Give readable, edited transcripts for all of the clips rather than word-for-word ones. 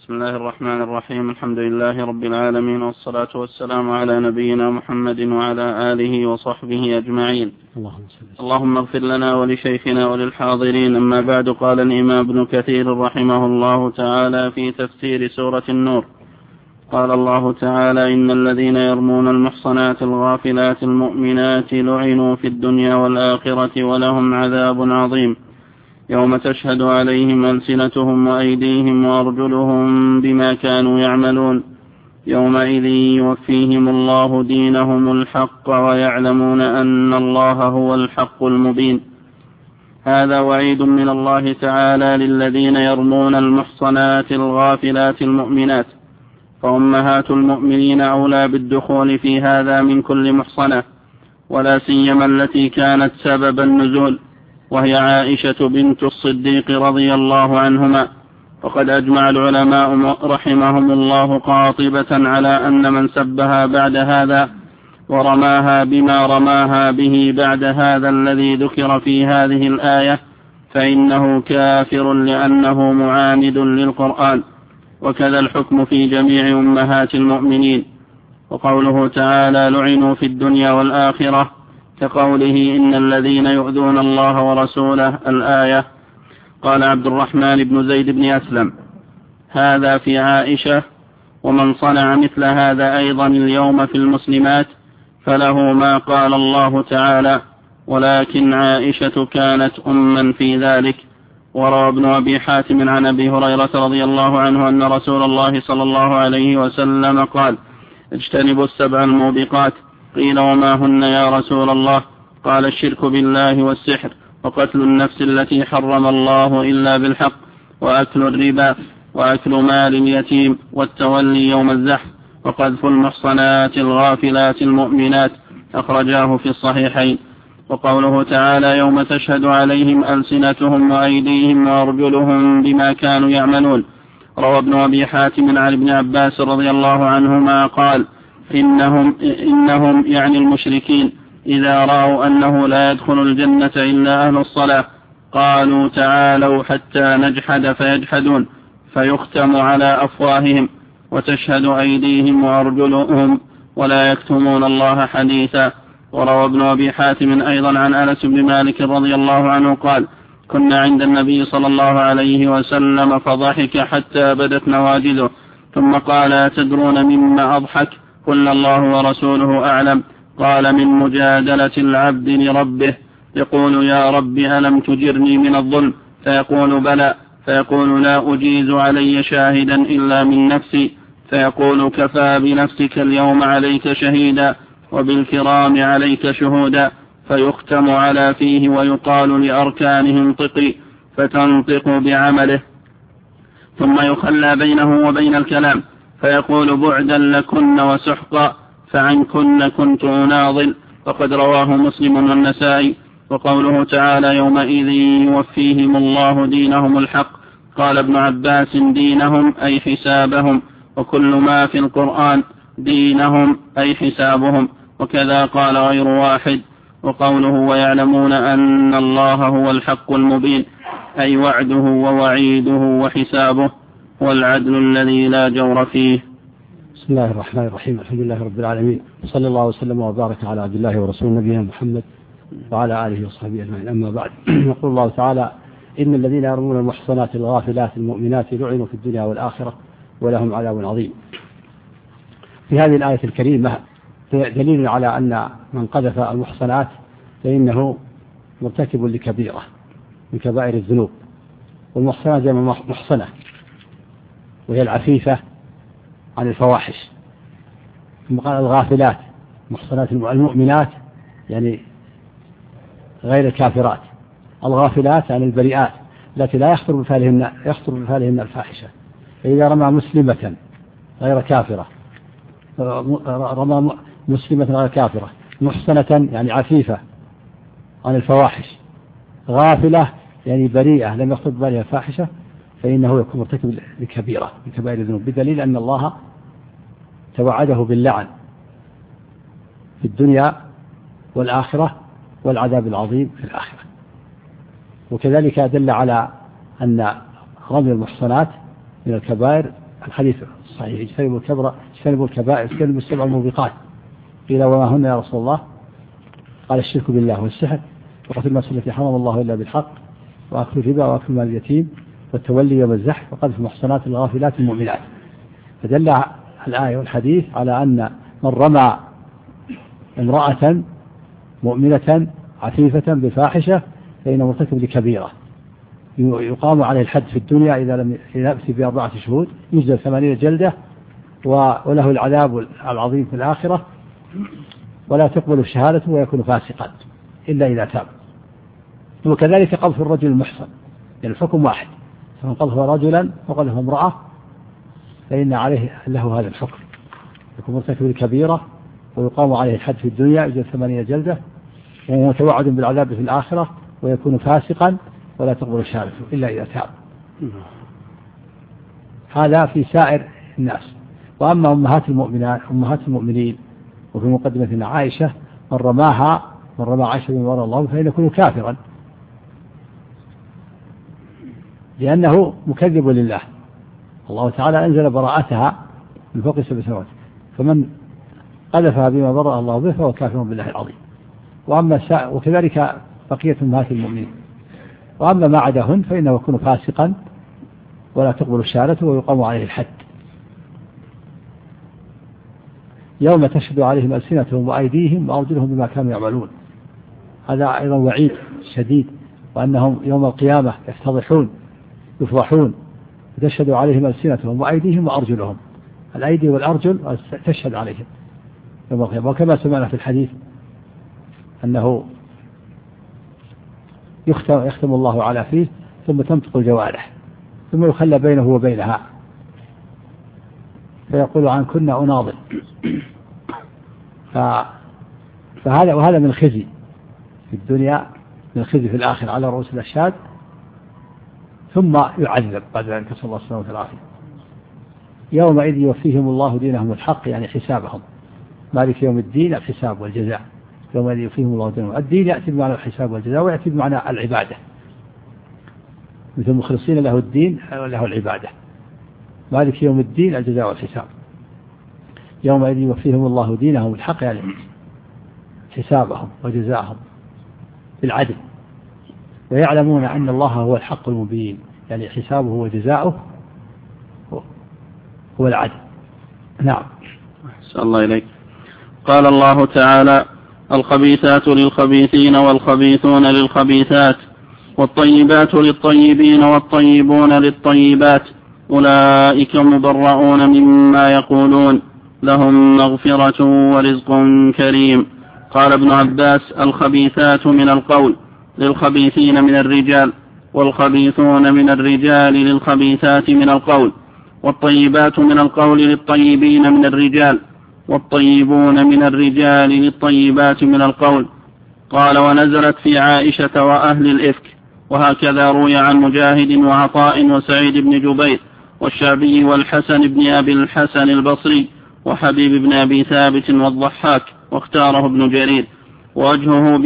بسم الله الرحمن الرحيم. الحمد لله رب العالمين، والصلاة والسلام على نبينا محمد وعلى آله وصحبه أجمعين. اللهم اغفر لنا ولشيخنا وللحاضرين. أما بعد، قال الإمام ابن كثير رحمه الله تعالى في تفسير سورة النور: قال الله تعالى: إن الذين يرمون المحصنات الغافلات المؤمنات لعنوا في الدنيا والآخرة ولهم عذاب عظيم، يوم تشهد عليهم ألسنتهم وأيديهم وأرجلهم بما كانوا يعملون، يومئذ يوفيهم الله دينهم الحق ويعلمون أن الله هو الحق المبين. هذا وعيد من الله تعالى للذين يرمون المحصنات الغافلات المؤمنات، فأمهات المؤمنين أولى بالدخول في هذا من كل محصنة، ولا سيما التي كانت سبب النزول، وهي عائشة بنت الصديق رضي الله عنهما. وقد أجمع العلماء رحمهم الله قاطبة على أن من سبها بعد هذا ورماها بما رماها به بعد هذا الذي ذكر في هذه الآية فإنه كافر، لأنه معاند للقرآن. وكذا الحكم في جميع أمهات المؤمنين. وقوله تعالى: لعنوا في الدنيا والآخرة، كقوله: إن الذين يؤذون الله ورسوله، الآية. قال عبد الرحمن بن زيد بن أسلم: هذا في عائشة، ومن صنع مثل هذا أيضا اليوم في المسلمات فله ما قال الله تعالى: ولكن عائشة كانت أما في ذلك. وروى ابن أبي حاتم عن أبي هريرة رضي الله عنه أن رسول الله صلى الله عليه وسلم قال: اجتنبوا السبع الموبقات. قيل: وما هن يا رسول الله؟ قال: الشرك بالله والسحر، وقتل النفس التي حرم الله إلا بالحق، وأكل الربا، وأكل مال اليتيم، والتولي يوم الزحف، وقذف المحصنات الغافلات المؤمنات. أخرجاه في الصحيحين. وقوله تعالى: يوم تشهد عليهم ألسنتهم وأيديهم وأرجلهم بما كانوا يعملون. روى ابن أبي حاتم عن ابن عباس رضي الله عنهما قال: إنهم يعني المشركين إذا رأوا أنه لا يدخل الجنة إلا أهل الصلاة قالوا: تعالوا حتى نجحد، فيجحدون، فيختم على أفواههم، وتشهد أيديهم وأرجلهم، ولا يكتمون الله حديثا. وروى ابن أبي حاتم أيضا عن أنس بن مالك رضي الله عنه قال: كنا عند النبي صلى الله عليه وسلم فضحك حتى بدت نواجذه، ثم قال: أتدرون مما أضحك؟ قلنا: الله ورسوله أعلم. قال: من مجادلة العبد لربه، يقول: يا رب ألم تجرني من الظلم؟ فيقول: بلى. فيقول: لا أجيز علي شاهدا إلا من نفسي. فيقول: كفى بنفسك اليوم عليك شهيدا، وبالكرام عليك شهودا. فيختم على فيه، ويقال لأركانه انطقي، فتنطق بعمله، ثم يخلى بينه وبين الكلام، فيقول: بعدا لكن وسحقا، فعنكن كنت أناضل. وقد رواه مسلم والنسائي. وقوله تعالى: يومئذ يوفيهم الله دينهم الحق. قال ابن عباس: دينهم أي حسابهم، وكل ما في القرآن دينهم أي حسابهم. وكذا قال غير واحد. وقوله: ويعلمون أن الله هو الحق المبين، أي وعده ووعيده وحسابه، والعدل الذي لا جور فيه. بسم الله الرحمن الرحيم. الحمد لله رب العالمين، صلى الله وسلم وبارك على عبد الله ورسوله نبينا محمد وعلى آله وصحبه أجمعين. أما بعد، يقول الله تعالى: إن الذين يرمون المحصنات الغافلات المؤمنات لعنوا في الدنيا والآخرة ولهم عذاب عظيم. في هذه الآية الكريمة دليل على أن من قذف المحصنات فإنه مرتكب لكبيرة من كبائر الذنوب. والمحصنات جمع محصنة، وهي العفيفة عن الفواحش. ثم قال: الغافلات، محصنات المؤمنات يعني غير الكافرات. الغافلات عن البريئات التي لا يخطر بفعلهن الفاحشة. فإذا رمى مسلمة غير كافرة، رمى مسلمة غير كافرة، محصنة يعني عفيفة عن الفواحش، غافلة يعني بريئة لم يخطر بفعلها الفاحشة، فإنه يكون مرتكب لكبيرة من كبائر الذنوب، بدليل أن الله توعده باللعن في الدنيا والآخرة والعذاب العظيم في الآخرة. وكذلك دل على أن رمي المحصنات من الكبائر الحديث الصحيح اجتنبوا الكبائر اجتنبوا السبع الموبقات. قيل وما هن يا رسول الله؟ قال الشرك بالله والسحر وقتل النفس التي حرم الله إلا بالحق وأكل الربا وأكل مال اليتيم والتولي يوم الزحف وقذف المحصنات الغافلات المؤمنات. فدل الآية والحديث على أن من رمى امرأة مؤمنة عفيفة بفاحشة فإنه مرتكب لكبيرة يقام عليه الحد في الدنيا إذا لم يأتي ب4 شهود، يجلد 80 جلدة وله العذاب العظيم في الآخرة، ولا تقبل شهادته ويكون فاسقا إلا إذا تاب. وكذلك قذف الرجل المحصن، يعني الحكم واحد، فمن قذف رجلا وقذف امرأة فإن عليه له هذا الحكم، يكون مرتكب الكبيرة ويقام عليه الحد في الدنيا يجلد 80 جلدة ومتوعد بالعذاب في الآخرة ويكون فاسقا ولا تقبل شهادته إلا إذا تاب. هذا في سائر الناس. وأما أمهات المؤمنين وفي مقدمة عائشة من رمى عائشة بما رمى الله فإن يكون كافرا، لأنه مكذب لله. الله تعالى أنزل براءتها من فوق 7 سماوات، فمن قذفها بما برأ الله به فهو كافر بالله العظيم. وكذلك بقية أمهات المؤمنين. وأما ما عداهن فإنه يكون فاسقا ولا تقبل شهادته ويقام عليه الحد. يوم تشهد عليهم ألسنتهم وأيديهم وأرجلهم بما كانوا يعملون. هذا أيضا وعيد شديد، وأنهم يوم القيامة يفتضحون يفضحون، تشهد عليهم ألسنتهم وأيديهم وأرجلهم. الأيدي والأرجل تشهد عليهم يوم القيامة. وكما سمعنا في الحديث أنه يختم الله على فيه ثم تنطق الجوارح ثم يخلى بينه وبينها فيقول عن كنا أناضل. وهذا من الخزي في الدنيا، من الخزي في الآخر على رؤوس الأشهاد، ثم يعذب بعد ذلك نسأل الله السلامة والعافية. يومئذ يوفيهم الله دينهم الحق، يعني حسابهم. مالك يوم الدين الحساب والجزاء. يومئذ يوفيهم الله دينهم. الدين يأتي بمعنى الحساب والجزاء ويأتي بمعنى العبادة، مثل مخلصين له الدين له العبادة. مالك يوم الدين الجزاء والحساب. يومئذ يوفيهم الله دينهم الحق، يعني حسابهم وجزاءهم بالعدل، ويعلمون أن الله هو الحق المبين، يعني حسابه وجزاؤه هو العدل. نعم. أحسن الله إليك. قال الله تعالى: الخبيثات للخبيثين والخبيثون للخبيثات والطيبات للطيبين والطيبون للطيبات أولئك مبرؤون مما يقولون لهم مغفرة ورزق كريم. قال ابن عباس: الخبيثات من القول للخبيثين من الرجال، والخبيثون من الرجال للخبيثات من القول، والطيبات من القول للطيبين من الرجال، والطيبون من الرجال للطيبات من القول. قال: ونزلت في عائشة وأهل الإفك. وهكذا روي عن مجاهد وعطاء وسعيد بن جبير والشعبي والحسن بن أبي الحسن البصري وحبيب بن أبي ثابت والضحاك، واختاره ابن جرير. ووجهه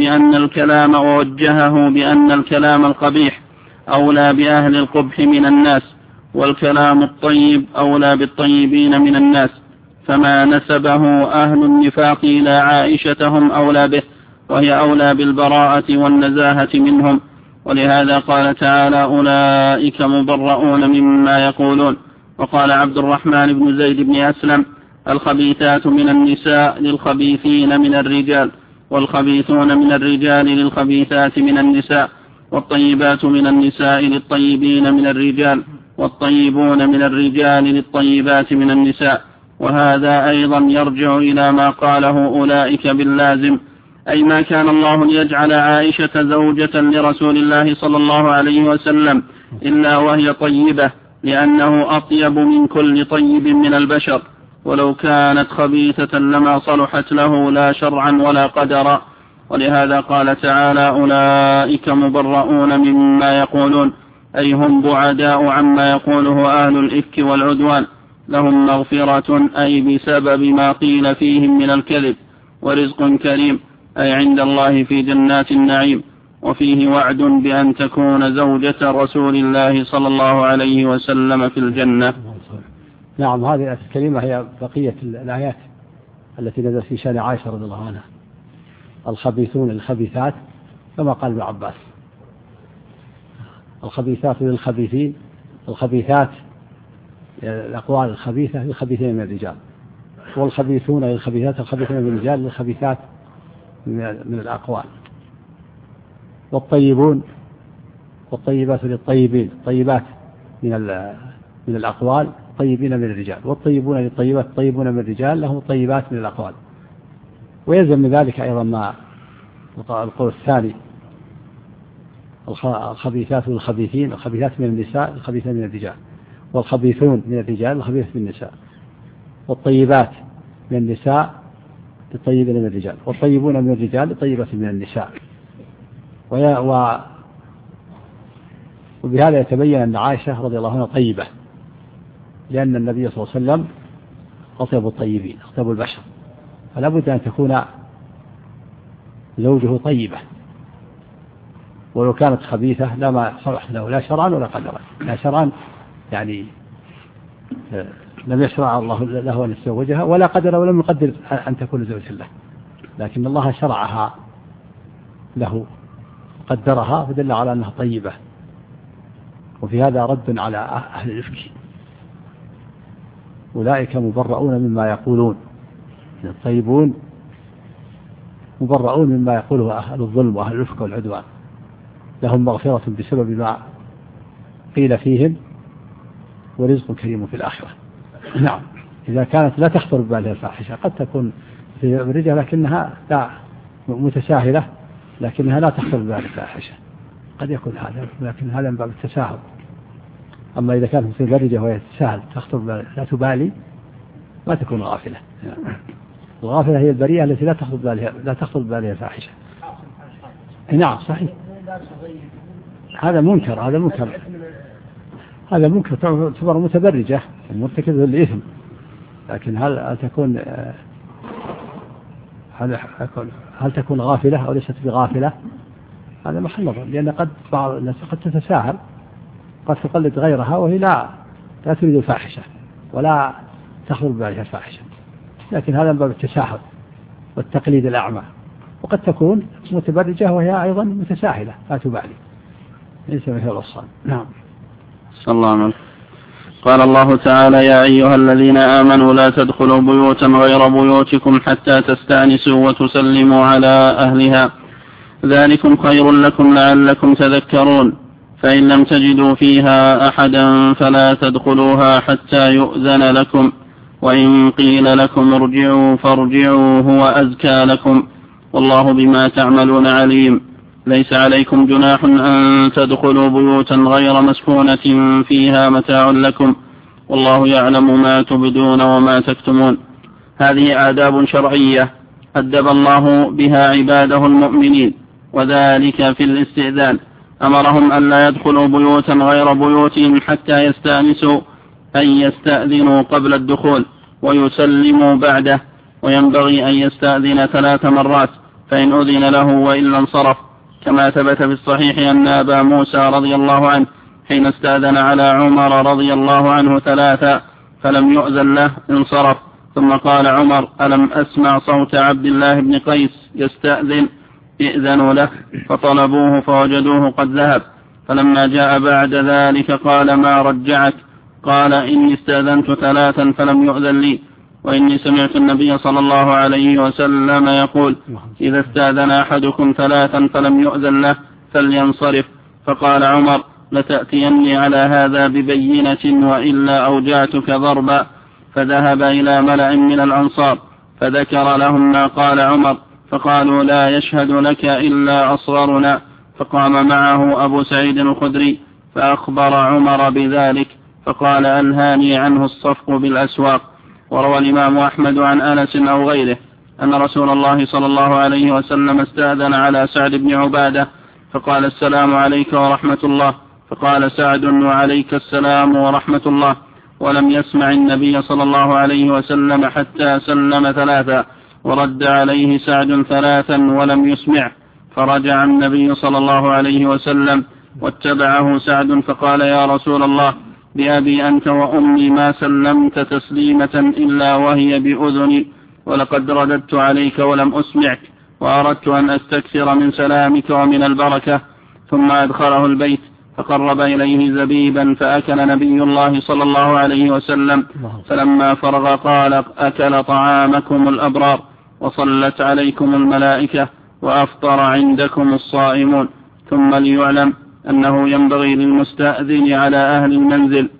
بأن الكلام القبيح أولى بأهل القبح من الناس، والكلام الطيب أولى بالطيبين من الناس، فما نسبه أهل النفاق إلى عائشة هم أولى به، وهي أولى بالبراءة والنزاهة منهم. ولهذا قال تعالى: أولئك مبرؤون مما يقولون. وقال عبد الرحمن بن زيد بن أسلم: الخبيثات من النساء للخبيثين من الرجال، والخبيثون من الرجال للخبيثات من النساء، والطيبات من النساء للطيبين من الرجال، والطيبون من الرجال للطيبات من النساء. وهذا أيضا يرجع إلى ما قاله أولئك باللازم، أي ما كان الله ليجعل عائشة زوجة لرسول الله صلى الله عليه وسلم إلا وهي طيبة، لأنه أطيب من كل طيب من البشر، ولو كانت خبيثة لما صلحت له لا شرعا ولا قدرا. ولهذا قال تعالى: أولئك مبرؤون مما يقولون، أي هم بعداء عما يقوله أهل الإفك والعدوان، لهم مغفرة أي بسبب ما قيل فيهم من الكذب، ورزق كريم أي عند الله في جنات النعيم. وفيه وعد بأن تكون زوجة رسول الله صلى الله عليه وسلم في الجنة. نعم، هذه الكلمة هي بقية الآيات التي نزلت في شأن عائشة رضي الله عنها: الخبيثون للخبيثات، كما قال ابن عباس: الخبيثات للخبيثين، الخبيثات الأقوال الخبيثة للخبيثين من الرجال، والخبيثون للخبيثات، الخبيثين من الرجال للخبيثات من الأقوال، والطيبون والطيبات للطيبين، الطيبات من الأقوال، طيبين من الرجال، والطيبون للطيبات، طيبون من الرجال لهم طيبات من الأقوال. ويلزم من ذلك أيضا ما القول الثاني: الخبيثات للخبيثين، الخبيثات من النساء، الخبيثات من الرجال، والخبيثون من الرجال، الخبيثات من النساء، والطيبات من النساء للطيبين من الرجال، والطيبون من الرجال للطيبات من النساء. وبهذا يتبين أن عائشة رضي الله عنها طيبة، لأن النبي صلى الله عليه وسلم أطيب الطيبين، أطيب البشر، فلا بد أن تكون زوجه طيبة، ولو كانت خبيثة لما صلح له لا شرعا ولا قدرا. لا شرعا يعني لم يشرع الله له أن يتزوجها، ولا قدر ولم يقدر أن تكون زوجة له، لكن الله شرعها له قدرها فدل على أنها طيبة. وفي هذا رد على أهل الإفك، أولئك مبرؤون مما يقولون، الطيبون مبرؤون مما يقوله أهل الظلم وأهل الإفك والعدوان، لهم مغفرة بسبب ما قيل فيهم ورزق كريم في الآخرة. نعم، إذا كانت لا تخطر ببالها الفاحشة، قد تكون في الرجال لكنها لا متساهلة، لكنها لا تخطر ببالها الفاحشة، قد يكون هذا، لكن هذا من باب التساهل. أما إذا كانت متبرجة وهي تساهل تخطر لا تبالي، ما تكون غافلة. الغافلة هي البريئة التي لا تخطر ببالها الفاحشة. نعم صحيح، هذا منكر، هذا منكر تعتبر متبرجة مرتكبة للإثم، لكن هل تكون غافلة أو ليست بغافلة؟ هذا محل نظر، لأن قد بعض الناس قد تتساهل، قد تقلد غيرها وهي لا تريد الفاحشة ولا تخطر ببالها الفاحشة، لكن هذا من باب التساهل والتقليد الأعمى. وقد تكون متبرجة وهي أيضا متساهلة لا تبالي، ليس مثل الأصال. نعم. صلى الله عليه وسلم. قال الله تعالى: يا أيها الذين آمنوا لا تدخلوا بيوتا غير بيوتكم حتى تستأنسوا وتسلموا على أهلها، ذلكم خير لكم لعلكم تذكرون. فإن لم تجدوا فيها أحدا فلا تدخلوها حتى يؤذن لكم، وإن قيل لكم ارجعوا فارجعوا هو أزكى لكم، والله بما تعملون عليم. ليس عليكم جناح أن تدخلوا بيوتا غير مسكونة فيها متاع لكم، والله يعلم ما تبدون وما تكتمون. هذه آداب شرعية أدب الله بها عباده المؤمنين، وذلك في الاستئذان. أمرهم أن لا يدخلوا بيوتا غير بيوتهم حتى يستأنسوا، أن يستأذنوا قبل الدخول ويسلموا بعده، وينبغي أن يستأذن 3 مرات، فإن أذن له وإلا انصرف، كما ثبت في الصحيح أن أبا موسى رضي الله عنه حين استأذن على عمر رضي الله عنه 3 فلم يؤذن له انصرف، ثم قال عمر: ألم أسمع صوت عبد الله بن قيس يستأذن؟ ائذنوا له، فطلبوه فوجدوه قد ذهب، فلما جاء بعد ذلك قال: ما رجعك؟ قال: إني استأذنت 3 فلم يؤذن لي، وإني سمعت النبي صلى الله عليه وسلم يقول: إذا استأذن أحدكم 3 فلم يؤذن له فلينصرف. فقال عمر: لتأتيني على هذا ببينة وإلا أوجعتك ضربا. فذهب إلى ملأ من الأنصار فذكر لهم ما قال عمر، فقالوا: لا يشهد لك إلا أصغرنا. فقام معه أبو سعيد الخدري فأخبر عمر بذلك، فقال: أنهاني عنه الصفق بالأسواق. وروى الإمام أحمد عن أنس أو غيره أن رسول الله صلى الله عليه وسلم استأذن على سعد بن عبادة فقال: السلام عليك ورحمة الله. فقال سعد: وعليك السلام ورحمة الله. ولم يسمع النبي صلى الله عليه وسلم حتى سلم 3، ورد عليه سعد 3 ولم يسمع، فرجع النبي صلى الله عليه وسلم واتبعه سعد فقال: يا رسول الله، بأبي أنت وأمي ما سلمت تسليمة إلا وهي بأذني، ولقد رددت عليك ولم أسمعك، وأردت أن أستكثر من سلامك ومن البركة. ثم أدخله البيت فقرب إليه زبيبا فأكل نبي الله صلى الله عليه وسلم، فلما فرغ قال: أكل طعامكم الأبرار، وصلت عليكم الملائكة، وأفطر عندكم الصائمون. ثم ليعلم أنه ينبغي للمستأذن على أهل المنزل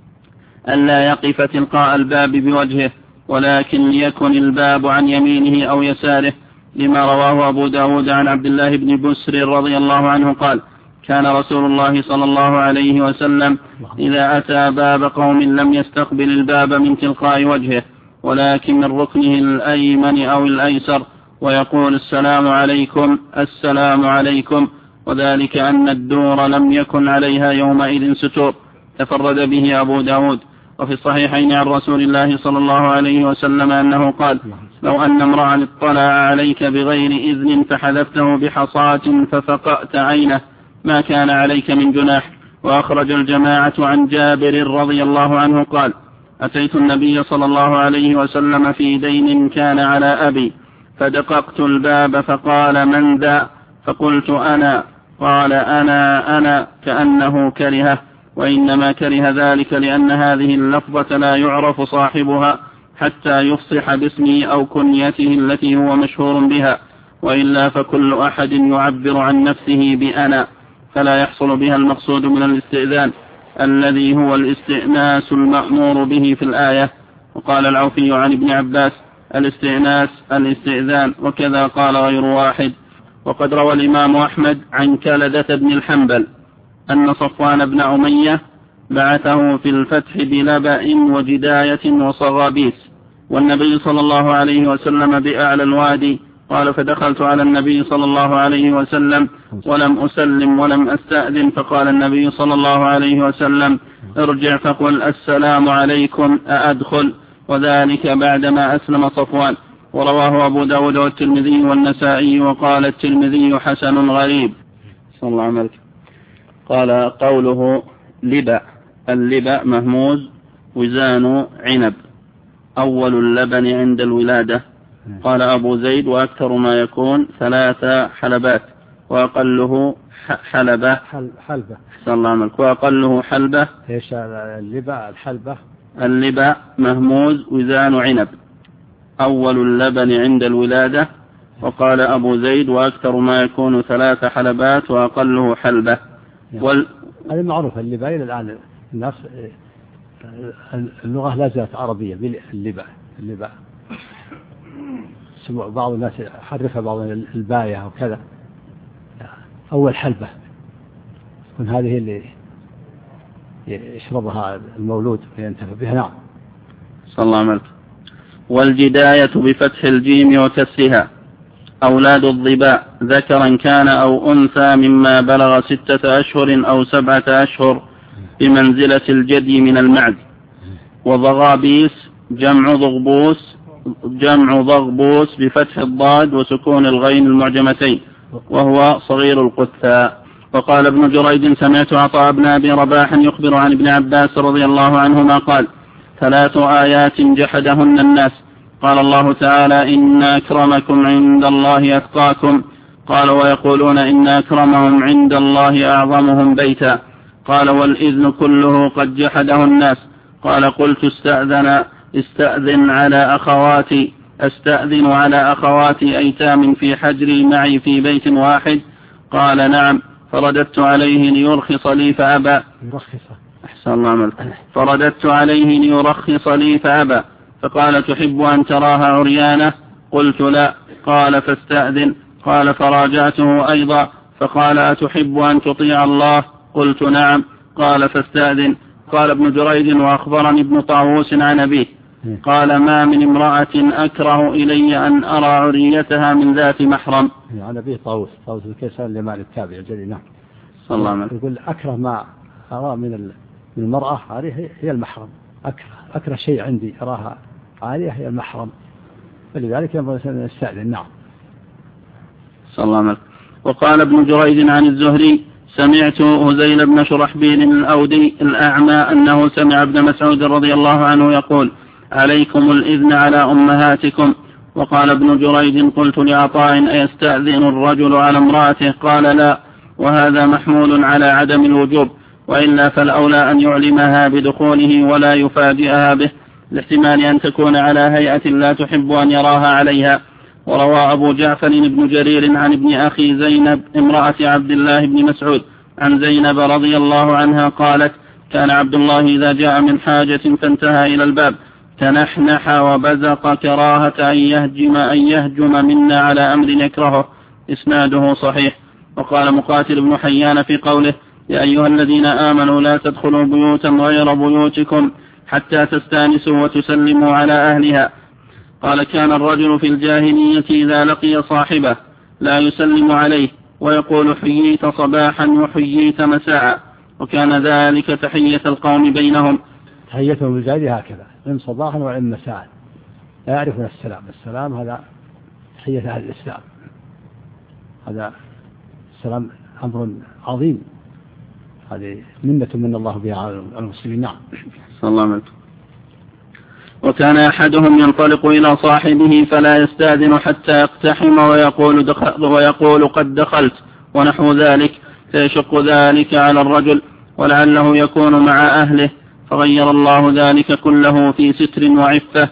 ألا يقف تلقاء الباب بوجهه، ولكن ليكن الباب عن يمينه أو يساره، لما رواه أبو داود عن عبد الله بن بسر رضي الله عنه قال: كان رسول الله صلى الله عليه وسلم إذا أتى باب قوم لم يستقبل الباب من تلقاء وجهه، ولكن من ركنه الأيمن أو الأيسر، ويقول: السلام عليكم السلام عليكم، وذلك أن الدور لم يكن عليها يومئذ ستور. تفرد به أبو داود. وفي الصحيحين عن رسول الله صلى الله عليه وسلم أنه قال: لو أن امرأ اطلع عليك بغير إذن فحذفته بحصاة ففقأت عينه ما كان عليك من جناح. وأخرج الجماعة عن جابر رضي الله عنه قال: أتيت النبي صلى الله عليه وسلم في دين كان على أبي، فدققت الباب فقال: من ذا؟ فقلت: أنا. قال: أنا كأنه كرهه، وإنما كره ذلك لأن هذه اللفظة لا يعرف صاحبها حتى يفصح باسمه أو كنيته التي هو مشهور بها، وإلا فكل أحد يعبر عن نفسه بأنا، فلا يحصل بها المقصود من الاستئذان الذي هو الاستئناس المأمور به في الآية. وقال العوفي عن ابن عباس: الاستئناس الاستئذان، وكذا قال غير واحد. وقد روى الإمام أحمد عن كلدة بن الحنبل أن صفوان بن أمية بعثه في الفتح بلبأ وجداية وصغابيس، والنبي صلى الله عليه وسلم بأعلى الوادي. قال: فدخلت على النبي صلى الله عليه وسلم ولم أسلم ولم أستأذن، فقال النبي صلى الله عليه وسلم: ارجع فقل: السلام عليكم أأدخل؟ وذلك بعدما أسلم صفوان. ورواه أبو داود والترمذي والنسائي، وقال الترمذي: حسن غريب. صلى الله عليه وسلم. قال: قوله لبأ، اللبأ مهموز وزان عنب، أول اللبن عند الولادة. قال أبو زيد: وأكثر ما يكون 3 حلبات، وأقله حلبة. صلى الله عليه وسلم. وأقله حلبة. إيش اللبأ؟ الحلبة. اللبأ مهموز وزان عنب، أول اللبن عند الولادة. وقال أبو زيد: وأكثر ما يكون 3 حلبات، وأقله حلبة. هذا معروف اللبأ إلى الآن الناس اللغة لا زالت عربية باللبأ. اللبأ بعض الناس حرفها بعض الباية وكذا. أول حلبة تكون هذه اللي يشربها المولود وينتفع بها. نعم. صلى الله عليه وسلم. والجداية بفتح الجيم وكسرها أولاد الضباء، ذكرا كان أو أنثى، مما بلغ 6 أشهر أو 7 أشهر، بمنزلة الجدي من المعز. وضغابيس جمع ضغبوس بفتح الضاد وسكون الغين المعجمتين، وهو صغير القثاء. وقال ابن جريج: سمعت عطاء بن أبي رباح يخبر عن ابن عباس رضي الله عنهما قال: 3 آيات جحدهن الناس. قال الله تعالى: إن أكرمكم عند الله أتقاكم. قال: ويقولون إن أكرمهم عند الله أعظمهم بيتا. قال: والإذن كله قد جحده الناس. قال: قلت: استأذن على أخواتي أيتام في حجري معي في بيت واحد؟ قال: نعم. فرددت عليه ليرخص لي فأبى. أحسن الله عملك. فرددت عليه ليرخص لي فأبى، فقال: تحب أن تراها عريانة؟ قلت: لا. قال: فاستأذن. قال: فراجعته أيضا، فقال: أتحب أن تطيع الله؟ قلت: نعم. قال: فاستأذن. قال ابن جريج: وأخبرني ابن طاووس عن أبيه قال: ما من امرأة أكره إلي أن أرى عريتها من ذات محرم. عن أبيه طاووس الكيسان لمال التابع الجليل. نعم. صلى الله عليه وسلم. يقول: أكره ما أرى من المرأة عارية هي المحرم. أكره شيء عندي أراها عارية هي المحرم، فلذلك ينبغي أن نستأذن. نعم. صلى الله عليه وسلم. وقال ابن جريج عن الزهري: سمعت هزيل بن شرحبيل الأودي الأعمى أنه سمع ابن مسعود رضي الله عنه يقول: عليكم الإذن على أمهاتكم. وقال ابن جريج: قلت لعطاء: أيستأذن الرجل على امرأته؟ قال: لا، وهذا محمول على عدم الوجوب، وإلا فالأولى أن يعلمها بدخوله ولا يفاجئها به، لاحتمال أن تكون على هيئة لا تحب أن يراها عليها. وروى أبو جعفر بن جرير عن ابن أخي زينب امرأة عبد الله بن مسعود عن زينب رضي الله عنها قالت: كان عبد الله إذا جاء من حاجة فانتهى إلى الباب تنحنح وبزق كراهة أن يهجم منا على أمر يكرهه. إسناده صحيح. وقال مقاتل بن حيان في قوله: يا أيها الذين آمنوا لا تدخلوا بيوتا غير بيوتكم حتى تستانسوا وتسلموا على أهلها. قال: كان الرجل في الجاهلية إذا لقي صاحبه لا يسلم عليه ويقول: حييت صباحا وحييت مساء، وكان ذلك تحية القوم بينهم. تحيتهم بالجاهلية هكذا، إن صباحا وإن مساء، لا يعرفون السلام. السلام هذا تحية أهل الإسلام، هذا السلام أمر عظيم، هذه منة من الله بها على المسلمين. نعم. صلى الله عليه وسلم. وكان أحدهم ينطلق إلى صاحبه فلا يستأذن حتى يقتحم ويقول: قد دخلت، ونحو ذلك، فيشق ذلك على الرجل، ولعله يكون مع أهله، فغير الله ذلك كله في ستر وعفة،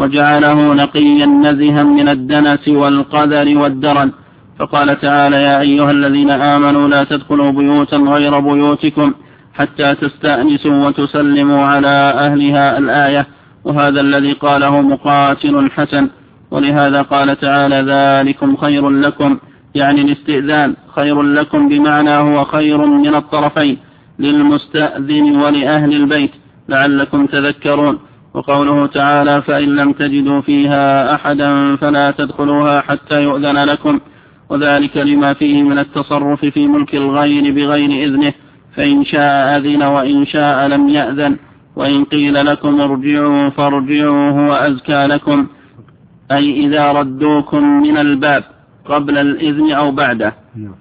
وجعله نقيا نزها من الدنس والقذر والدرن. فقال تعالى: يا أيها الذين آمنوا لا تدخلوا بيوتا غير بيوتكم حتى تستأنسوا وتسلموا على أهلها. الآية. وهذا الذي قاله مقاتل حسن. ولهذا قال تعالى: ذلكم خير لكم، يعني الاستئذان خير لكم بمعنى هو خير من الطرفين، للمستأذن ولأهل البيت، لعلكم تذكرون. وقوله تعالى: فإن لم تجدوا فيها أحدا فلا تدخلوها حتى يؤذن لكم، وذلك لما فيه من التصرف في ملك الغير بغير إذنه، فإن شاء أذن وإن شاء لم يأذن. وإن قيل لكم ارجعوا فارجعوا هو أزكى لكم، أي إذا ردوكم من الباب قبل الإذن أو بعده،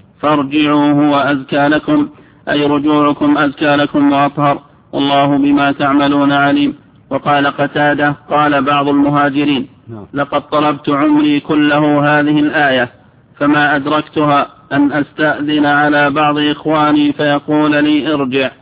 فارجعوا هو أزكى لكم، أي رجوعكم أزكى لكم وأطهر، والله بما تعملون عليم. وقال قتادة: قال بعض المهاجرين: لقد طلبت عمري كله هذه الآية فما أدركتها، أن أستأذن على بعض إخواني فيقول لي ارجع،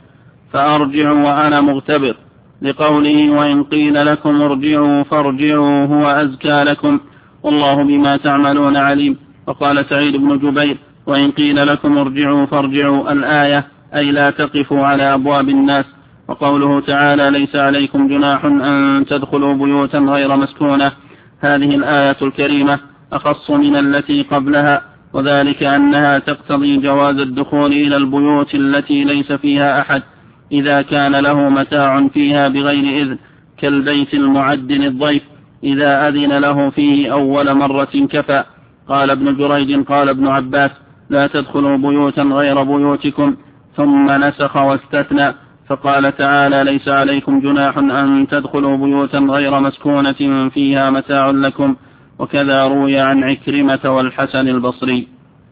فأرجع وأنا مغتبر، لقوله: وإن قيل لكم ارجعوا فارجعوا هو أزكى لكم، والله بما تعملون عليم. وقال سعيد بن جبير: وإن قيل لكم ارجعوا فارجعوا، الآية، أي لا تقفوا على أبواب الناس. وقوله تعالى: ليس عليكم جناح أن تدخلوا بيوتا غير مسكونة، هذه الآية الكريمة أخص من التي قبلها، وذلك أنها تقتضي جواز الدخول إلى البيوت التي ليس فيها أحد إذا كان له متاع فيها بغير إذن، كالبيت المعد للضيف إذا أذن له فيه أول مرة كفى. قال ابن جريج: قال ابن عباس: لا تدخلوا بيوتا غير بيوتكم، ثم نسخ واستثنى فقال تعالى: ليس عليكم جناح أن تدخلوا بيوتا غير مسكونة فيها متاع لكم. وكذا روي عن عكرمة والحسن البصري.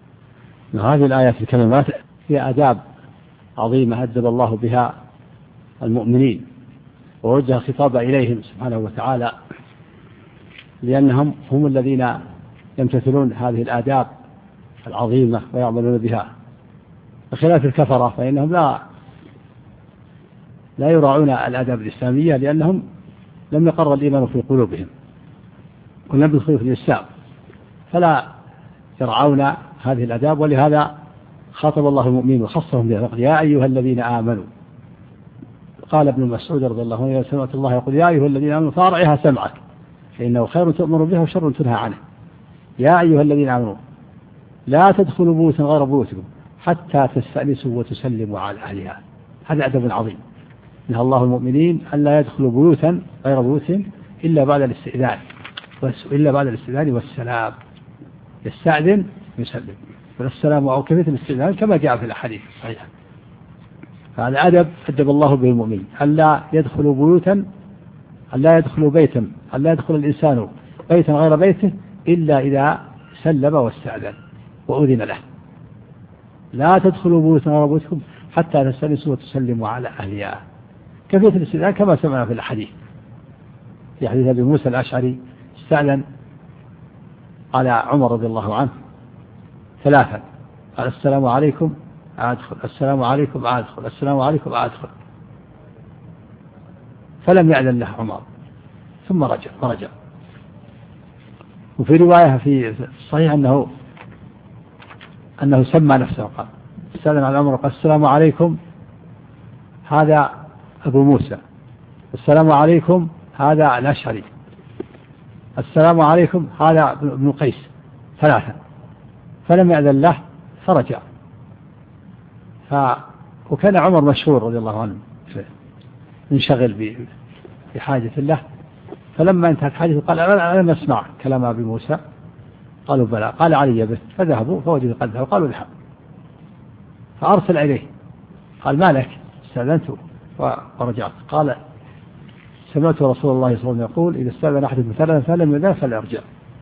هذه الآية في الكلمات هي آداب عظيمة أدب الله بها المؤمنين، ووجه خطاب إليهم سبحانه وتعالى، لأنهم هم الذين يمتثلون هذه الآداب العظيمة ويعملون بها، بخلاف الكفرة فإنهم لا يراعون الآداب الإسلامية، لأنهم لم يقر الإيمان في قلوبهم ولم يدخلوا في الإسلام، فلا يرعون هذه الآداب. ولهذا خاطب الله المؤمنين وخصهم بها: يا أيها الذين آمنوا. قال ابن مسعود رضي الله عنه: سمعت الله يقول: يا أيها الذين آمنوا فارعها سمعك فإنه خير تؤمر به وشر تنهى عنه. يا أيها الذين آمنوا لا تدخلوا بيوتا غير بيوتكم حتى تستأنسوا وتسلموا على أهلها. هذا أدب عظيم، نهى الله المؤمنين أن لا يدخلوا بيوتا غير بيوتهم إلا بعد الاستئذان والسلام. يستأذن يسلم، والسلام أو كيفية الاستئذان كما جاء في الأحاديث الصحيحة. هذا أدب الله به المؤمنين، ألا يدخلوا بيوتا، ألا يدخلوا بيتا، ألا يدخل الإنسان بيتا غير بيته إلا إذا سلم واستأذن وأذن له. لا تدخلوا بيوتا غير بيوتكم حتى تستأنسوا وتسلموا على أهلها. كيفية الاستئذان كما سمعنا في الحديث، في حديث أبي موسى الأشعري استأذن على عمر رضي الله عنه ثلاثا، قال السلام عليكم أدخل، السلام عليكم أدخل، السلام عليكم أدخل، فلم يأذن له عمر ثم رجع. وفي رواية في الصحيح أنه سمى نفسه قال استأذن على عمر قال السلام عليكم هذا أبو موسى، السلام عليكم هذا الأشعري، السلام عليكم هذا ابن قيس، ثلاثة، فلم يأذن له فرجع. وكان عمر مشهور رضي الله عنه منشغل بحاجة له، فلما انتهت حاجته قال ألم أسمع كلام أبي موسى؟ قالوا بلى، قال علي به، فذهبوا فوجدوا قد ذهب، قالوا الحق، فأرسل إليه قال ما لك؟ استأذنت ورجعت. قال سمعت رسول الله صلى الله عليه وسلم يقول إذا استأذن أحدكم ثلاثا فلم يأذن فليرجع.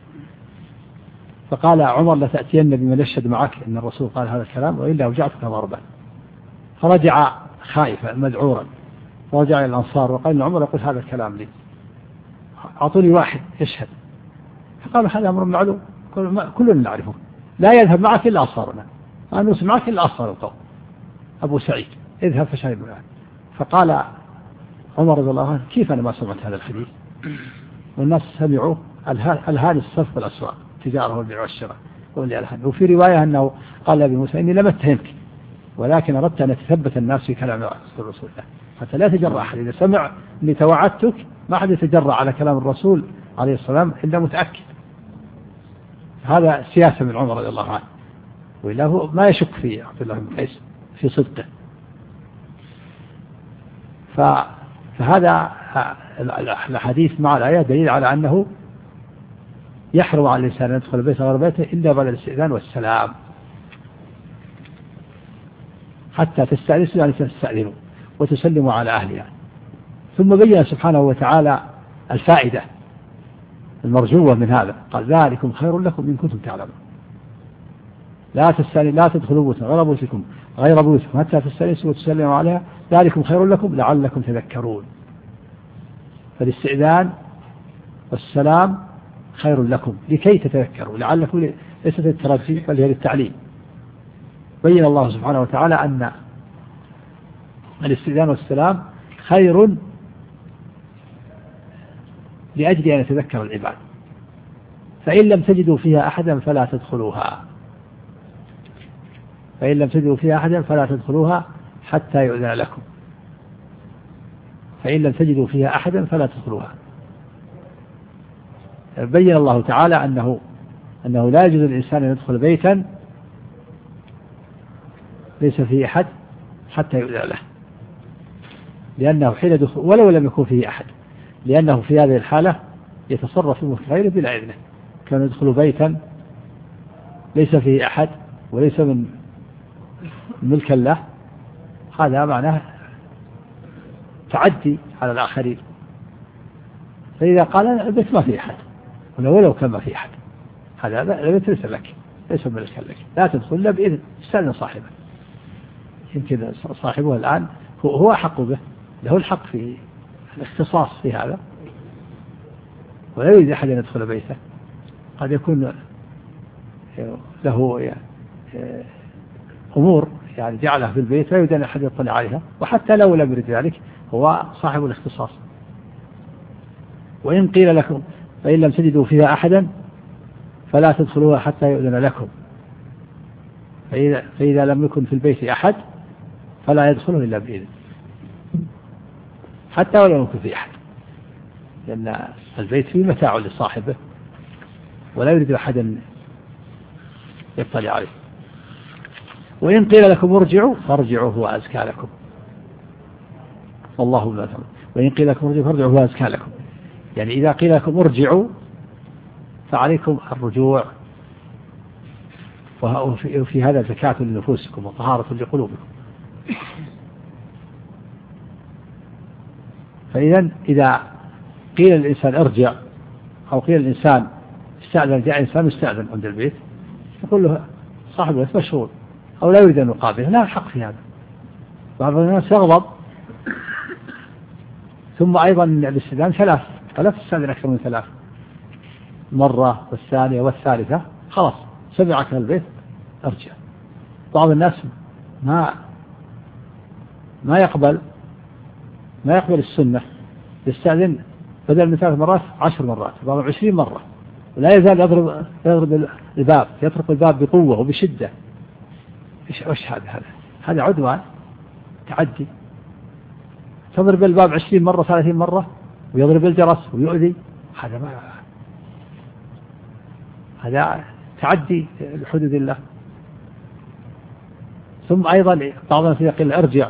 فقال عمر لتأتين بمن يشهد معك إن الرسول قال هذا الكلام وإلا أوجعتك ضربا. فرجع خائفا مذعورا، فرجع إلى الأنصار وقال إن عمر يقول هذا الكلام لي، أعطوني واحد يشهد. فقالوا هذا أمر معلوم كلنا نعرفه، لا يذهب معك إلا أنصارنا، أنا نسمع معك إلا أنصار القوم، أبو سعيد اذهب فشهد معه. فقال عمر رضي الله عنه كيف أنا ما سمعت هذا الحديث؟ والناس سمعوه الهان الصرف والأسواق، تجارة والبيع والشراء. وفي رواية أنه قال لأبي موسى إني لم أتهمك ولكن أردت أن يتثبت الناس في كلام رسول الله حتى لا يتجرأ أحد، إذا سمع أني توعدتك ما أحد يتجرأ على كلام الرسول عليه السلام إلا متأكد. هذا سياسة من عمر رضي الله عنه، وإلا هو ما يشك في عبد الله بن قيس في صدقه. فهذا الحديث مع الآية دليل على أنه يحرم على الإنسان أن يدخل بيته غير بيته إلا بعد الاستئذان والسلام حتى تستأنسوا يعني تستأذنوا وتسلموا على أهلها. ثم بين سبحانه وتعالى الفائدة المرجوة من هذا، قال ذلكم خير لكم إن كنتم تعلمون. لا تدخلوا بيوتا غير بيوتكم حتى تستأنسوا وتسلموا عليها ذلكم خير لكم لعلكم تذكرون. فالاستئذان والسلام خير لكم لكي تتذكروا، لعلكم ليست للترجي بل هي للتعليم. بين الله سبحانه وتعالى أن الاستئذان والسلام خير لأجل أن يتذكر العباد، فإن لم تجدوا فيها أحدا فلا تدخلوها، فإن لم تجدوا فيها أحدا فلا تدخلوها حتى يؤذن لكم، فإن لم تجدوا فيها أحدا فلا تدخلوها. بين الله تعالى أنه لا يجوز للإنسان أن يدخل بيتا ليس فيه أحد حتى يؤذن له، لأنه حين دخول ولو لم يكن فيه أحد، لأنه في هذه الحالة يتصرف في ملك غيره بلا إذنه. كان يدخل بيتا ليس فيه أحد وليس من ملك له، هذا معناه تعدي على الآخرين. فإذا قال البيت ما فيه أحد ولو كان ما فيه أحد، هذا البيت ليس لك، ليس ملكا لك، لا تدخل إلا بإذن استأذن صاحبه. يمكن صاحبه الآن هو أحق به، له الحق في الاختصاص في هذا، ولا يريد أحد أن يدخل بيته. قد يكون له أمور يعني جعلها في البيت لا يريد أن أحد يطلع عليها، وحتى لو لم يريد ذلك هو صاحب الاختصاص. وإن قيل لكم فإن لم تجدوا فيها أحدا فلا تدخلوها حتى يؤذن لكم، فإذا لم يكن في البيت أحد فلا يدخله إلا بإذن، حتى ولو يكن فيه أحد، لأن البيت فيه متاع لصاحبه ولا يريد أحد أن يطلع عليه. وإن قيل لكم ارجعوا فارجعوا هو أزكى لكم والله لا تعلم. وإن قيل لكم ارجعوا فارجعوا هو أزكى لكم، يعني إذا قيل لكم ارجعوا فعليكم الرجوع، وفي هذا زكاة لنفوسكم وطهارة لقلوبكم. إذا قيل للإنسان ارجع أو قيل للإنسان استأذن، جاء إنسان استأذن عند البيت، يقول له صاحب البيت مشغول أو لا يريد أن يقابله، لا حق في هذا. بعض الناس يغضب. ثم أيضا الاستئذان ثلاث، فلا تستأذن أكثر من ثلاث، مرة والثانية والثالثة خلاص سمعك البيت أرجع. بعض الناس ما يقبل السنة، يستأذن بدل من 3 مرات 10 مرات، بعض 20 مرة، ولا يزال يضرب الباب، يطرق الباب بقوة وبشدة. إيش هذا عدوان، تعدي. تضرب الباب 20 مرة 30 مرة ويضرب الجرس ويؤذي، هذا تعدي لحدود الله. ثم أيضا بعض الناس يقول ارجع،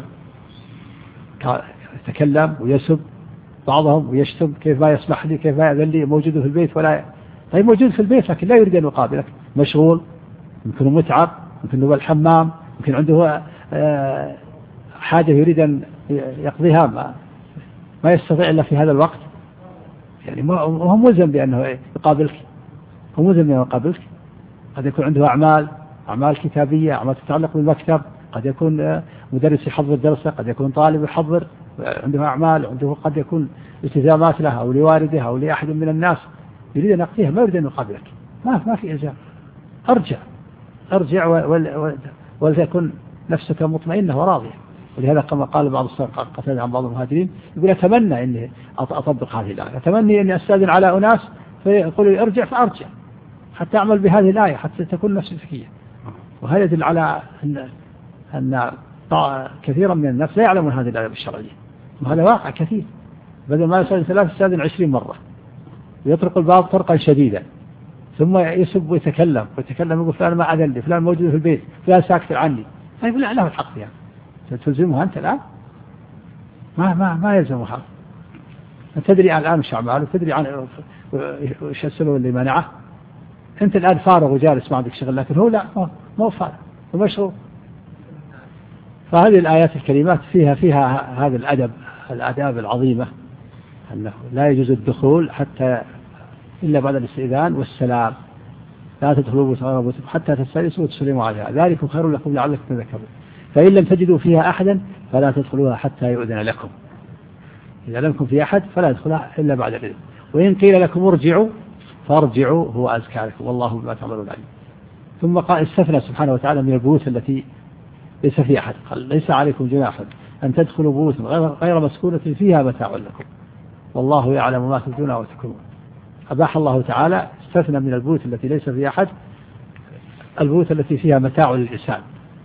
يتكلم ويسب بعضهم ويشتم، كيف ما يسمح لي، كيف ما يأذن لي، موجود في البيت ولا طيب موجود في البيت لكن لا يريد أن يقابلك، مشغول، يمكن متعب، يمكن هو الحمام، يمكن عنده حاجة يريد أن يقضيها ما يستطيع إلا في هذا الوقت، يعني هو ملزم بأنه يقابلك، هو ملزم بأنه يقابلك. قد يكون عنده أعمال كتابية، أعمال تتعلق بالمكتب، قد يكون مدرس يحضر درسه، قد يكون طالب يحضر، عنده أعمال، عنده قد يكون التزامات له أو لوالده أو لأحد من الناس يريد أن يقضيها، ما يريد أن يقابلك، ما في إلزام. أرجع ولتكن نفسك مطمئنة وراضية. ولهذا كما قال بعض السلف قتل عن بعض المهاجرين، يقول أتمنى أني أطبق هذه الآية، أتمنى أني أستأذن على أناس فيقول لي ارجع فأرجع حتى أعمل بهذه الآية حتى تكون نفسي ذكية. وهذا يدل على أن كثيرا من الناس لا يعلمون هذه الآية الشرعية، وهذا واقع كثير. بدل ما يستأذن 3 يستأذن 20 مرة، ويطرق الباب طرقا شديدا، ثم يسب ويتكلم يقول فلان ما أذن لي، فلان موجود في البيت، فلان ساكت عني. طيب لا له الحق فيها، تلزمها أنت الآن؟ ما يلزمها. أنت تدري الآن وش أعماله، تدري عن وش السبب اللي منعه. أنت الآن فارغ وجالس ما عندك شغل، لكن هو لا، ما هو فارغ، هو مشغول. فهذه الآيات الكريمات فيها هذا الآداب العظيمة، أنه لا يجوز الدخول حتى إلا بعد الاستئذان والسلام. لا تدخلوا حتى تستأنسوا وتسلموا عليها، ذلك خير لكم لعلكم تذكرون. فإن لم تجدوا فيها أحدا فلا تدخلوها حتى يؤذن لكم. إذا لم يكن في أحد فلا تدخلوها إلا بعد الإذن. وإن قيل لكم ارجعوا فارجعوا هو أزكى لكم والله بما تعملون عليم. ثم قال استثنى سبحانه وتعالى من البيوت التي ليس فيها أحد، قال ليس عليكم جناح أن تدخلوا بيوتا غير مسكونة فيها متاع لكم والله يعلم ما تبدون وتكتمون. أباح الله تعالى استثنى من البيوت التي ليس فيها أحد البيوت التي فيها متاع للإنسان،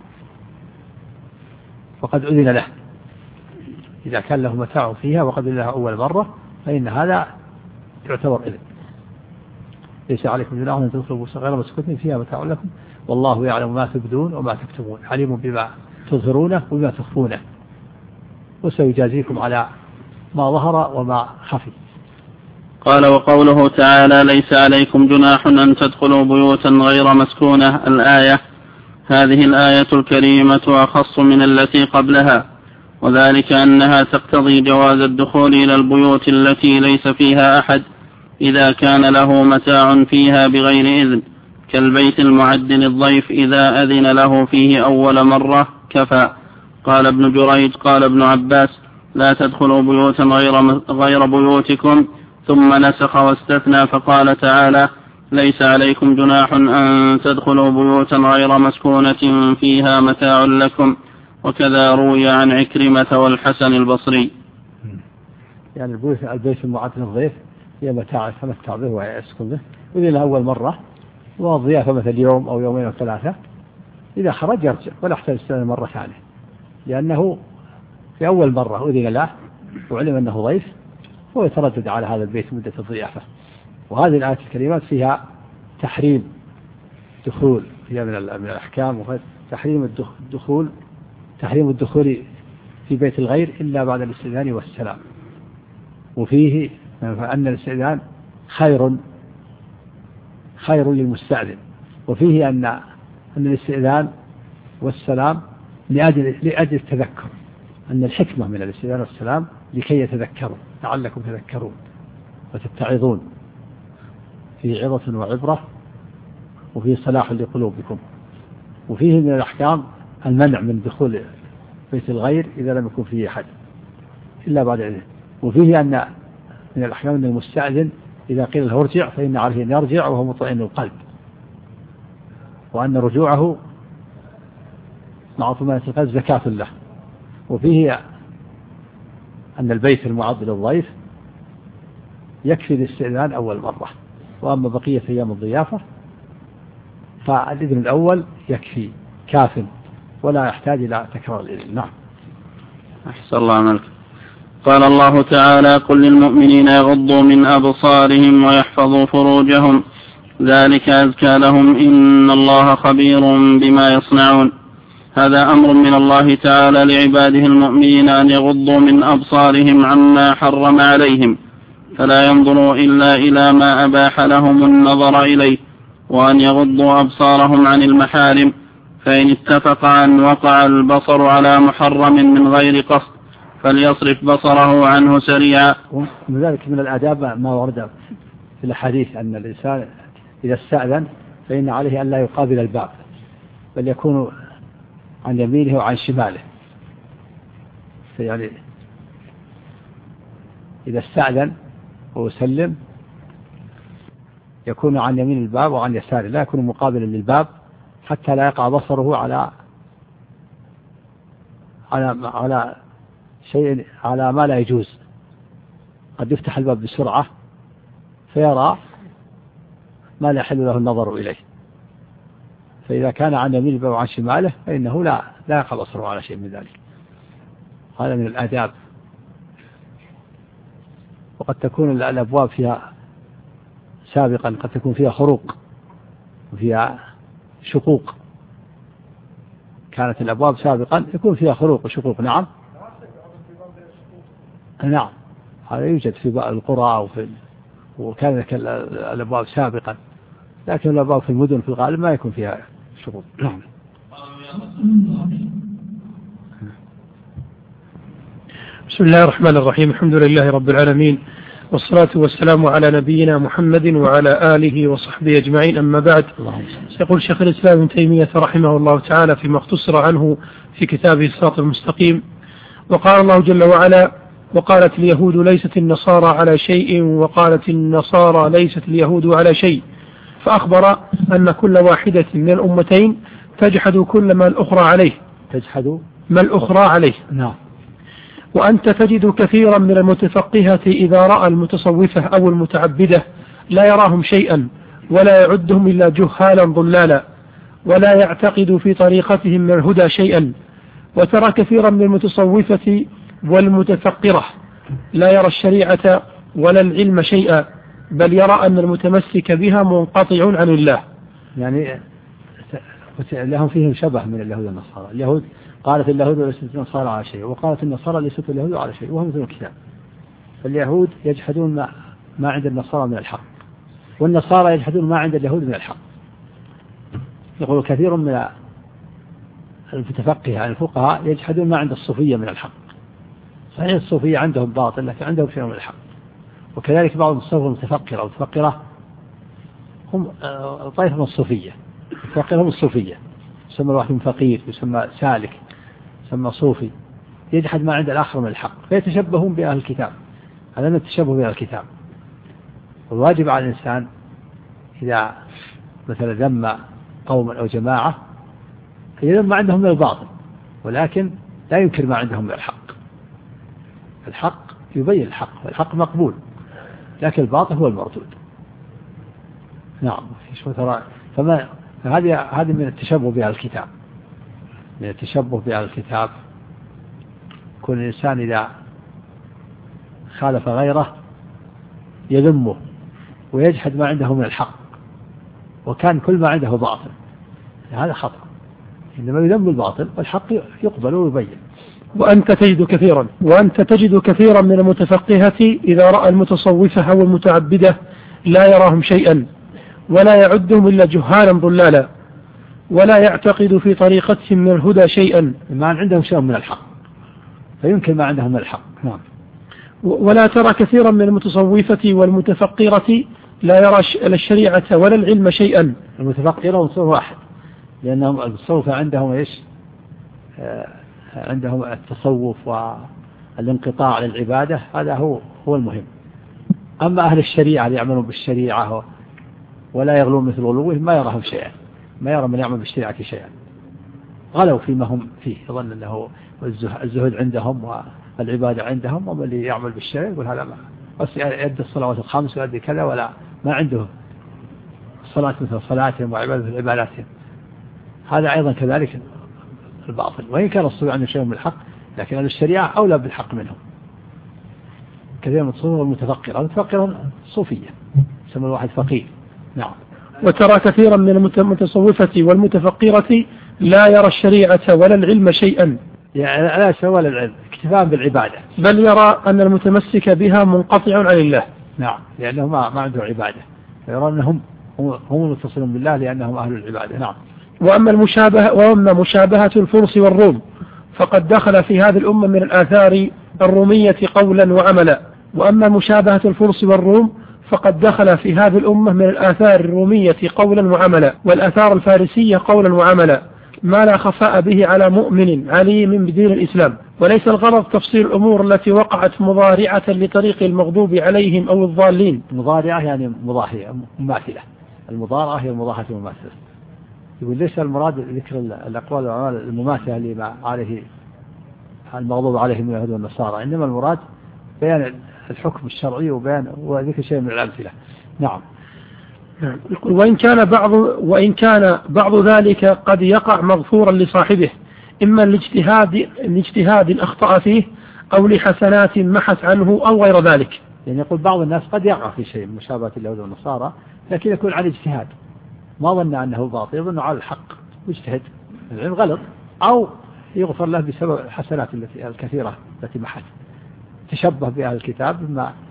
وقد أذن له إذا كان له متاع فيها وقد أذن له أول مرة، فإن هذا يعتبر إذن. ليس عليكم جناح أن تدخلوا بيوتا غير مسكونة فيها متاع لكم والله يعلم ما تبدون وما تكتمون، عليم بما تظهرونه وما تخفونه، وسيجازيكم على ما ظهر وما خفي. قال وقوله تعالى ليس عليكم جناح أن تدخلوا بيوتا غير مسكونة الآية. هذه الآية الكريمة أخص من التي قبلها، وذلك أنها تقتضي جواز الدخول إلى البيوت التي ليس فيها أحد إذا كان له متاع فيها بغير إذن، كالبيت المعد للضيف إذا أذن له فيه أول مرة كفى. قال ابن جريج قال ابن عباس لا تدخلوا بيوتا غير بيوتكم، ثم نسخ واستثنى فقال تعالى ليس عليكم جناح أن تدخلوا بيوتا غير مسكونة فيها متاع لكم، وكذا روي عن عكرمة والحسن البصري. يعني البيت المعد للضيف هي متاع يتمتع به ويسكن به، وإذن أول مرة والضيافة مثل يوم أو يومين أو 3، إذا خرج يرجع ولا يحتاج يستأذن مرة ثانية، لأنه في أول مرة أذن له وعلم أنه ضيف، هو يتردد على هذا البيت مدة الضيافة. وهذه الآيات الكريمات فيها تحريم دخول، فيها من الأحكام تحريم الدخول في بيت الغير إلا بعد الاستئذان والسلام. وفيه أن الاستئذان خير للمستأذن، وفيه أن الاستئذان والسلام لأجل التذكر، أن الحكمة من الاستئذان والسلام لكي يتذكروا لعلكم تذكرون وتتعظون، في عظة وعبرة وفي صلاح لقلوبكم وفيه من الأحكام المنع من دخول بيت الغير إذا لم يكن فيه أحد إلا بعد إذن. وفيه أن من الأحكام أن المستأذن إذا قيل له ارجع فإن عليه أن يرجع وهو مطمئن القلب، وأن رجوعه مع طمأنينة القلب زكاة له. وفيه أن البيت المعد للضيف يكفي الاستئذان أول مرة، وأما بقية أيام الضيافة فالإذن الأول يكفي كاف ولا يحتاج إلى تكرار الإذن. نعم. أحسن الله عملك. قال الله تعالى: قل للمؤمنين يغضوا من أبصارهم ويحفظوا فروجهم ذلك أزكى لهم إن الله خبير بما يصنعون. هذا أمر من الله تعالى لعباده المؤمنين أن يغضوا من أبصارهم عما حرم عليهم، فلا ينظروا إلا إلى ما أباح لهم النظر إليه، وأن يغضوا أبصارهم عن المحارم، فإن اتفق أن وقع البصر على محرم من غير قصد فليصرف بصره عنه سريعا. وذلك من الآداب ما ورد في الحديث أن الإنسان إذا استأذن فإن عليه أن لا يقابل الباب، بل يكون عن يمينه وعن شماله. يعني إذا استأذن وسلم يكون عن يمين الباب وعن يساره، لا يكون مقابلا للباب حتى لا يقع بصره على شيء، على ما لا يجوز. قد يفتح الباب بسرعة فيرى ما لا يحل له النظر إليه، فإذا كان عن يمين الباب وعن شماله فإنه لا يقع بصره على شيء من ذلك. هذا من الآداب. وقد تكون الأبواب فيها سابقا قد تكون فيها خروق وفيها شقوق. كانت الأبواب سابقا يكون فيها خروق وشقوق. نعم نعم، هذا يوجد في القرى وكانت الأبواب سابقا، لكن الأبواب في المدن في الغالب ما يكون فيها شقوق. نعم. بسم الله الرحمن الرحيم. الحمد لله رب العالمين، والصلاة والسلام على نبينا محمد وعلى آله وصحبه أجمعين. أما بعد، يقول شيخ الإسلام ابن تيمية رحمه الله تعالى فيما اختصر عنه في كتابه الصراط المستقيم: وقال الله جل وعلا: وقالت اليهود ليست النصارى على شيء وقالت النصارى ليست اليهود على شيء، فأخبر أن كل واحدة من الأمتين تجحد كل ما الأخرى عليه. تجحد ما الأخرى عليه. نعم. وأنت تجد كثيرا من المتفقهة إذا رأى المتصوفة أو المتعبدة لا يراهم شيئا ولا يعدهم إلا جهالا ضلالا، ولا يعتقد في طريقتهم من الهدى شيئا. وترى كثيرا من المتصوفة والمتفقرة لا يرى الشريعة ولا العلم شيئا، بل يرى أن المتمسك بها منقطع عن الله. يعني لهم فيهم شبه من اليهود والنصارى. اليهود قالت اليهود ليست النصارى على شيء، وقالت النصارى ليست اليهود على شيء، وهم مثل الكتاب. فاليهود يجحدون ما عند النصارى من الحق، والنصارى يجحدون ما عند اليهود من الحق. يقول كثير من المتفقهة الفقهاء يجحدون ما عند الصوفية من الحق. صحيح الصوفية عندهم باطل لكن عندهم شيء من الحق. وكذلك بعض الصوفية المتفقرة هم طائفة من الصوفية. المتفقرة هم الصوفية، يسمى الواحد فقير، يسمى سالك، يسمى صوفي، يجحد ما عند الآخر من الحق، فيتشبهون بأهل الكتاب. هذا من التشبه بأهل الكتاب. والواجب على الإنسان إذا مثلا ذم قوما أو جماعة يذم ما عندهم من الباطل، ولكن لا ينكر ما عندهم من الحق. الحق يبين الحق، والحق مقبول، لكن الباطل هو المردود. نعم. هذه من التشبه بأهل الكتاب. من التشبه بأهل الكتاب كل الإنسان إذا خالف غيره يذمه ويجحد ما عنده من الحق، وكان كل ما عنده باطل. هذا خطأ، إنما يذم الباطل والحق يقبل ويبين. وأنت تجد كثيرا من المتفقهة إذا رأى المتصوفة أو المتعبدة لا يراهم شيئا ولا يعدهم إلا جهالا ضلالا، ولا يعتقد في طريقتهم من الهدى شيئا. ما عندهم شيء من الحق فيمكن ما عندهم من الحق. نعم. ولا ترى كثيرا من المتصوفة والمتفقرة لا يرى الشريعة ولا العلم شيئا. المتفقرة وصور واحد، لأنهم التصوف عندهم إيش؟ عندهم التصوف والانقطاع للعبادة، هذا هو المهم. أما أهل الشريعة اللي يعملون بالشريعة ولا يغلون مثل غلوه ما يراهم شيئا، ما يرى من يعمل بالشريعة شيئا، غلوا فيما هم فيه، يظن أنه الزهد عندهم والعبادة عندهم، وما اللي يعمل بالشريعة يقول هذا ما بس يؤدي الصلوات الخمس ويؤدي كذا، ولا ما عنده الصلاة مثل صلاتهم وعبادة مثل عباداتهم. هذا أيضا كذلك الباطل، وإن كان الصوفية عنده شيء من الحق، لكن أهل الشريعة أولى بالحق منهم. كثير من الصوفية والمتفقرة، المتفقرة صوفية يسمى الواحد فقيه. نعم. وترى كثيرا من المتصوفة والمتفقرة لا يرى الشريعة ولا العلم شيئا، يعني لا شيء ولا العلم، اكتفاء بالعبادة، بل يرى أن المتمسك بها منقطع عن الله. نعم، لأنه ما عنده عبادة، يرى أنهم هم المتصلون بالله لأنهم أهل العبادة. نعم. وأما مشابهة الفرس والروم فقد دخل في هذه الأمة من الآثار الرومية قولا وعملا. وأما مشابهة الفرس والروم فقد دخل في هذه الأمة من الآثار الرومية قولا وعملا، والآثار الفارسية قولا وعملا، ما لا خفاء به على مؤمن عليم بدين الإسلام. وليس الغرض تفصيل الأمور التي وقعت مضارعة لطريق المغضوب عليهم أو الضالين. مضارعة يعني مضاهية مماثلة، المضارعة هي المضاهاة المماثلة. يقول ليس المراد ذكر الأقوال والأعمال المماثلة لما عليه المغضوب عليهم من اليهود والنصارى، إنما المراد بيان الحكم الشرعي وذكر شيء من الأمثلة. نعم. وإن كان بعض ذلك قد يقع مغفورا لصاحبه، إما لاجتهاد أخطأ فيه أو لحسنات محت عنه أو غير ذلك. يعني يقول بعض الناس قد يقع في شيء من مشابهة اليهود والنصارى، لكن يكون على اجتهاد، ما ظن أنه باطل، يظن على الحق واجتهد، العلم غلط، أو يغفر له بسبب الحسنات الكثيرة التي محت. تشبه بأهل الكتاب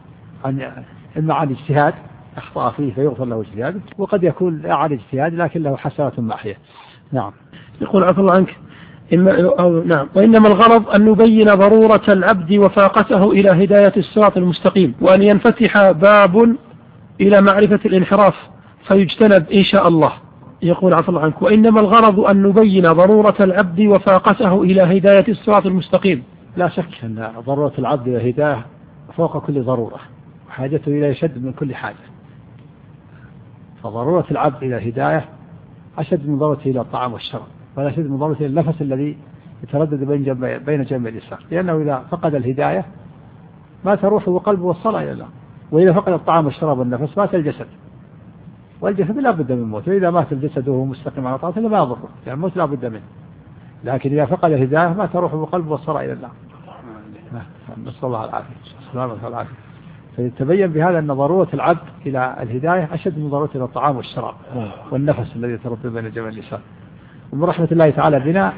إما عن اجتهاد أخطأ فيه فيغفر له اجتهاد، وقد يكون عن اجتهاد لكن له حسنات محية. نعم. يقول عفوا الله عنك نعم. وإنما الغرض أن نبين ضرورة العبد وفاقته إلى هداية الصراط المستقيم، وأن ينفتح باب إلى معرفة الانحراف فيجتنب إن شاء الله. يقول عفوا الله عنك وإنما الغرض أن نبين ضرورة العبد وفاقته إلى هداية الصراط المستقيم. لا شك أن ضرورة العبد إلى هداية فوق كل ضرورة، وحاجته إلى شد من كل حاجة. فضرورة العبد إلى هداية أشد من ضرورته إلى الطعام والشراب، ولا أشد من ضرورته إلى النفس الذي يتردد بين جنب الإنسان، لأنه إذا فقد الهداية مات روحه وقلبه والصلاة إلى الله، وإذا فقد الطعام والشراب والنفس مات الجسد، والجسد لا بد من موت، وإذا مات الجسد وهو مستقيم على طاعته ما يضره، يعني الموت لا بد منه. لكن إذا فقد الهداية مات روحه وقلبه والصلاة إلى الله. نسأل الله العافية السلامة والعافية. فيتبين بهذا أن ضرورة العبد إلى الهداية أشد من ضرورته إلى الطعام والشراب والنفس الذي يتردد بين جنب الإنسان. ومن رحمة الله تعالى بنا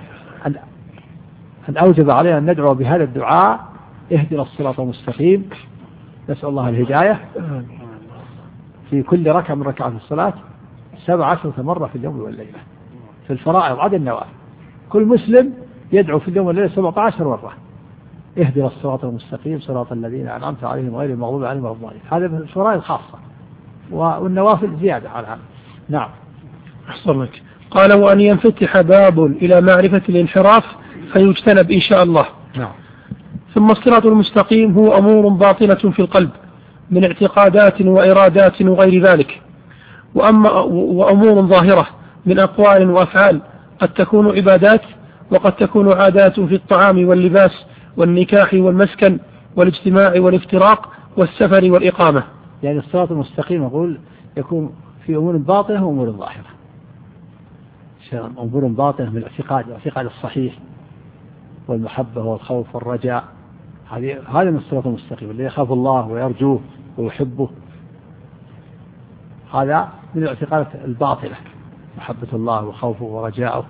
أن أوجب علينا أن ندعو بهذا الدعاء: اهدنا الصراط المستقيم. نسأل الله الهداية في كل ركعة من ركعات الصلاة 17 مرة في اليوم والليلة، في الفرائض عدا النوافل. كل مسلم يدعو في اليوم والليلة 17 مرة: اهدنا الصراط المستقيم صراط الذين أنعمت عليهم غير المغضوب عليهم ولا الضالين. هذا من الفرائض خاصة، والنوافل زيادة على هذا. نعم. أحسن لك. قال: وأن ينفتح باب إلى معرفة الانحراف فيجتنب إن شاء الله. نعم. ثم الصراط المستقيم هو أمور باطنة في القلب من اعتقادات وإرادات وغير ذلك، وأمور ظاهرة من أقوال وأفعال قد تكون عبادات، وقد تكون عادات في الطعام واللباس والنكاح والمسكن والاجتماع والافتراق والسفر والإقامة. يعني الصراط المستقيم يقول يكون في أمور باطنة وأمور ظاهرة. أمور باطنة من الاعتقاد الصحيح والمحبة والخوف والرجاء، هذا من الصراط المستقيم، اللي يخاف الله ويرجوه ويحبه، هذا من الاعتقادات الباطلة، محبة الله وخوفه ورجاؤه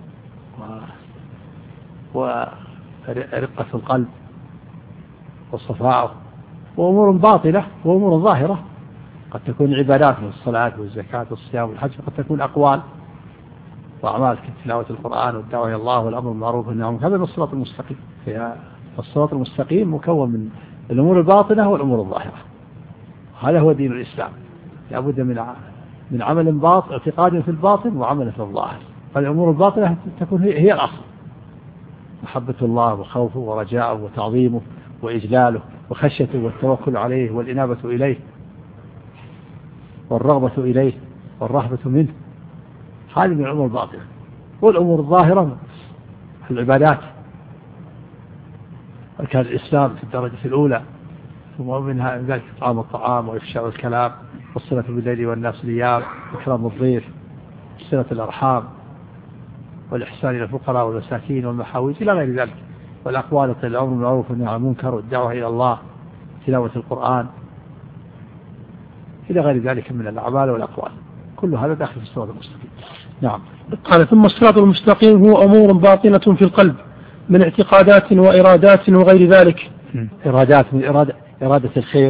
ورقة القلب وصفاؤه. وأمور باطلة وأمور ظاهرة قد تكون عبادات من الصلاة والزكاة والصيام والحج، قد تكون أقوال وأعمال كتلاوة القرآن والدعوة إلى الله والأمر بالمعروف والنهي عن المنكر. هذا من الصراط المستقيم. الصراط المستقيم مكون من الأمور الباطنة والأمور الظاهرة. هذا هو دين الإسلام. لابد من عمل باطن، اعتقاد في الباطن وعمل في الظاهر. فالأمور الباطنة تكون هي الأصل، محبة الله وخوفه ورجاءه وتعظيمه وإجلاله وخشيته والتوكل عليه والإنابة إليه والرغبة إليه والرهبة منه، هذه من الأمور الباطنة. والأمور الظاهرة العبادات، كان الإسلام في الدرجة الأولى، ثم منها ذلك إطعام الطعام وإفشاء الكلام والصلة بالليل والناس نيام وإكرام الضيف صلة الأرحام والإحسان إلى الفقراء والمساكين والمحاويج إلى غير ذلك، والأقوال الأمر بالمعروف والنهي عن المنكر والدعوة إلى الله، تلاوة القرآن إلى غير ذلك من الأعمال والأقوال، كل هذا داخل في الصراط المستقيم. نعم. قال ثم الصراط المستقيم هو أمور باطنة في القلب من اعتقادات وإرادات وغير ذلك. إرادات من إرادة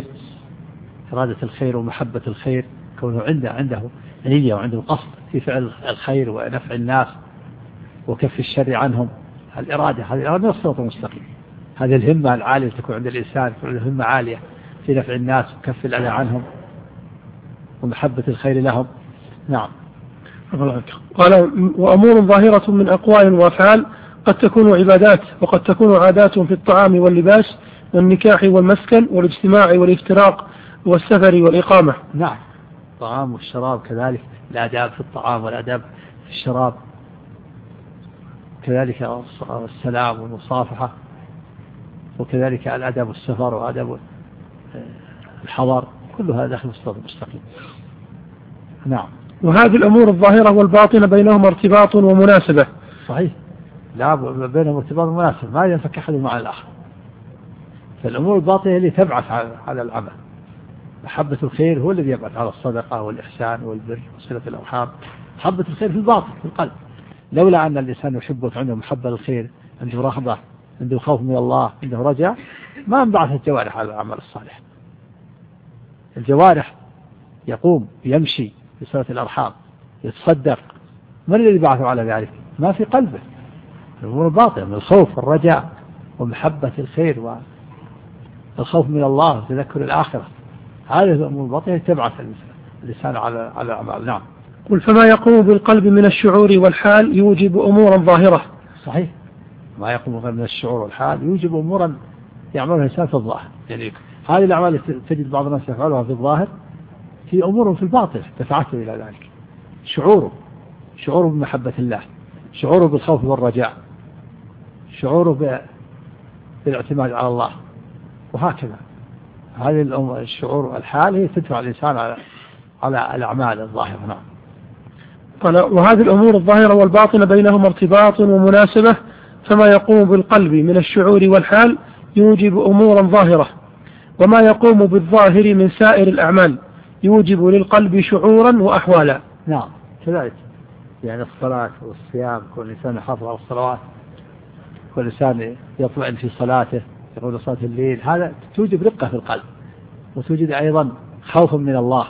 الخير ومحبة الخير، كونه عنده نية وعنده قصد في فعل الخير ونفع الناس وكف الشر عنهم. الإرادة هذه من الصراط المستقيم، هذه الهمة العالية تكون عند الإنسان، تكون الهمة عالية في نفع الناس وكف الأذى عنهم ومحبة الخير لهم. نعم. قال وأمور ظاهرة من أقوال وأفعال قد تكون عبادات وقد تكون عادات في الطعام واللباس والنكاح والمسكن والاجتماع والافتراق والسفر والإقامة. نعم. الطعام والشراب كذلك، الآداب في الطعام والآداب في الشراب، كذلك السلام والمصافحة، وكذلك الأدب السفر وأدب الحضر، كل هذا داخل في الصراط المستقيم. نعم. وهذه الأمور الظاهرة والباطنة بينهما ارتباط ومناسبة. صحيح، لا بينهم ارتباط ومناسبة، ما ينفك أحد مع الآخر. فالأمور الباطنة اللي تبعث على العمل، محبة الخير هو الذي يبعث على الصدقة والإحسان والبر وصلة الأرحام. محبة الخير في الباطن في القلب، لولا أن الإنسان يحبه عنده محبة للخير، عنده رغبة، عنده خوف من الله، عنده رجاء، ما انبعث الجوارح على الأعمال الصالحة. الجوارح يقوم يمشي بصلة الأرحام يتصدق، من الذي بعثه على ذلك؟ ما في قلبه. الأمور الباطنة من الخوف والرجاء ومحبة الخير والخوف من الله وتذكر الآخرة، هذه الأمور الباطنة تبعث الإنسان على الأعمال. نعم. قل فما يقوم بالقلب من الشعور والحال يوجب أمورا ظاهرة. صحيح، ما يقوم من الشعور والحال يوجب أمورا يعملها الإنسان في الظاهر. يعني هذه الأعمال تجد بعض الناس يفعلها في الظاهر في أمور في الباطن دفعته إلى ذلك. شعوره بمحبة الله، شعوره بالخوف والرجاء، شعوره بالاعتماد على الله، وهكذا. هذه الشعور والحال هي تدفع الإنسان على الأعمال الظاهرة. نعم. قال وهذه الأمور الظاهرة والباطنة بينهما ارتباط ومناسبة، فما يقوم بالقلب من الشعور والحال يوجب أمورا ظاهرة، وما يقوم بالظاهر من سائر الأعمال يوجب للقلب شعورا وأحوالا. نعم كذلك، يعني الصلاة والصيام، كل إنسان يحافظ على الصلوات، كل إنسان يطمئن في صلاته، يقول صلاة الليل، هذا توجب رقة في القلب، وتوجد أيضا خوفا من الله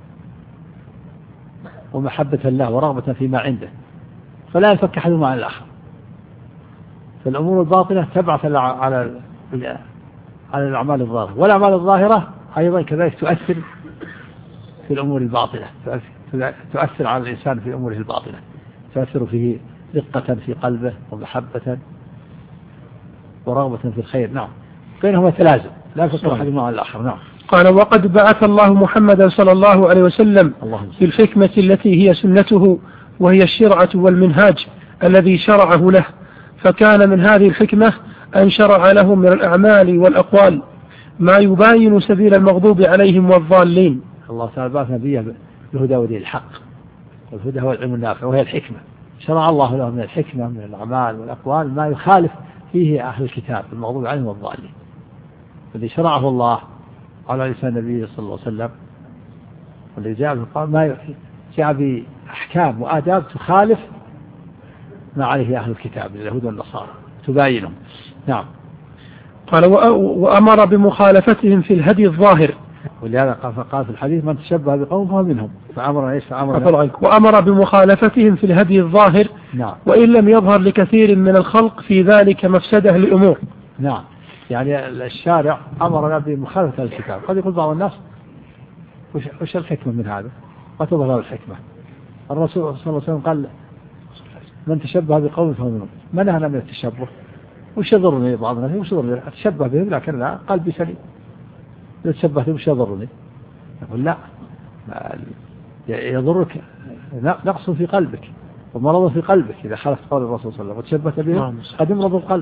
ومحبة الله ورغبة فيما عنده، فلا ينفك أحد مع الآخر. فالأمور الباطنة تبعث على الأعمال الظاهرة، والأعمال الظاهرة أيضا كذلك تؤثر في الأمور الباطنة، تؤثر على الإنسان في أموره الباطنة، تؤثر فيه رقة في قلبه ومحبة ورغبة في الخير. نعم، بينهما تلازم، لا يفصل أحد مع الآخر. نعم. قال وقد بعث الله محمدا صلى الله عليه وسلم بالحكمة التي هي سنته، وهي الشرعة والمنهاج الذي شرعه له، فكان من هذه الحكمة أن شرع لهم من الأعمال والأقوال ما يباين سبيل المغضوب عليهم والضالين. الله تعالى بعث نبيه بالهدى ودين الحق، والهدى هو العلم النافع وهي الحكمة. شرع الله لهم من الحكمة من الأعمال والأقوال ما يخالف فيه أهل الكتاب المغضوب عليهم والضالين، الذي شرعه الله على لسان النبي صلى الله عليه وسلم، والذي جاء بالقرآن ما جاء بأحكام وآداب تخالف ما عليه أهل الكتاب اليهود والنصارى تباينهم. نعم. قال وأمر بمخالفتهم في الهدي الظاهر، ولهذا قال في الحديث من تشبه بقوم فهو منهم، وأمر بمخالفتهم في الهدي الظاهر. نعم. وإن لم يظهر لكثير من الخلق في ذلك مفسدة للأمور. نعم، يعني الشارع أمرنا بمخالفة الكتاب. قد يقول بعض الناس وش الحكمة من هذا؟ ما تظهر الحكمة. الرسول صلى الله عليه وسلم قال من تشبه بقوم فهو منهم. ما نهنا من التشبه. وش يضرني بعض الناس وش يضرني أتشبه بهم لكن لا قلبي سليم. إذا تشبهت وش يضرني؟ يقول لا يضرك نقص في قلبك ومرض في قلبك إذا خالفت قول الرسول صلى الله عليه وسلم وتشبهت بهم قد يمرض القلب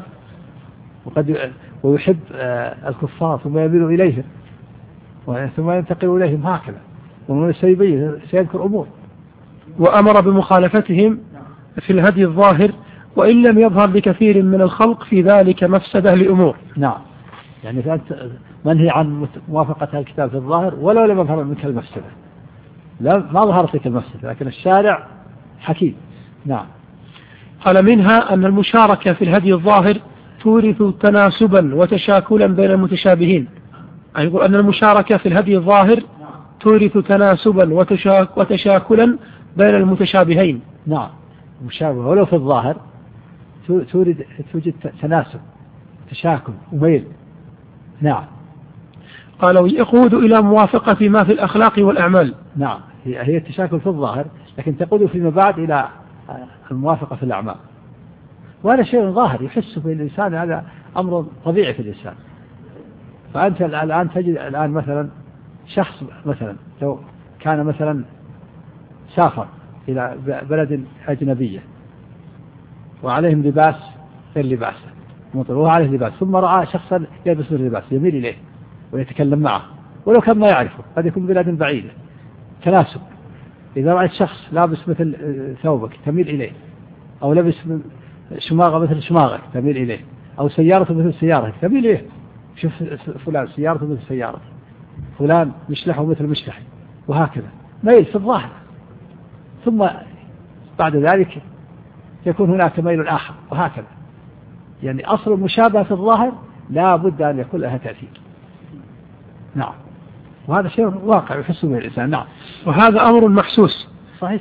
ويحب الكفار ثم يميل إليهم ثم ينتقل إليهم هكذا ومن سيذكر أمور. وأمر بمخالفتهم في الهدي الظاهر وإن لم يظهر لكثير من الخلق في ذلك مفسدة لأمور. نعم يعني فأنت منهي عن موافقة الكتاب في الظاهر ولو لم يظهر منك المفسدة. لا ما ظهرت لك المفسدة لكن الشارع حكيم. نعم. قال منها أن المشاركة في الهدي الظاهر تورث تناسبا وتشاكلا بين المتشابهين. يعني يقول أن المشاركة في الهدي الظاهر تورث تناسبا وتشاكلا بين المتشابهين. نعم مشابه ولو في الظاهر توجد تناسب تشاكل وميل. نعم. قال يقود إلى موافقة ما في الأخلاق والأعمال. نعم هي التشاكل في الظاهر لكن تقود فيما بعد إلى الموافقة في الأعمال وهذا شيء ظاهر يحس في الإنسان. هذا أمر طبيعي في الإنسان. فأنت الآن تجد الآن مثلا شخص مثلا لو كان مثلا سافر إلى بلد أجنبية وعليهم لباس غير لباسه وهو عليه لباس ثم رأى شخصا يلبس اللباس يميل إليه ويتكلم معه ولو كان ما يعرفه قد يكون بلاد بعيدة. تناسب. إذا رأيت شخص لابس مثل ثوبك تميل إليه أو لبس شماغة مثل شماغك تميل إليه أو سيارة مثل سيارتك تميل إليه. شوف فلان سيارته مثل سيارتك فلان مشلحه مثل مشلحي وهكذا ميل في الظاهر. ثم بعد ذلك يكون هناك ميل آخر وهكذا. يعني أصل المشابهة في الظاهر لا بد أن يكون لها تأثير. نعم وهذا شيء واقع يحس به الإنسان. نعم وهذا أمر محسوس. صحيح.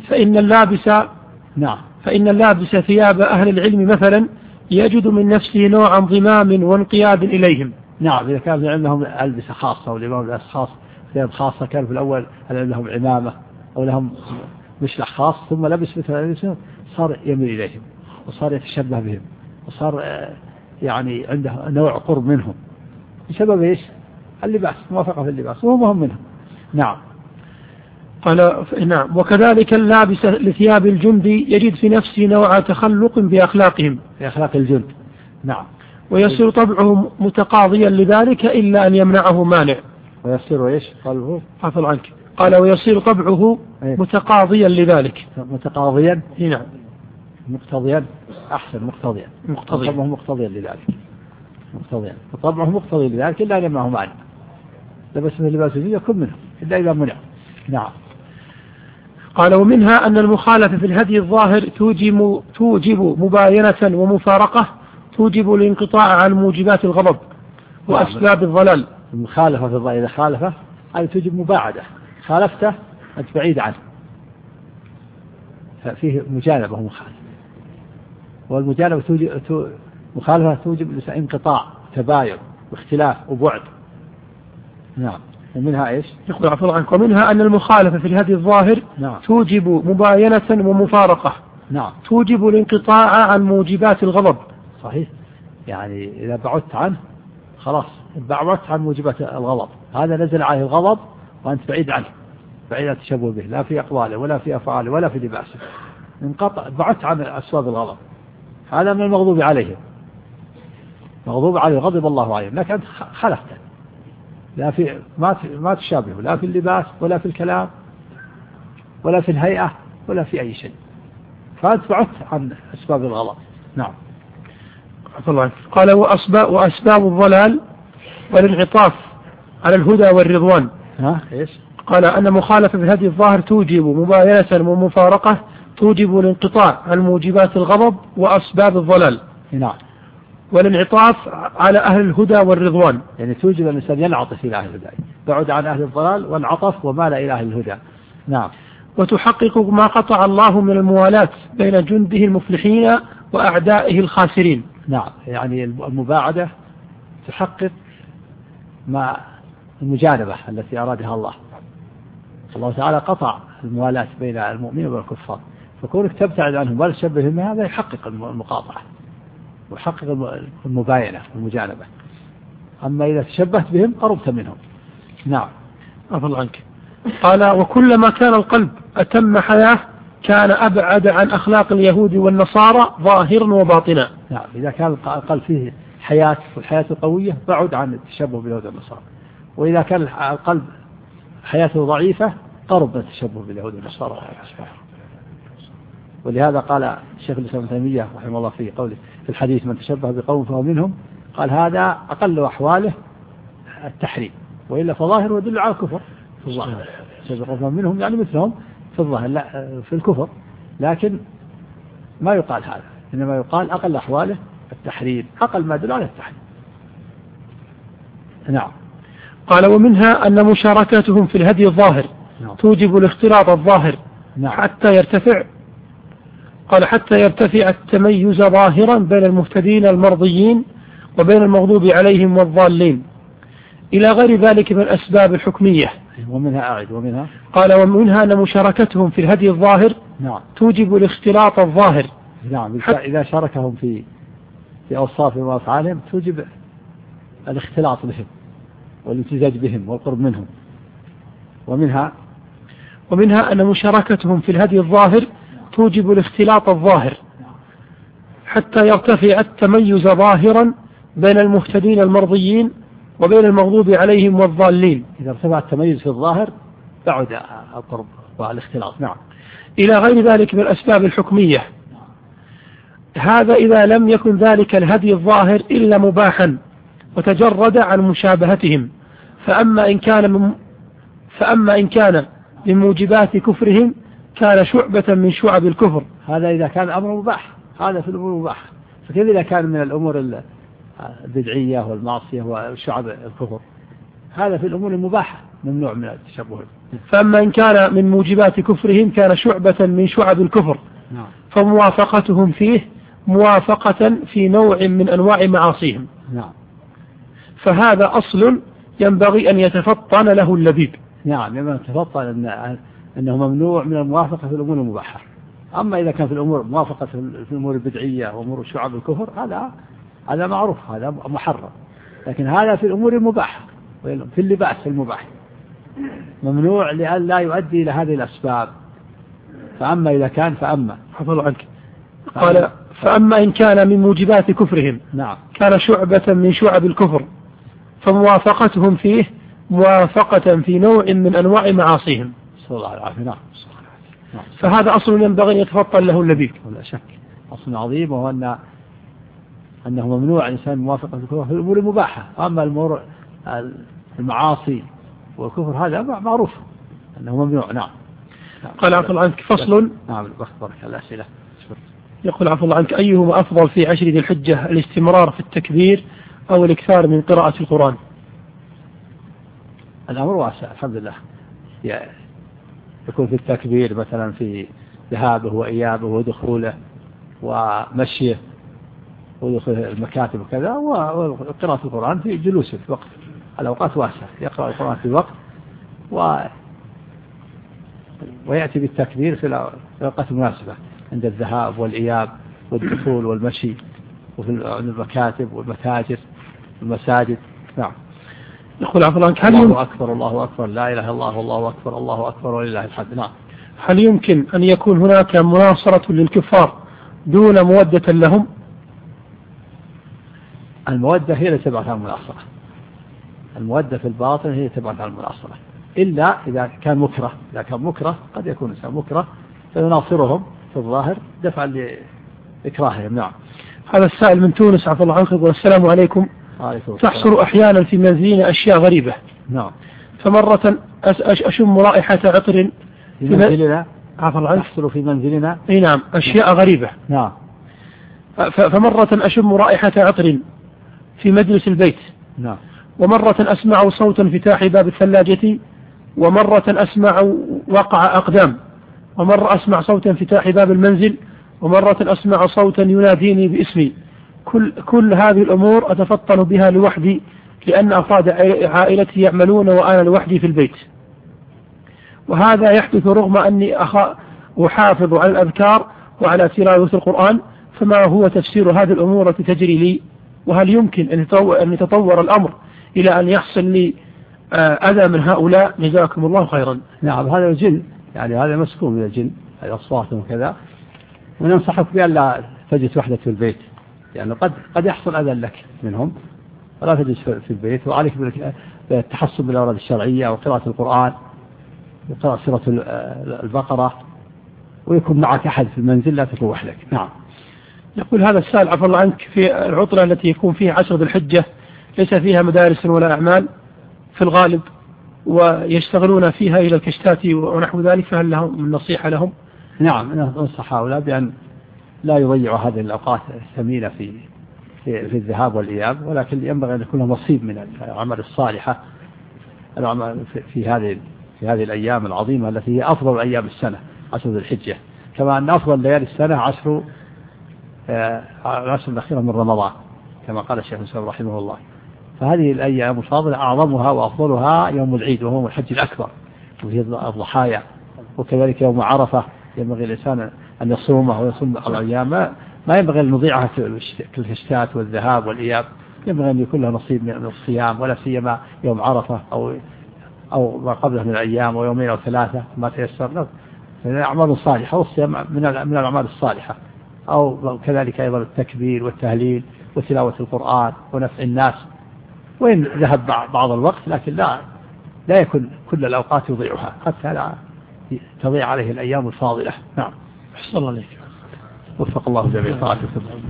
فإن اللابس ثياب أهل العلم مثلا يجد من نفسه نوع انضمام وانقياد إليهم. نعم إذا كان عندهم ألبسة خاصة والإمام لباس خاص ثياب خاصة كان في الأول لهم عمامة أو لهم مشلح خاص ثم لبس مثل الإنسان صار يميل إليهم وصار يتشبه بهم وصار يعني عنده نوع قرب منهم بسبب إيش؟ اللباس موافقة في اللباس وهو مهم منهم. نعم. قال نعم وكذلك اللابس لثياب الجند يجد في نفسه نوع تخلق بأخلاقهم في أخلاق الجند. نعم ويصير طبعه متقاضيا لذلك إلا أن يمنعه مانع. ويصير إيش قلبه حفظ عنك. قال ويصير طبعه متقاضيا لذلك. متقاضيا. نعم مقتضيا أحسن مقتضيا طبعه مقتضيا لذلك مقتضيا فطبعه مقتضي لذلك إلا أن يمنعه مانع. لبس من لباس الجند يكون منه إلا إذا منع. نعم. قال ومنها أن المخالفة في الهدي الظاهر توجب مباينة ومفارقة توجب الانقطاع عن موجبات الغضب وأسباب الضلال. المخالفة في الظاهر إذا خالفه هذه توجب مباعدة. خالفته أنت بعيد عنه ففيه مجانبة ومخالفة. والمجانبة مخالفة توجب انقطاع تباين واختلاف وبعد. نعم. ومنها إيش؟ يقول عفوا عنك ومنها أن المخالفة في الهدي الظاهر نعم. توجب مباينة ومفارقة. نعم. توجب الانقطاع عن موجبات الغضب. صحيح. يعني إذا بعدت عنه خلاص بعدت عن موجبات الغضب. هذا نزل عليه الغضب وأنت بعيد عنه بعيد عن التشبه به لا في أقواله ولا في أفعاله ولا في لباسه انقطع بعدت عن أسباب الغضب. هذا من المغضوب عليه مغضوب عليه غضب الله عليه لكن أنت خلفته لا في ما تشابه لا في اللباس ولا في الكلام ولا في الهيئة ولا في أي شيء فأنت بعدت عن أسباب الغضب. نعم. قال وأسباب الضلال والانعطاف على الهدى والرضوان. إيش؟ قال أن مخالفة في الهدي الظاهر توجب مباينة ومفارقة توجب الانقطاع عن موجبات الغضب وأسباب الضلال. نعم. والانعطاف على أهل الهدى والرضوان يعني توجب الإنسان ينعطف إلى أهل الهدى بعد عن أهل الضلال وانعطف ومال إلى أهل الهدى. نعم. وتحقق ما قطع الله من الموالاة بين جنده المفلحين وأعدائه الخاسرين. نعم. يعني المباعدة تحقق ما المجانبة التي أرادها الله. الله تعالى قطع الموالاة بين المؤمنين والكفار فكونك تبتعد عنهم ولا تشبه بهم هذا يحقق المقاطعة ويحقق المباينة والمجانبة. أما إذا تشبهت بهم قربت منهم. نعم. أفضل عنك. قال وكلما كان القلب أتم حياة كان أبعد عن أخلاق اليهود والنصارى ظاهرا وباطنا. نعم. إذا كان القلب فيه حياة والحياة قوية بعد عن التشبه باليهود والنصارى، وإذا كان القلب حياته ضعيفة قرب من التشبه باليهود والنصارى. ولهذا قال الشيخ الإسلام ابن تيمية رحمه الله في قوله في الحديث من تشبه بقوم فهو منهم، قال هذا أقل أحواله التحريم، وإلا فظاهر يدل على الكفر في الظاهر. تشبه منهم يعني مثلهم في الظاهر لا في الكفر، لكن ما يقال هذا، إنما يقال أقل أحواله التحريم، أقل ما يدل على التحريم. نعم. قال ومنها أن مشاركتهم في الهدي الظاهر توجب الاختلاط الظاهر حتى يرتفع. قال حتى يرتفع التميز ظاهرا بين المهتدين المرضيين وبين المغضوب عليهم والضالين إلى غير ذلك من الأسباب الحكمية. ومنها قال ومنها أن مشاركتهم في الهدي الظاهر توجب الاختلاط الظاهر. نعم. إذا شاركهم في أوصافهم وأفعالهم توجب الاختلاط بهم والامتزاج بهم والقرب منهم. ومنها أن مشاركتهم في الهدي الظاهر توجب الاختلاط الظاهر حتى يرتفع التميز ظاهرا بين المهتدين المرضيين وبين المغضوب عليهم والضالين. إذا ارتفع التميز في الظاهر بعد القرب والاختلاط. نعم. إلى غير ذلك من الأسباب الحكمية. هذا إذا لم يكن ذلك الهدي الظاهر إلا مباحا وتجرد عن مشابهتهم. فأما إن كان من موجبات كفرهم كان شعبة من شعب الكفر. هذا إذا كان أمر مباح، هذا في الأمور المباحة. فكيف إذا كان من الأمور البدعية والمعصية وشعب الكفر؟ هذا في الأمور المباحة ممنوع من التشبه. فأما إن كان من موجبات كفرهم كان شعبة من شعب الكفر. نعم. فموافقتهم فيه موافقة في نوع من أنواع معاصيهم. نعم. فهذا أصل ينبغي أن يتفطن له اللبيب. نعم. ينبغي أن يتفطن أنه ممنوع من الموافقة في الأمور المباحة. أما إذا كان في الأمور موافقة في الأمور البدعية وأمور شعب الكفر هذا معروف، هذا محرم. لكن هذا في الأمور المباحة في اللباس المباح ممنوع لأن لا يؤدي إلى هذه الأسباب. فأما إذا كان حفظ عنك. قال فأما إن كان من موجبات كفرهم نعم كان شعبة من شعب الكفر فموافقتهم فيه موافقة في نوع من أنواع معاصيهم. صلى الله عليه وسلم. فهذا أصل ينبغي أن يتفطن له اللبيب. ولا شك أصل عظيم، وهو أنه ممنوع الإنسان موافقة الكفر في الأمور المباحة. أما الأمور المعاصي والكفر هذا معروف أنه ممنوع. نعم. قال عفوا عنك فصل. نعم. بارك الأسئلة. يقول عفوا الله عنك أيهما أفضل في 10 ذي الحجة، الاستمرار في التكبير أو الإكثار من قراءة القرآن؟ الأمر واسع الحمد لله. يكون في التكبير مثلا في ذهابه وإيابه ودخوله ومشيه ودخول المكاتب وكذا، وقراءة القرآن في جلوسه في وقت الأوقات واسعة. يقرأ القرآن في وقت ويأتي بالتكبير في الأوقات المناسبة عند الذهاب والإياب والدخول والمشي وفي المكاتب والمتاجر والمساجد. نعم. يقول عفوا عنك الله أكبر الله أكبر لا إله إلا الله والله أكبر الله أكبر ولله الحمد. نعم. هل يمكن أن يكون هناك مناصرة للكفار دون مودة لهم؟ المودة هي التي تبعث عن المناصرة. المودة في الباطن هي تبعث عن المناصرة، إلا إذا كان مكره. إذا كان مكره قد يكون إنسان مكره فيناصرهم في الظاهر دفعا لإكراههم. نعم. هذا السائل من تونس عفوا الله عنك يقول السلام عليكم. تحصل أحيانا في منزلنا أشياء غريبة. نعم. فمرة أشم رائحة عطر في منزلنا. عفوا الله عنك. تحصل في منزلنا. أي نعم أشياء غريبة. نعم. فمرة أشم رائحة عطر في مجلس البيت. نعم. ومرة أسمع صوت انفتاح باب الثلاجة، ومرة أسمع وقع أقدام، ومرة أسمع صوت انفتاح باب المنزل، ومرة أسمع صوتا يناديني باسمي. كل هذه الأمور أتفطن بها لوحدي لأن أفراد عائلتي يعملون وأنا لوحدي في البيت. وهذا يحدث رغم أني أحافظ على الأذكار وعلى تلاوة القرآن، فما هو تفسير هذه الأمور التي تجري لي؟ وهل يمكن أن يتطور الأمر إلى أن يحصل لي أذى من هؤلاء؟ جزاكم الله خيرا. نعم، هذا الجن، يعني هذا مسكون من الجن، هذه أصوات وكذا، وننصحك بأن لا تجلس وحدك في البيت، يعني قد يحصل أذى لك منهم، فلا تجلس في البيت، وعليك بالتحصن بالأوراد الشرعية وقراءة القرآن وقراءة سورة البقرة، ويكون معك أحد في المنزل، لا تكون وحدك. نعم. يقول هذا السائل عفى الله عنك، في العطلة التي يكون فيها 10 ذي الحجة ليس فيها مدارس ولا أعمال في الغالب، ويشتغلون فيها إلى الكشتات ونحو ذلك، فهل لهم من نصيحة لهم؟ نعم، ننصح هؤلاء بأن لا يضيعوا هذه الأوقات الثمينة في الذهاب والإياب، ولكن ينبغي أن يكون لهم نصيب من الأعمال الصالحة، الأعمال في هذه الأيام العظيمة التي هي أفضل أيام السنة، 10 ذي الحجة، كما أن أفضل ليالي السنة 10 الأخيرة من رمضان، كما قال الشيخ الإسلام رحمه الله. فهذه الأيام الفاضلة أعظمها وأفضلها يوم العيد، وهو يوم الحج الأكبر، وفيه الضحايا، وكذلك يوم عرفة ينبغي الإنسان أن يصومه ويصوم الأيام، ما ينبغي أن نضيعها في الكشتات والذهاب والإياب، ينبغي أن يكون له نصيب من الصيام، ولا سيما يوم عرفة أو ما قبله من الأيام، ويومين أو 3 ما تيسر له من الأعمال الصالحة، والصيام من الأعمال الصالحة، أو كذلك أيضا التكبير والتهليل وتلاوة القرآن ونفع الناس، وإن ذهب بعض الوقت، لكن لا يكون كل الأوقات يضيعها، حتى لا تضيع عليه الأيام الفاضلة. نعم. أحسن الله عليك. وفق الله جميع طاعته.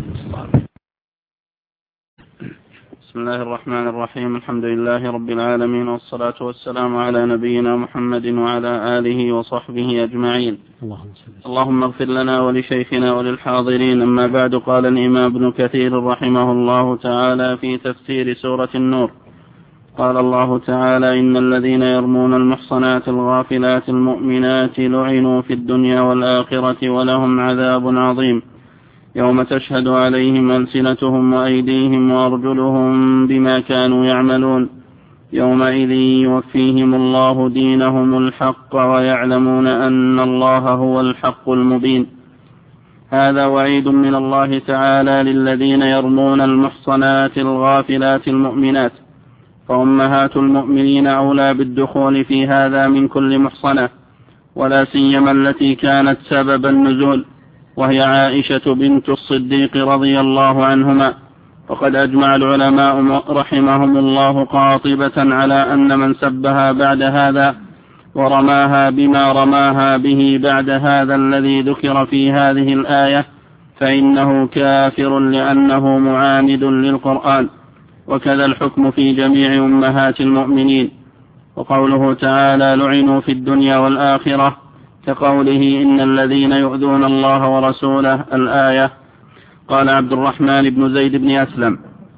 بسم الله الرحمن الرحيم. الحمد لله رب العالمين، والصلاة والسلام على نبينا محمد وعلى آله وصحبه أجمعين. اللهم اغفر لنا ولشيخنا وللحاضرين. أما بعد، قال الإمام ابن كثير رحمه الله تعالى في تفسير سورة النور: قال الله تعالى: إن الذين يرمون المحصنات الغافلات المؤمنات لعنوا في الدنيا والآخرة ولهم عذاب عظيم، يوم تشهد عليهم ألسنتهم وأيديهم وأرجلهم بما كانوا يعملون، يومئذ يوفيهم الله دينهم الحق ويعلمون أن الله هو الحق المبين. هذا وعيد من الله تعالى للذين يرمون المحصنات الغافلات المؤمنات، فأمهات المؤمنين أولى بالدخول في هذا من كل محصنة، ولا سيما التي كانت سبب النزول، وهي عائشة بنت الصديق رضي الله عنهما. وقد أجمع العلماء رحمهم الله قاطبة على أن من سبها بعد هذا ورماها بما رماها به بعد هذا الذي ذكر في هذه الآية فإنه كافر، لأنه معاند للقرآن. وكذا الحكم في جميع أمهات المؤمنين. وقوله تعالى: لعنوا في الدنيا والآخرة، كقوله: إن الذين يؤذون الله ورسوله، الآية. قال عبد الرحمن بن زيد بن أسلم: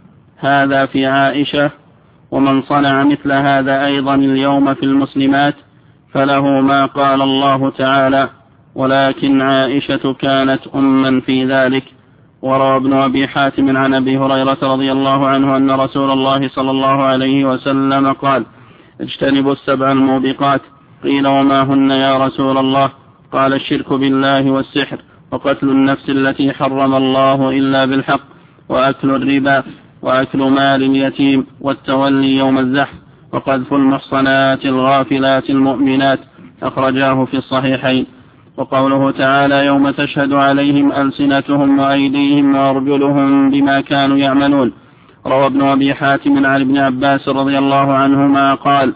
هذا في عائشة، ومن صنع مثل هذا أيضا اليوم في المسلمات فله ما قال الله تعالى: ولكن عائشة كانت أما في ذلك. وروى ابن أبي حاتم عن أبي هريرة رضي الله عنه أن رسول الله صلى الله عليه وسلم قال: اجتنبوا 7 الموبقات. قيل: وما هن يا رسول الله؟ قال: الشرك بالله والسحر، وقتل النفس التي حرم الله إلا بالحق، وأكل الربا، وأكل مال اليتيم، والتولي يوم الزحف، وقذف المحصنات الغافلات المؤمنات. أخرجاه في الصحيحين. وقوله تعالى: يوم تشهد عليهم ألسنتهم وأيديهم وأرجلهم بما كانوا يعملون. روى ابن أبي حاتم عن ابن عباس رضي الله عنهما قال: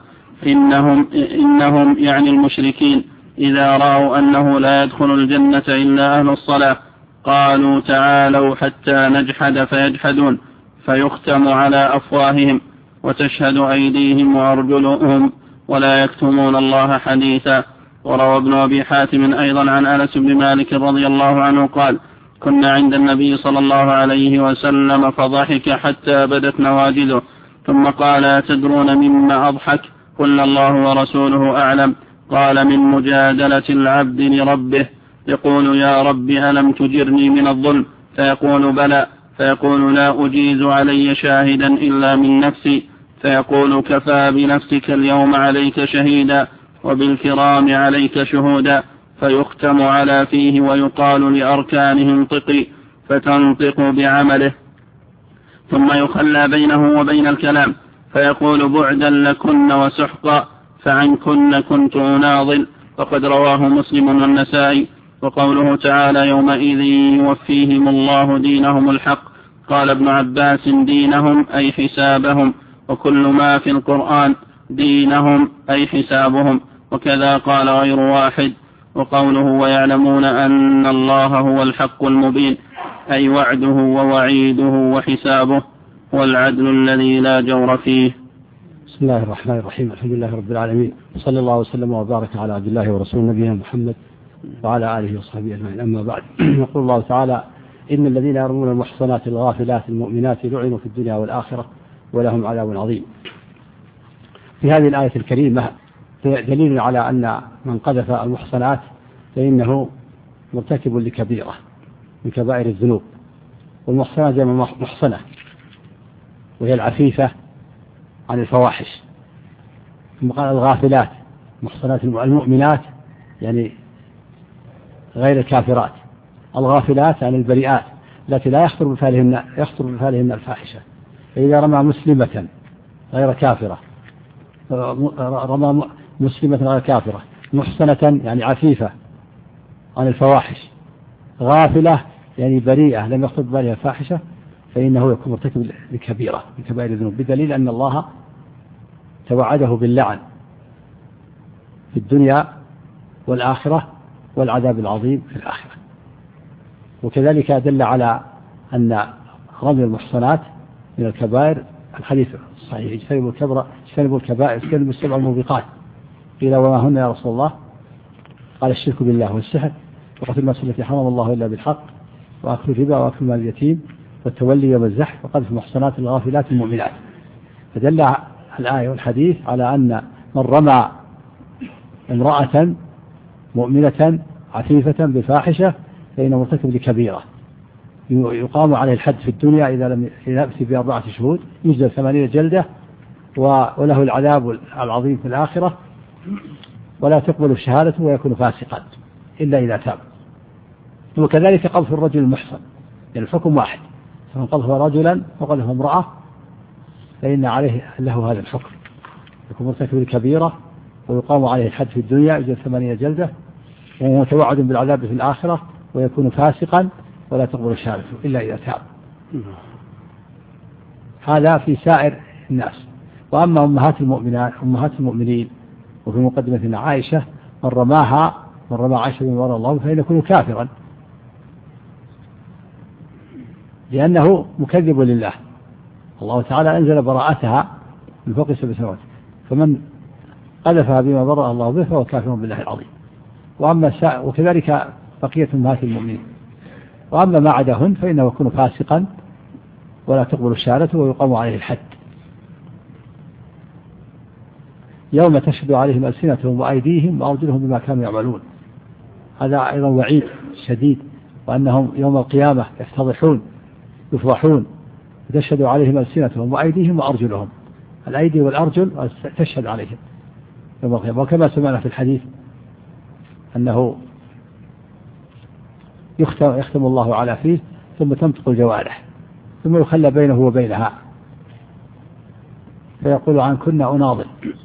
إنهم يعني المشركين إذا رأوا أنه لا يدخل الجنة إلا أهل الصلاة قالوا: تعالوا حتى نجحد، فيجحدون، فيختم على أفواههم، وتشهد أيديهم وأرجلهم، ولا يكتمون الله حديثا. وروى ابن أبي حاتم أيضا عن أنس بن مالك رضي الله عنه قال: كنا عند النبي صلى الله عليه وسلم فضحك حتى بدت نواجذه، ثم قال: أتدرون مما أضحك؟ قلنا: الله ورسوله أعلم. قال: من مجادلة العبد لربه، يقول: يا رب ألم تجرني من الظلم؟ فيقول: بلى. فيقول: لا أجيز علي شاهدا إلا من نفسي. فيقول: كفى بنفسك اليوم عليك شهيدا، وبالكرام عليك شهودا. فيختم على فيه ويقال لأركانه انطقي فتنطق بعمله، ثم يخلى بينه وبين الكلام فيقول بعدا لكن وسحقا فعنكن كنت أناضل. فقد رواه مسلم والنسائي. وقوله تعالى يومئذ يوفيهم الله دينهم الحق، قال ابن عباس دينهم أي حسابهم، وكل ما في القرآن دينهم أي حسابهم، وكذا قال غير واحد. وقوله ويعلمون أن الله هو الحق المبين أي وعده ووعيده وحسابه والعدل الذي لا جور فيه. بسم الله الرحمن الرحيم. الحمد لله رب العالمين، صلى الله وسلم وبارك على عبد الله ورسول نبينا محمد وعلى آله وصحبه أجمعين. أما بعد، يقول الله تعالى إن الذين يرمون المحصنات الغافلات المؤمنات لعنوا في الدنيا والآخرة ولهم عذاب عظيم. في هذه الآية الكريمة دليل على أن من قذف المحصنات فإنه مرتكب لكبيرة من كبائر الذنوب. والمحصنات جمع محصنة، وهي العفيفة عن الفواحش. ثم قال الغافلات محصنات المؤمنات يعني غير الكافرات، الغافلات عن البريئات التي لا يخطر بفعلهن الفاحشة. فإذا رمى مسلمة غير كافرة، رمى مسلمة غير كافرة، محصنة يعني عفيفة عن الفواحش، غافلة يعني بريئة لم يخطر ببالها الفاحشة، فإنه يكون مرتكب لكبيرة من كبائر الذنوب، بدليل أن الله توعده باللعن في الدنيا والآخرة والعذاب العظيم في الآخرة. وكذلك دل على أن رمي المحصنات من الكبائر الحديث الصحيح اجتنبوا الكبائر، اجتنبوا السبع الموبقات. قيل وما هن يا رسول الله؟ قال الشرك بالله والسحر وقتل النفس التي حرم الله إلا بالحق وأكل الربا وأكل مال اليتيم والتولي يوم الزحف وقذف المحصنات الغافلات المؤمنات. فدل الآية والحديث على أن من رمى امرأة مؤمنة عفيفة بفاحشة فإنه مرتكب لكبيرة، يقام عليه الحد في الدنيا إذا لم يأتي ب4 شهود، يجزى 80 جلدة، وله العذاب العظيم في الآخرة، ولا تقبل شهادته ويكون فاسقا إلا إذا تاب. وكذلك قذف الرجل المحصن، يعني الحكم واحد، فمن قذف رجلا وقذف امرأة فإن عليه له هذا الحكم، يكون مرتكب لكبيرة ويقام عليه الحد في الدنيا يجزى 80 جلدة، ومتوعد بالعذاب في الآخرة، ويكون فاسقا ولا تقبل شهادته إلا إذا تاب. هذا في سائر الناس. وأما أمهات المؤمنين وفي مقدمة عائشة من رمى عائشة من وراء الله فإنه يكون كافرا، لأنه مكذب لله. الله تعالى أنزل براءتها من فوق 7 سماوات، فمن قذفها بما برأ الله به فهو كافر بالله العظيم. وكذلك بقية أمهات المؤمنين. وأما ما عداهن فإنه يكون فاسقا ولا تقبل شهادته ويقام عليه الحد. يوم تشهد عليهم ألسنتهم وأيديهم وأرجلهم بما كانوا يعملون. هذا أيضا وعيد شديد، وأنهم يوم القيامة يفتضحون يفضحون، تشهد عليهم ألسنتهم وأيديهم وأرجلهم. الأيدي والأرجل تشهد عليهم يوم القيامة. وكما سمعنا في الحديث أنه يختم الله على فيه ثم تنطق الجوارح ثم يخلى بينه وبينها فيقول عن كنا أناضل.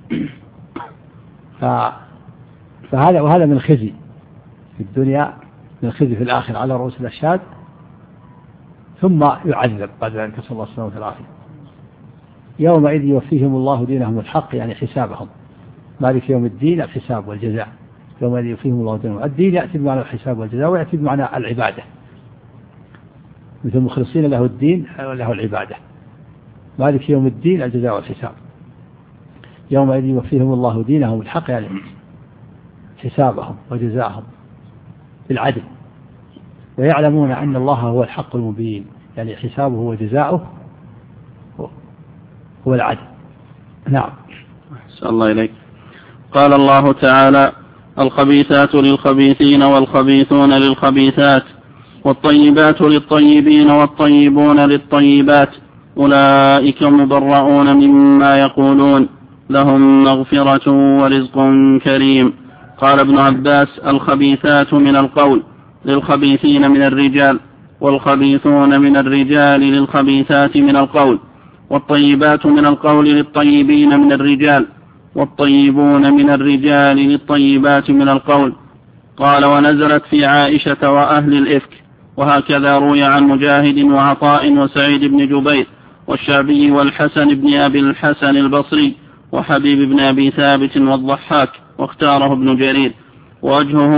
وهذا من الخزي في الدنيا، من الخزي في الآخر على رؤوس الأشهاد، ثم يعذب بعد ذلك، نسأل الله السلامة والعافية. يومئذ يوفيهم الله دينهم الحق يعني حسابهم. مالك يوم الدين الحساب والجزاء. يومئذ يوفيهم الله دينهم. الدين يأتي بمعنى الحساب والجزاء، ويأتي بمعنى العبادة، مثل المخلصين له الدين وله العبادة. مالك يوم الدين الجزاء والحساب. يومئذ يوفيهم الله دينهم الحق يعني حسابهم وجزاءهم بالعدل، ويعلمون أن الله هو الحق المبين، يعني حسابه وجزاؤه هو العدل. نعم. أحسن الله إليك. قال الله تعالى الخبيثات للخبيثين والخبيثون للخبيثات والطيبات للطيبين والطيبون للطيبات أولئك مبرؤون مما يقولون لهم مغفرة ورزق كريم. قال ابن عباس: الخبيثات من القول للخبيثين من الرجال، والخبيثون من الرجال للخبيثات من القول، والطيبات من القول للطيبين من الرجال، والطيبون من الرجال للطيبات من القول. قال: ونزلت في عائشة وأهل الإفك. وهكذا روي عن مجاهد وعطاء وسعيد بن جبير والشعبي والحسن بن أبي الحسن البصري وحبيب بن أبي ثابت والضحاك، واختاره ابن جرير. ووجهه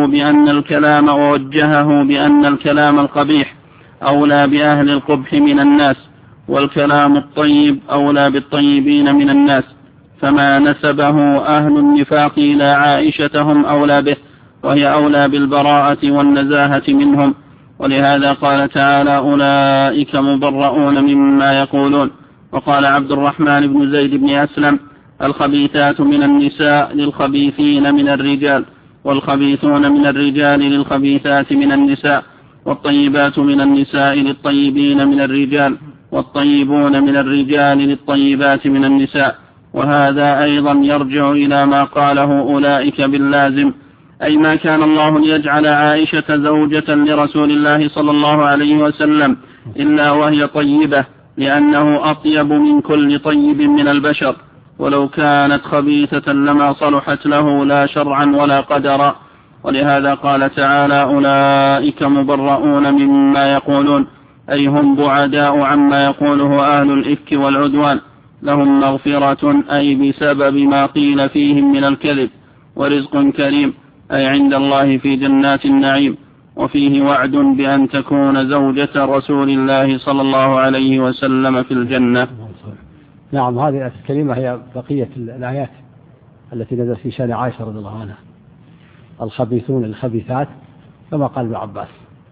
ووجهه بأن الكلام القبيح أولى بأهل القبح من الناس، والكلام الطيب أولى بالطيبين من الناس، فما نسبه أهل النفاق إلى عائشة هم أولى به، وهي أولى بالبراءة والنزاهة منهم. ولهذا قال تعالى: أولئك مبرؤون مما يقولون. وقال عبد الرحمن بن زيد بن أسلم: الخبيثات من النساء للخبيثين من الرجال، والخبيثون من الرجال للخبيثات من النساء، والطيبات من النساء للطيبين من الرجال، والطيبون من الرجال للطيبات من النساء. وهذا أيضا يرجع إلى ما قاله أولئك باللازم، أي ما كان الله ليجعل عائشة زوجة لرسول الله صلى الله عليه وسلم إلا وهي طيبة، لأنه أطيب من كل طيب من البشر، ولو كانت خبيثة لما صلحت له لا شرعا ولا قدرا. ولهذا قال تعالى: أولئك مبرؤون مما يقولون، أي هم بعداء عما يقوله أهل الإفك والعدوان، لهم مغفرة أي بسبب ما قيل فيهم من الكذب، ورزق كريم أي عند الله في جنات النعيم. وفيه وعد بأن تكون زوجة رسول الله صلى الله عليه وسلم في الجنة. نعم، هذه الآية الكريمة هي بقية الآيات التي نزلت في شأن عائشة رضي الله عنها. الخبيثون للخبيثات كما قال ابن عباس: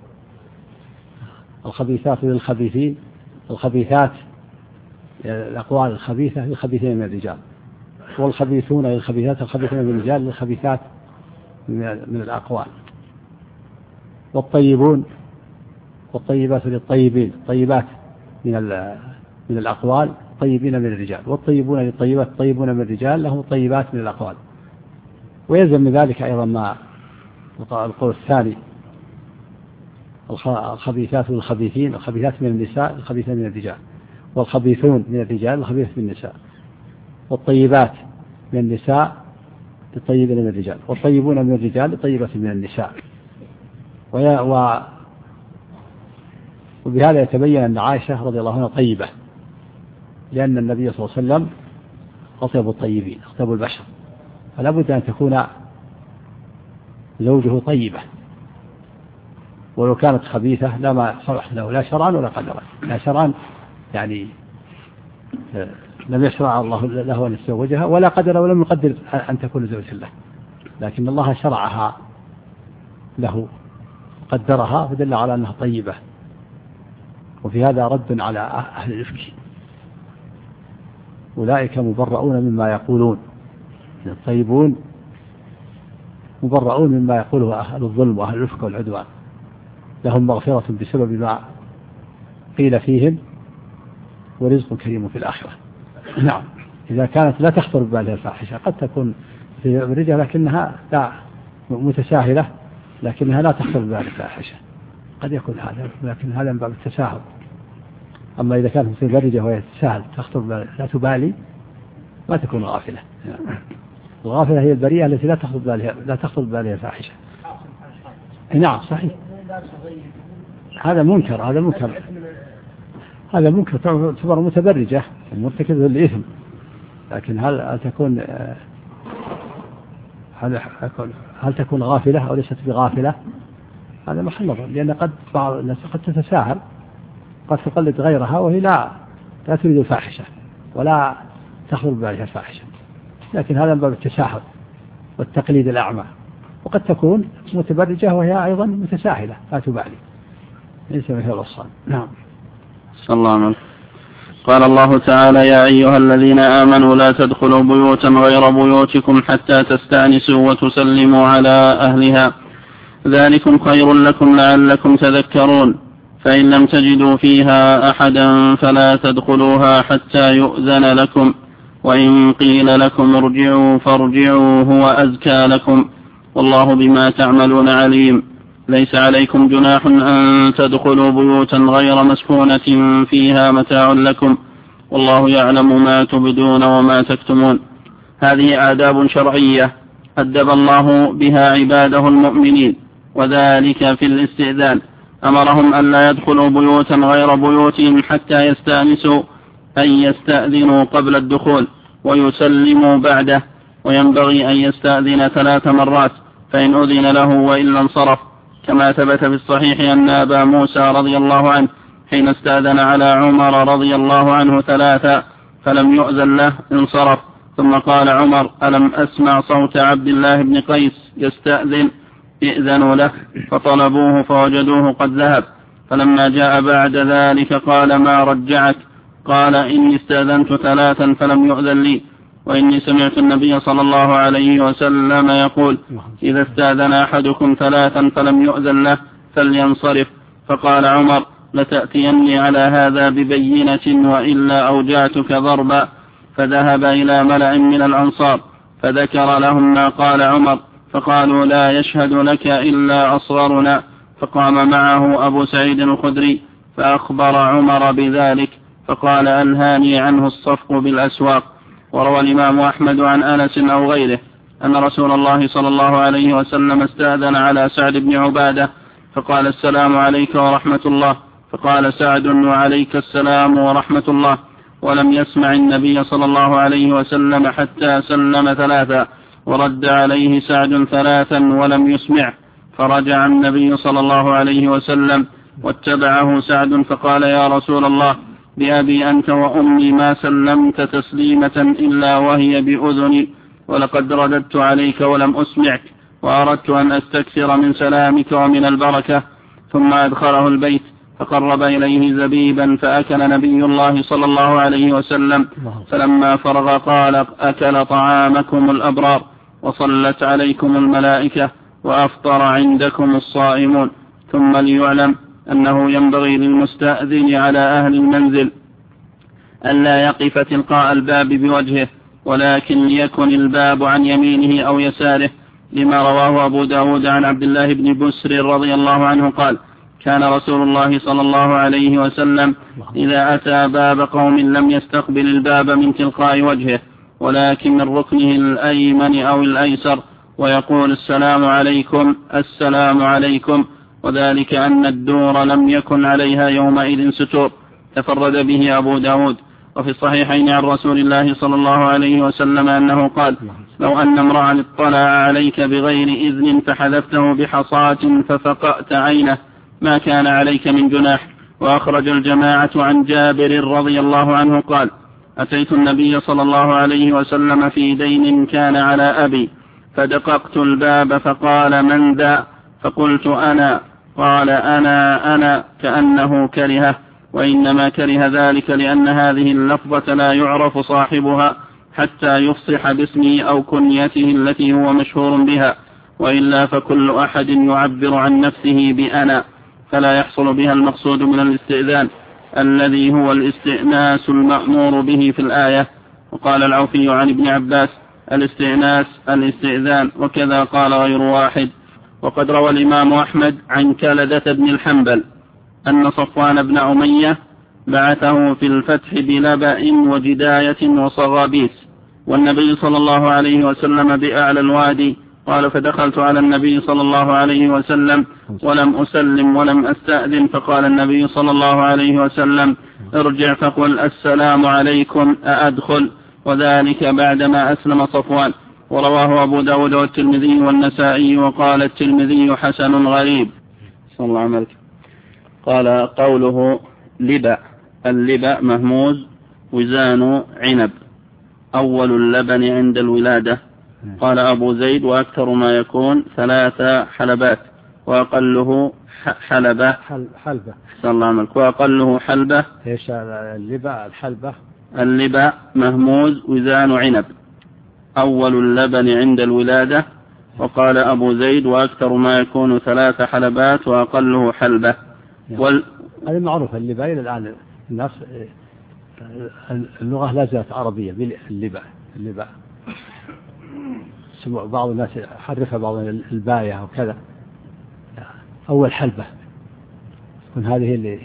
الخبيثات للخبيثين، الخبيثات الأقوال الخبيثة للخبيثين من الرجال، والخبيثون للخبيثات، الخبيثين من الرجال للخبيثات من الأقوال، والطيبون والطيبات للطيبين، الطيبات من الأقوال، الطيبين من الرجال، والطيبون للطيبات، الطيبون من الرجال لهم الطيبات من الأقوال. ويلزم من ذلك أيضا ما القول الثاني: الخبيثات للخبيثين، الخبيثات من النساء، الخبيثات من الرجال، والخبيثون من الرجال، الخبيثات من النساء، والطيبات من النساء للطيبين من الرجال، والطيبون من الرجال للطيبات من النساء. وبهذا يتبين أن عائشة رضي الله عنها طيبة، لأن النبي صلى الله عليه وسلم أطيب الطيبين، أطيب البشر، فلا بد أن تكون زوجه طيبة، ولو كانت خبيثة لما صلح له لا شرعا ولا قدرا. لا شرعا يعني لم يشرع الله له أن يتزوجها، ولا قدر ولم يقدر أن تكون زوجة له، لكن الله شرعها له قدرها، فدل على أنها طيبة. وفي هذا رد على أهل الإفك: أولئك مبرؤون مما يقولون، الطيبون مبرؤون مما يقوله أهل الظلم وأهل الإفك والعدوان، لهم مغفرة بسبب ما قيل فيهم، ورزق كريم في الآخرة. نعم، إذا كانت لا تخطر ببالها الفاحشة، قد تكون في الرجال لكنها لا متساهلة، لكنها لا تخطر ببالها الفاحشة، قد يكون هذا، لكن هذا من باب التساهل. أما إذا كانت في الرجال وهي تساهل تخطر لا تبالي، ما تكون غافلة. الغافلة هي البريئة التي لا تخطر ببالها الفاحشة. نعم صحيح، هذا منكر، هذا منكر تعتبر متبرجة مرتكبة للإثم، لكن هل تكون غافلة أو ليست بغافلة؟ هذا محل نظر، لأن قد بعض الناس قد تتساهل، قد تقلد غيرها وهي لا تريد الفاحشة ولا تخطر ببالها الفاحشة، لكن هذا من باب التساهل والتقليد الأعمى. وقد تكون متبرجة وهي أيضا متساهلة لا تبالي، ليس مثل الأصال. نعم. صلى الله عليه وسلم. قال الله تعالى: يا أيها الذين آمنوا لا تدخلوا بيوتا غير بيوتكم حتى تستأنسوا وتسلموا على أهلها، ذلكم خير لكم لعلكم تذكرون. فإن لم تجدوا فيها أحدا فلا تدخلوها حتى يؤذن لكم، وإن قيل لكم ارجعوا فارجعوا هو أزكى لكم، والله بما تعملون عليم. ليس عليكم جناح أن تدخلوا بيوتا غير مسكونة فيها متاع لكم، والله يعلم ما تبدون وما تكتمون. هذه آداب شرعية أدب الله بها عباده المؤمنين، وذلك في الاستئذان. أمرهم أن لا يدخلوا بيوتا غير بيوتهم حتى يستأنسوا، أن يستأذنوا قبل الدخول ويسلموا بعده، وينبغي أن يستأذن 3 مرات فإن أذن له وإلا انصرف، كما ثبت في الصحيح أن أبا موسى رضي الله عنه حين استأذن على عمر رضي الله عنه 3 فلم يؤذن له انصرف، ثم قال عمر: ألم أسمع صوت عبد الله بن قيس يستأذن؟ ائذنوا له. فطلبوه فوجدوه قد ذهب، فلما جاء بعد ذلك قال: ما رجعك؟ قال: إني استأذنت 3 فلم يؤذن لي، وإني سمعت النبي صلى الله عليه وسلم يقول: إذا استأذن أحدكم 3 فلم يؤذن له فلينصرف. فقال عمر: لتأتيني على هذا ببينة وإلا أوجعتك ضربا. فذهب إلى ملأ من الأنصار فذكر لهم ما قال عمر، فقالوا: لا يشهد لك إلا أصغرنا. فقام معه أبو سعيد الخدري فأخبر عمر بذلك، فقال: أنهاني عنه الصفق بالأسواق. وروى الإمام أحمد عن أنس أو غيره أن رسول الله صلى الله عليه وسلم استأذن على سعد بن عبادة فقال: السلام عليك ورحمة الله. فقال سعد: وعليك السلام ورحمة الله. ولم يسمع النبي صلى الله عليه وسلم حتى سلم 3، ورد عليه سعد 3 ولم يسمع، فرجع النبي صلى الله عليه وسلم واتبعه سعد فقال: يا رسول الله، بأبي أنت وأمي ما سلمت تسليمة إلا وهي بأذني، ولقد رددت عليك ولم أسمعك، وأردت أن أستكثر من سلامك ومن البركة. ثم أدخله البيت فقرب إليه زبيبا فأكل نبي الله صلى الله عليه وسلم، فلما فرغ قال: أكل طعامكم الأبرار، وصلت عليكم الملائكة، وأفطر عندكم الصائمون. ثم ليعلم أنه ينبغي للمستأذن على أهل المنزل ألا يقف تلقاء الباب بوجهه، ولكن ليكن الباب عن يمينه أو يساره، لما رواه أبو داود عن عبد الله بن بسر رضي الله عنه قال: كان رسول الله صلى الله عليه وسلم إذا أتى باب قوم لم يستقبل الباب من تلقاء وجهه، ولكن من ركنه الأيمن أو الأيسر، ويقول: السلام عليكم السلام عليكم، وذلك أن الدور لم يكن عليها يومئذ ستور. تفرد به أبو داود. وفي الصحيحين عن رسول الله صلى الله عليه وسلم أنه قال: لو أن امرأ اطلع عليك بغير إذن فحذفته بحصاة ففقأت عينه ما كان عليك من جناح. وأخرج الجماعة عن جابر رضي الله عنه قال: أتيت النبي صلى الله عليه وسلم في دين كان على أبي، فدققت الباب فقال: من ذا؟ فقلت: أنا. قال: أنا كأنه كرهه، وإنما كره ذلك لأن هذه اللفظة لا يعرف صاحبها حتى يفصح باسمه أو كنيته التي هو مشهور بها، وإلا فكل أحد يعبر عن نفسه بأنا، فلا يحصل بها المقصود من الاستئذان الذي هو الاستئناس المأمور به في الآية. وقال العوفي عن ابن عباس: الاستئناس الاستئذان، وكذا قال غير واحد. وقد روى الإمام أحمد عن كلدة بن الحنبل أن صفوان بن أمية بعثه في الفتح بلبأ وجداية وصغابيس، والنبي صلى الله عليه وسلم بأعلى الوادي. قال: فدخلت على النبي صلى الله عليه وسلم ولم أسلم ولم أستأذن، فقال النبي صلى الله عليه وسلم: ارجع فقل: السلام عليكم أأدخل؟ وذلك بعدما أسلم صفوان. ورواه أبو داود والترمذي والنسائي، وقال الترمذي: حسن غريب. صلى الله عليه وسلم. قال: قوله لبأ، اللبأ مهموز وزان عنب، أول اللبن عند الولادة. قال أبو زيد: وأكثر ما يكون 3 حلبات، وأقله حلبة. صلى الله عليه وسلم. وأقله حلبة. إيش اللبأ؟ الحلبة. اللبأ مهموز وزان عنب، أول اللبن عند الولادة. وقال أبو زيد: وأكثر ما يكون 3 حلبات، وأقله حلبة. هذا معروف اللبأ إلى الآن الناس اللغة لا زالت عربية باللبأ. بعض الناس حرفها بعض الباية أو كذا، أول حلبة تكون هذه اللي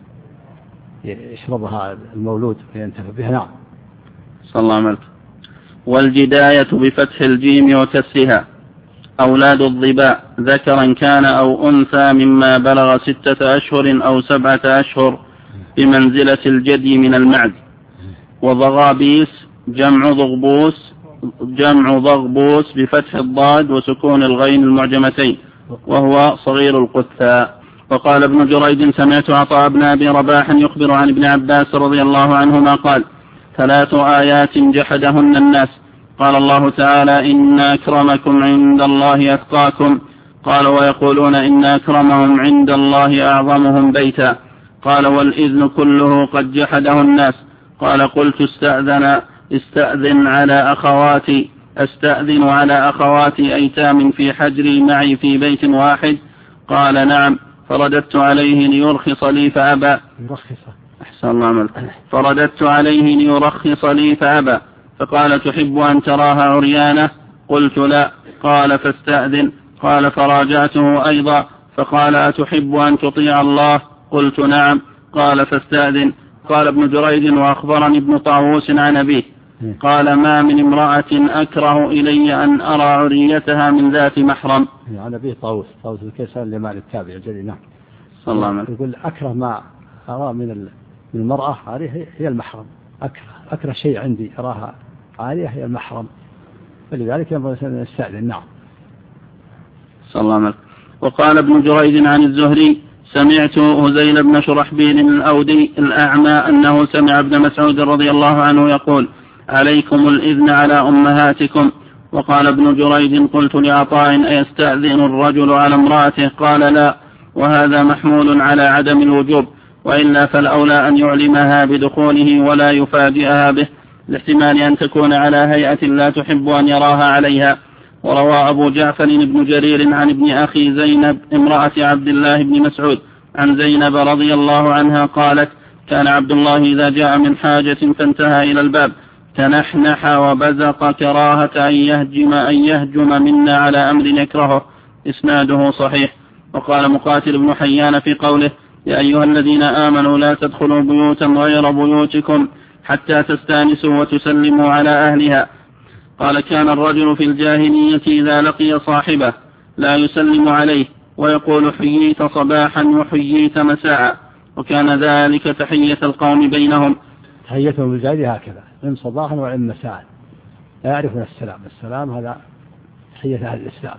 يشربها المولود وينتفع بها. نعم. صلى الله عليه وسلم. والجداية بفتح الجيم وكسرها أولاد الضباء ذكرا كان أو أنثى مما بلغ 6 أشهر أو 7 أشهر بمنزلة الجدي من المعد. وضغابيس جمع ضغبوس بفتح الضاد وسكون الغين المعجمتين وهو صغير القثاء. وقال ابن جريج سمعت عطاء بن أبي رباح يخبر عن ابن عباس رضي الله عنهما قال 3 آيات جحدهن الناس. قال الله تعالى إن أكرمكم عند الله أتقاكم. قال ويقولون إن أكرمهم عند الله أعظمهم بيتا. قال والإذن كله قد جحده الناس. قال قلت استأذن على أخواتي أيتام في حجري معي في بيت واحد. قال نعم. فرددت عليه ليرخص لي فأبى. أحسن الله عملك. فرددت عليه ليرخص لي فأبى. فقال تحب أن تراها عريانة؟ قلت لا. قال فاستأذن. قال فراجعته أيضا فقال أتحب أن تطيع الله؟ قلت نعم. قال فاستأذن. قال ابن جريج وأخبرني ابن طاووس عن أبيه قال ما من امرأة أكره إلي أن أرى عريتها من ذات محرم. عن أبيه طاووس الكيسان لمال التابع الجليل. نعم. صلى الله عليه وسلم. يقول أكره ما أرى من المرأة عارية هي المحرم. أكره شيء عندي أراها عارية هي المحرم، فلذلك ينبغي أن نستأذن. نعم. صلى الله عليه وسلم. وقال ابن جريج عن الزهري سمعت هزيل بن شرحبيل الأودي الأعمى أنه سمع ابن مسعود رضي الله عنه يقول عليكم الإذن على أمهاتكم. وقال ابن جريج قلت لعطاء أيستأذن الرجل على امرأته؟ قال لا، وهذا محمول على عدم الوجوب، وإلا فالأولى أن يعلمها بدخوله ولا يفاجئها به، لاحتمال أن تكون على هيئة لا تحب أن يراها عليها. وروى أبو جعفر بن جرير عن ابن أخي زينب امرأة عبد الله بن مسعود عن زينب رضي الله عنها قالت كان عبد الله إذا جاء من حاجة فانتهى إلى الباب تنحنح وبزق كراهة أن يهجم منا على أمر يكرهه. إسناده صحيح. وقال مقاتل بن حيان في قوله يا أيها الذين آمنوا لا تدخلوا بيوتا غير بيوتكم حتى تستانسوا وتسلموا على أهلها. قال كان الرجل في الجاهلية إذا لقي صاحبه لا يسلم عليه ويقول حييت صباحا وحييت مساء، وكان ذلك تحية القوم بينهم. تحيتهم بالجاهلية هكذا، إن صباحا وإن مساء، لا يعرفون السلام هذا تحية أهل الإسلام،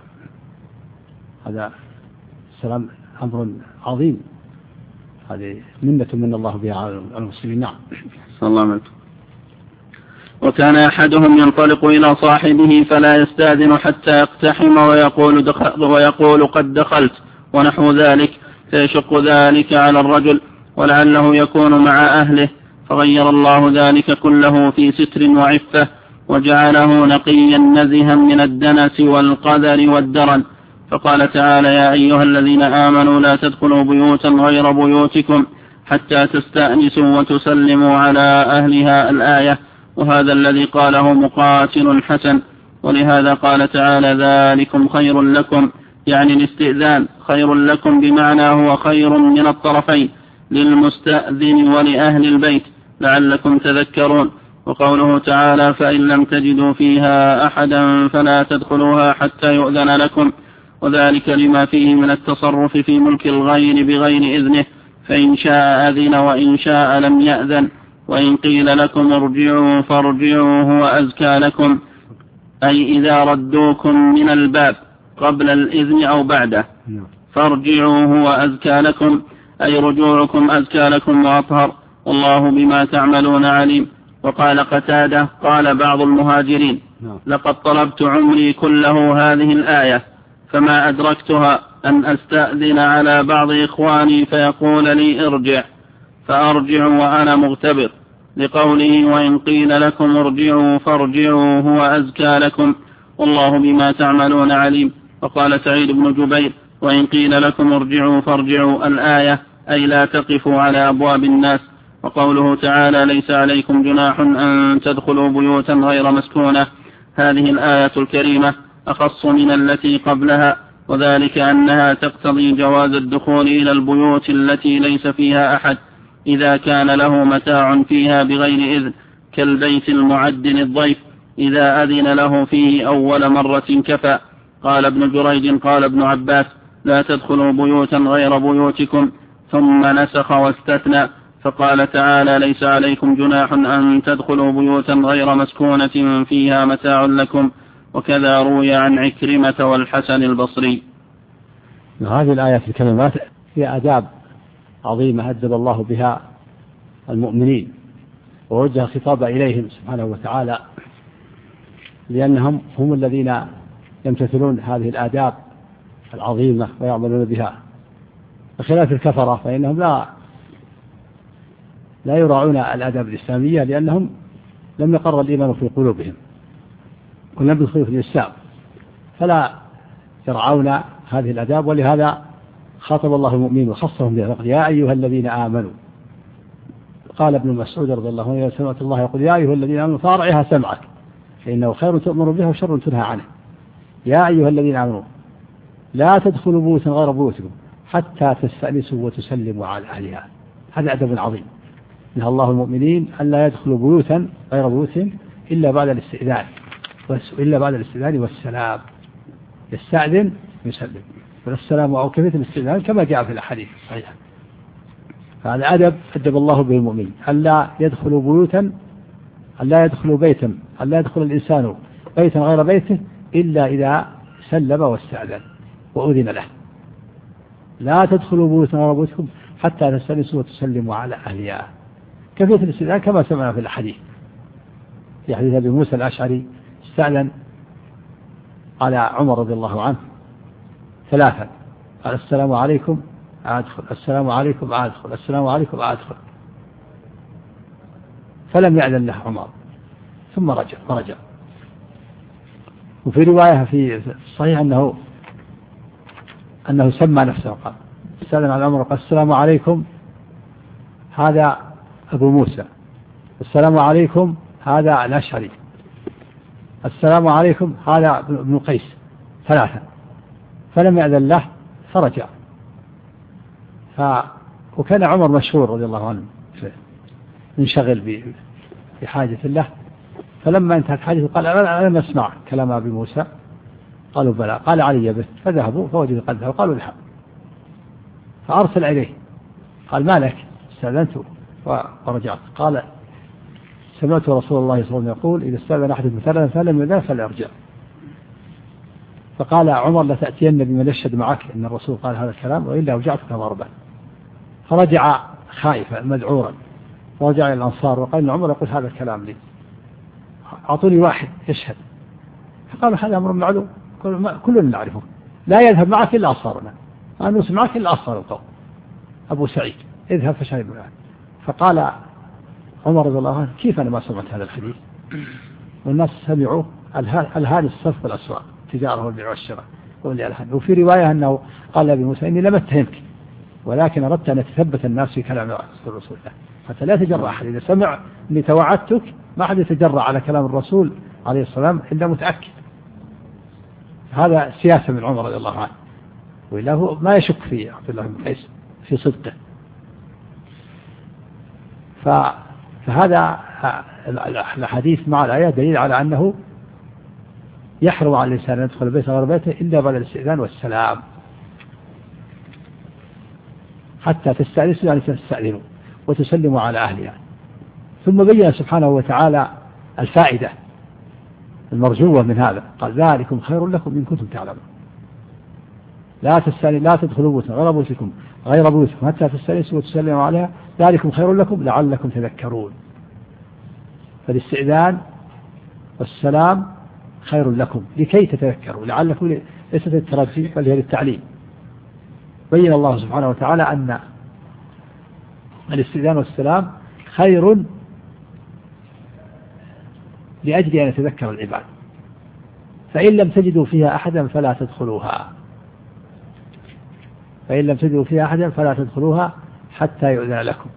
هذا السلام أمر عظيم، هذه منة من الله بها على المسلمين. نعم. صلى الله عليه وسلم. وكان أحدهم ينطلق إلى صاحبه فلا يستأذن حتى يقتحم ويقول قد دخلت ونحو ذلك، فيشق ذلك على الرجل ولعله يكون مع أهله، فغير الله ذلك كله في ستر وعفة وجعله نقيا نزها من الدنس والقذر والدرن. فقال تعالى يا أيها الذين آمنوا لا تدخلوا بيوتا غير بيوتكم حتى تستأنسوا وتسلموا على أهلها الآية. وهذا الذي قاله مقاتل حسن. ولهذا قال تعالى ذلكم خير لكم، يعني الاستئذان خير لكم بمعنى هو خير من الطرفين، للمستأذن ولأهل البيت لعلكم تذكرون. وقوله تعالى فإن لم تجدوا فيها أحدا فلا تدخلوها حتى يؤذن لكم، وذلك لما فيه من التصرف في ملك الغير بغير إذنه، فإن شاء أذن وإن شاء لم يأذن. وإن قيل لكم ارجعوا فارجعوا هو أزكى لكم، أي إذا ردوكم من الباب قبل الإذن أو بعده، فارجعوا هو أزكى لكم، أي رجوعكم أزكى لكم وأطهر، والله بما تعملون عليم. وقال قتادة قال بعض المهاجرين لقد طلبت عمري كله هذه الآية فما أدركتها أن أستأذن على بعض إخواني فيقول لي ارجع فأرجع وأنا مغتبر، لقوله وإن قيل لكم ارجعوا فارجعوا هو أزكى لكم، والله بما تعملون عليم. وقال سعيد بن جبير وإن قيل لكم ارجعوا فارجعوا الآية، أي لا تقفوا على أبواب الناس. وقوله تعالى ليس عليكم جناح أن تدخلوا بيوتا غير مسكونة، هذه الآية الكريمة أخص من التي قبلها، وذلك أنها تقتضي جواز الدخول إلى البيوت التي ليس فيها أحد إذا كان له متاع فيها بغير إذن، كالبيت المعد للضيف إذا أذن له فيه أول مرة كفى. قال ابن جريج قال ابن عباس: لا تدخلوا بيوتا غير بيوتكم، ثم نسخ واستثنى فقال تعالى: ليس عليكم جناح أن تدخلوا بيوتا غير مسكونة فيها متاع لكم. وكذا روي عن عكرمة والحسن البصري. هذه الآيات الكلمات هي آداب عظيمة أدب الله بها المؤمنين، ووجه خطاب إليهم سبحانه وتعالى، لأنهم هم الذين يمتثلون هذه الآداب العظيمة ويعملون بها، بخلاف الكفرة فإنهم لا يراعون الآداب الإسلامية، لأنهم لم يقر الإيمان في قلوبهم ولم يدخلوا في الإسلام، فلا يرعون هذه الآداب. ولهذا خاطب الله المؤمنين وخصهم بها: يا أيها الذين آمنوا. قال ابن مسعود رضي الله عنه: سمعت الله يقول: يا أيها الذين آمنوا فارعها سمعك فإنه خير تؤمر به وشر تنهى عنه. يا أيها الذين آمنوا لا تدخلوا بيوتا غير بيوتكم حتى تستأنسوا وتسلموا على أهلها. هذا أدب عظيم. نهى الله المؤمنين أن لا يدخلوا بيوتا غير بيوتهم إلا بعد الاستئذان والسلام. يستأذن يسلم، والسلام أو كيفية الاستئذان كما جاء في الحديث الصحيح. هذا أدب الله به المؤمنين: ألا يدخلوا بيوتا، ألا يدخلوا بيتا، ألا يدخل الإنسان بيتا غير بيته إلا إذا سلم واستأذن وأذن له. لا تدخلوا بيوتا غير بيوتكم حتى تستأنسوا وتسلموا على أهلها. كيفية الاستئذان كما سمعنا في الحديث، في حديث أبي موسى الأشعري: استأذن على عمر رضي الله عنه ثلاثا، قال: السلام عليكم أدخل، السلام عليكم أدخل، السلام عليكم أدخل، فلم يأذن له عمر ثم رجع. وفي رواية في الصحيح أنه سمى نفسه قال: استأذن على عمر قال: السلام عليكم هذا أبو موسى، السلام عليكم هذا الأشعري، السلام عليكم هذا ابن قيس، ثلاثة، فلم يأذن له فرجع. وكان عمر مشهور رضي الله عنه ينشغل بحاجة له، فلما انتهت حاجته قال: أنا أسمع كلام أبي موسى. قالوا: بلى. قال: علي به. فذهبوا فوجدوا قد ذهب، قالوا: الحق. فأرسل إليه قال: ما لك؟ استأذنت ورجعت. قال: سمعت رسول الله صلى الله عليه وسلم يقول: إذا استأذن أحدكم ثلاثا فلم يأذن فليرجع. فقال عمر: لتأتين بمن يشهد معك إن الرسول قال هذا الكلام وإلا أوجعتك ضربا. فرجع خائفا مذعورا، فرجع إلى الأنصار وقال: إن عمر يقول هذا الكلام لي، أعطوني واحد يشهد. فقالوا: هذا أمر معلوم كلنا نعرفه، لا يذهب معك إلا أصهرنا، ما نسمع معك إلا أصهر القوم. أبو سعيد اذهب فشهد معه. فقال عمر رضي الله عنه: كيف أنا ما سمعت هذا الحديث؟ والناس سمعوا الهان الصف والأسواق، تجارة والبيع والشراء والإلهان. وفي رواية أنه قال لأبي موسى: إني لم أتهمك ولكن أردت أن يتثبت الناس في كلام رسول الله، حتى لا يتجرأ أحد. إذا سمع أني توعدتك ما أحد يتجرأ على كلام الرسول عليه السلام إلا متأكد. هذا سياسة من عمر رضي الله عنه، وإلا هو ما يشك في عبد الله بن قيس في صدقه. فهذا الحديث مع الآيات دليل على أنه يحرم على الإنسان أن يدخل بيته غير بيته إلا بعد الاستئذان والسلام، حتى تستأنسوا يعني تستأذنوا وتسلموا على أهلها. ثم بين سبحانه وتعالى الفائدة المرجوة من هذا، قال: ذلكم خير لكم إن كنتم تعلمون. لا تدخلوا بيوتا غير بيوتكم حتى تستأنسوا وتسلموا عليها، ذلكم خير لكم لعلكم تذكرون. فالاستئذان والسلام خير لكم لكي تتذكروا، لعلكم ليست الترجي بل هي للتعليم. بين الله سبحانه وتعالى أن الاستئذان والسلام خير لأجل أن يتذكر العباد. فإن لم تجدوا فيها أحدا فلا تدخلوها، فإن لم تجدوا فيها أحدا فلا تدخلوها حتى يؤذن لكم.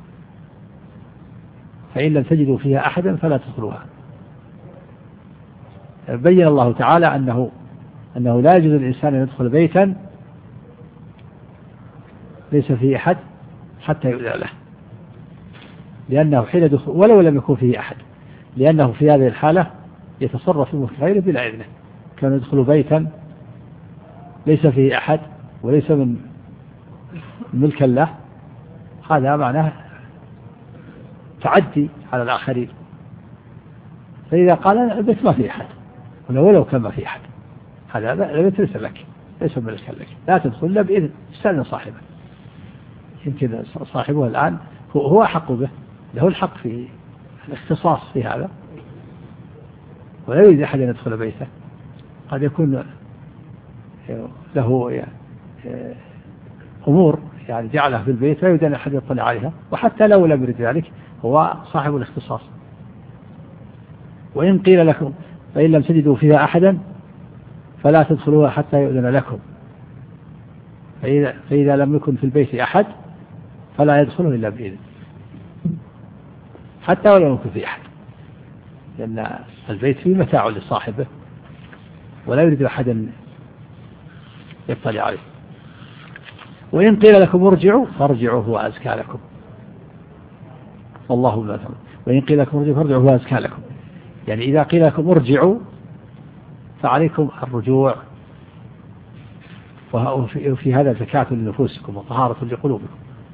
فإن لم تجدوا فيها أحدا فلا تدخلوها. بين الله تعالى أنه أنه لا يجوز للإنسان أن يدخل بيتا ليس فيه أحد حتى يؤذن له، لأنه حين دخول ولو لم يكن فيه أحد، لأنه في هذه الحالة يتصرف في ملك غيره بلا إذنه. كان يدخل بيتا ليس فيه أحد وليس من ملكا له، هذا معناه تعدي على الآخرين. فإذا قال البيت ما فيه أحد ولو كان ما فيه أحد، هذا البيت ليس لك، ليس ملكا لك، لا تدخل إلا بإذن، استأذن صاحبه. يمكن صاحبه الآن هو أحق به، له الحق في الاختصاص في هذا، ولا يريد أحد أن يدخل بيته. قد يكون له أمور يعني جعلها في البيت لا يريد أن أحد يطلع عليها، وحتى لو لم يرد ذلك هو صاحب الاختصاص. وإن قيل لكم فإن لم تجدوا فيها أحدا فلا تدخلوها حتى يؤذن لكم، فإذا لم يكن في البيت أحد فلا يدخله إلا بإذن، حتى ولو يكن فيه أحد، لأن البيت فيه متاع لصاحبه ولا يريد أحدا يطلع عليه. وإن قيل لكم ارجعوا فارجعوا هو أزكى لكم والله لا تعلم. وإن قيل لكم ارجعوا فارجعوا هو أزكى لكم، يعني إذا قيل لكم ارجعوا فعليكم الرجوع، وفي هذا زكاة لنفوسكم وطهارة لقلوبكم.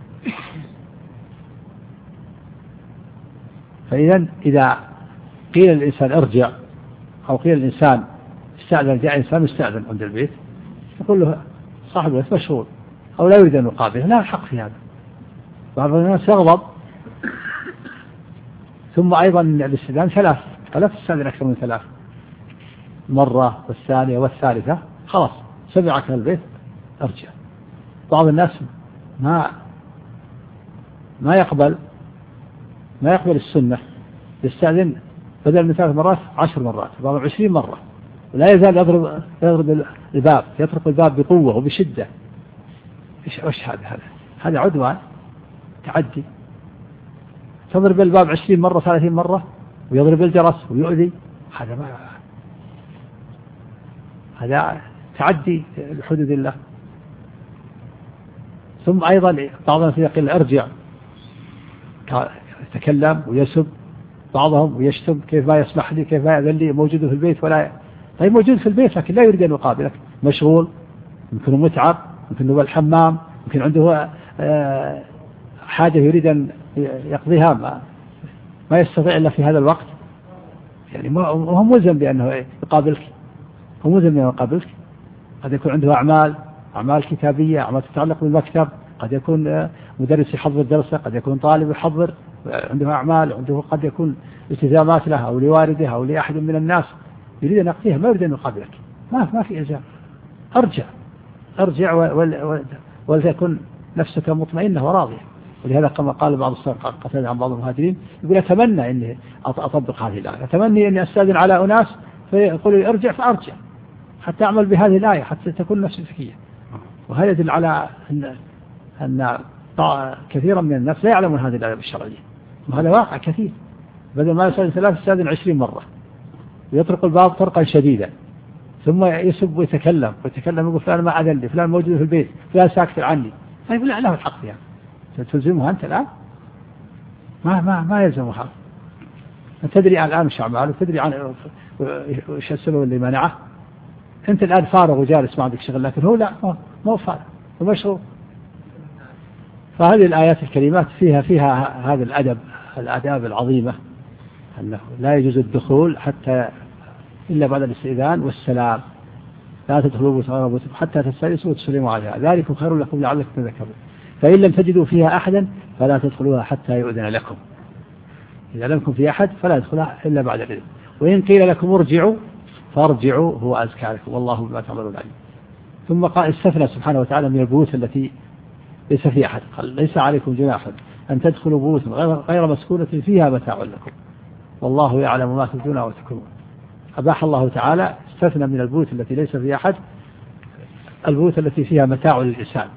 فإذا إذا قيل الإنسان ارجع أو قيل الإنسان استأذن، جاء إنسان استأذن عند البيت، يقول له صاحب البيت مشغول أو لا يريد أن يقابله، لا حق في هذا. بعض الناس يغضب. ثم أيضا الاستئذان ثلاث، فلا تستأذن أكثر من ثلاث، مرة والثانية والثالثة خلاص سمعك البيت ارجع. بعض الناس ما يقبل السنة، يستأذن بدل من 3 مرات 10 مرات، بعضهم 20 مرة، ولا يزال يضرب الباب، يطرق الباب بقوة وبشدة. إيش هذا عدوان، تعدي. تضرب الباب 20 مرة 30 مرة ويضرب الجرس ويؤذي، هذا تعدي لحدود الله. ثم أيضا بعضهم يقول ارجع، يتكلم ويسب بعضهم ويشتم، كيف ما يسمح لي، كيف ما يأذن لي، موجود في البيت ولا طيب موجود في البيت لكن لا يريد أن يقابلك، مشغول، يمكن متعب، يمكن هو الحمام، يمكن عنده حاجة يريد أن يقضيها ما يستطيع إلا في هذا الوقت، يعني هو ملزم بأنه يقابلك، هو ملزم بأنه يقابلك. قد يكون عنده أعمال كتابية، أعمال تتعلق بالمكتب، قد يكون مدرس يحضر درسه، قد يكون طالب يحضر، عنده أعمال، عنده قد يكون التزامات له أو لوالده أو لأحد من الناس يريد أن يقضيها، ما يريد أن يقابلك، ما في إلزام. أرجع ولتكن نفسك مطمئنة وراضية. ولهذا كما قال بعض قتادة عن بعض المهاجرين، يقول أتمنى أني أطبق هذه الآية، أتمنى أني أستأذن على أناس فيقول لي ارجع فأرجع حتى أعمل بهذه الآية حتى تكون نفسي ذكية. وهذا يدل على أن كثيرا من الناس لا يعلمون هذه الآية الشرعية، وهذا واقع كثير. بدل ما يستأذن 3 يستأذن 20 مرة، ويطرق الباب طرقا شديدا، ثم يسب ويتكلم يقول فلان ما أذن لي، فلان موجود في البيت، فلان ساكت عني. طيب لا له الحق فيها، تلزمها أنت الآن؟ ما يلزمها. تدري الآن وش أعماله، تدري عن وش السبب اللي منعه. أنت الآن فارغ وجالس ما عندك شغل، لكن هو لا، ما هو فارغ ومشغول. فهذه الآيات الكريمات فيها هذا الآداب العظيمة، أنه لا يجوز الدخول حتى إلا بعد الاستئذان والسلام، لا تدخلوا بيوتكم حتى تستأنسوا وتسلموا عليها، ذلكم خير لكم لعلكم تذكرون. فإن لم تجدوا فيها أحدا فلا تدخلوها حتى يؤذن لكم، إذا لم يكن في أحد فلا يدخلها إلا بعد الإذن. وإن قيل لكم ارجعوا فارجعوا هو أزكى لكم والله بما تعملون عليم. ثم قال استثنى سبحانه وتعالى من البيوت التي ليس فيها أحد، قال ليس عليكم جناح أن تدخلوا بيوتا غير مسكونة فيها متاع لكم والله يعلم ما تبدون وتكتمون. أباح الله تعالى استثنى من البيوت التي ليس فيها أحد البيوت التي فيها متاع للإنسان،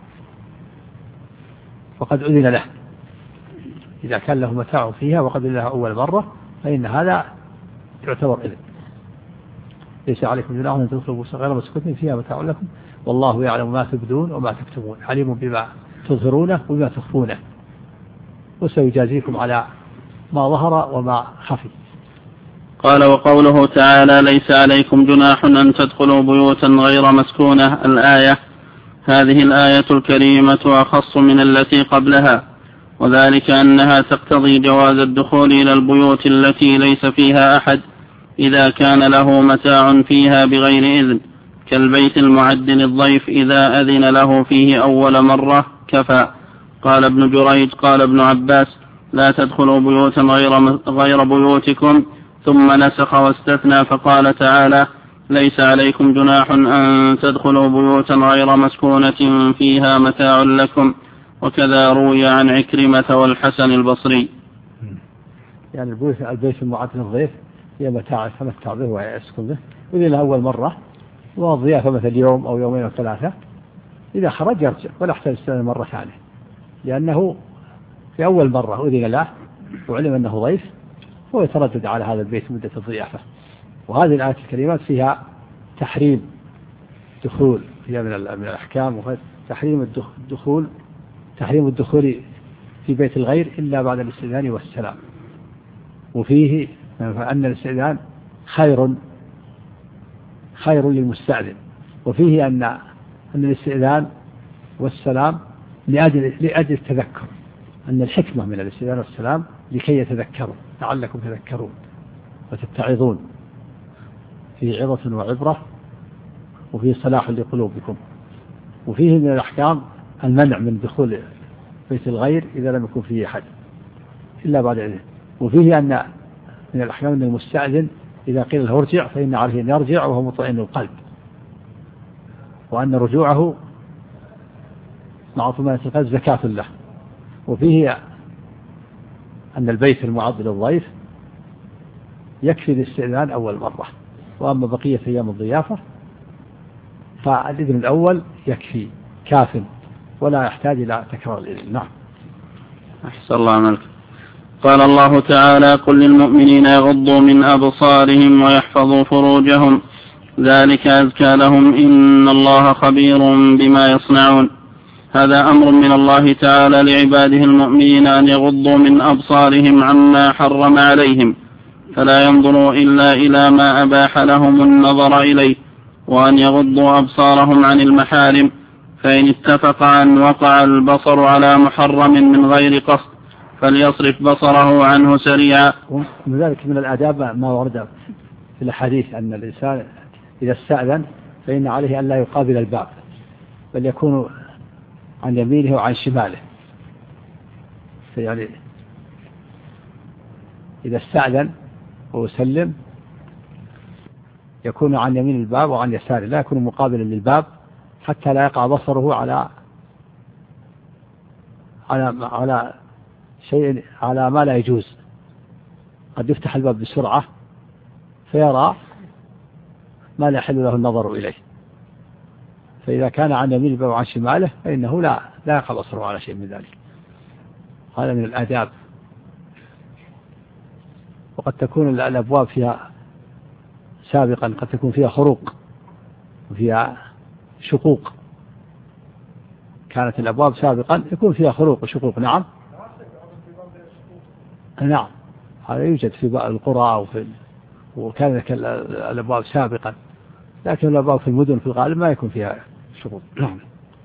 وقد أذن له إذا كان له متاع فيها وقد أذن له أول مرة فإن هذا يعتبر إذن. ليس عليكم جناح أن تدخلوا بيوتا غير مسكونة فيها متاع لكم والله يعلم ما تبدون وما تكتمون عليم بما تظهرونه وما تخفونه وسيجازيكم على ما ظهر وما خفي. قال وقوله تعالى ليس عليكم جناح أن تدخلوا بيوتا غير مسكونة الآية. هذه الآية الكريمة أخص من التي قبلها، وذلك أنها تقتضي جواز الدخول إلى البيوت التي ليس فيها أحد إذا كان له متاع فيها بغير إذن، كالبيت المعد للضيف إذا أذن له فيه أول مرة كفى. قال ابن جريج قال ابن عباس لا تدخلوا بيوتا غير بيوتكم، ثم نسخ واستثنى فقال تعالى ليس عليكم جناح أن تدخلوا بيوتا غير مسكونة فيها متاع لكم، وكذا روي عن عكرمة والحسن البصري. يعني البيت المعد للضيف هي متاع يتمتع به ويسكن به وإذا أول مرة والضيافة مثل يوم أو يومين أو ثلاثة، إذا خرج يرجع ولا يحتاج يستنى مرة ثانية، لأنه في أول مرة أذن له وعلم أنه ضيف هو يتردد على هذا البيت مدة الضيافة. وهذه الآية الكريمات فيها تحريم دخول، فيها من الأحكام تحريم الدخول في بيت الغير إلا بعد الاستئذان والسلام. وفيه أن الاستئذان خير للمستأذن، وفيه أن الاستئذان والسلام لأجل التذكر، أن الحكمة من الاستئذان والسلام لكي يتذكروا لعلكم تذكرون وتتعظون، فيه عظة وعبرة وفيه صلاح لقلوبكم. وفيه من الأحكام المنع من دخول بيت الغير إذا لم يكن فيه أحد إلا بعد إذن. وفيه أن من الأحكام أن المستأذن إذا قيل له ارجع فإن عليه أن يرجع وهو مطمئن القلب، وأن رجوعه مع طمأنينة القلب زكاة له. وفيه أن البيت المعد للضيف يكفي الاستئذان أول مرة، وأما بقية أيام الضيافة فالإذن الأول يكفي كاف ولا يحتاج إلى تكرار الإذن. نعم. أحسن الله عملك. قال الله تعالى قل للمؤمنين يغضوا من أبصارهم ويحفظوا فروجهم ذلك أزكى لهم إن الله خبير بما يصنعون. هذا أمر من الله تعالى لعباده المؤمنين أن يغضوا من أبصارهم عما حرم عليهم، فلا ينظروا إلا إلى ما أباح لهم النظر إليه، وأن يغضوا أبصارهم عن المحارم، فإن اتفق أن وقع البصر على محرم من غير قصد فليصرف بصره عنه سريعا. ومن ذلك من الآداب ما ورد في الحديث أن الإنسان إذا استأذن فإن عليه أن لا يقابل الباب بل يكون عن يمينه وعن شماله. يعني إذا استأذن وسلم يكون عن يمين الباب وعن يساره، لا يكون مقابلا للباب حتى لا يقع بصره على شيء على ما لا يجوز. قد يفتح الباب بسرعة فيرى ما لا يحل له النظر إليه، فإذا كان عن يمين الباب وعن شماله فإنه لا يقع بصره على شيء من ذلك. هذا من الآداب. وقد تكون الأبواب فيها سابقا قد تكون فيها خروق وفيها شقوق، كانت الأبواب سابقا يكون فيها خروق وشقوق. نعم نعم، هذا يوجد في القرى وكانت الأبواب سابقا، لكن الأبواب في المدن في الغالب ما يكون فيها شقوق. نعم.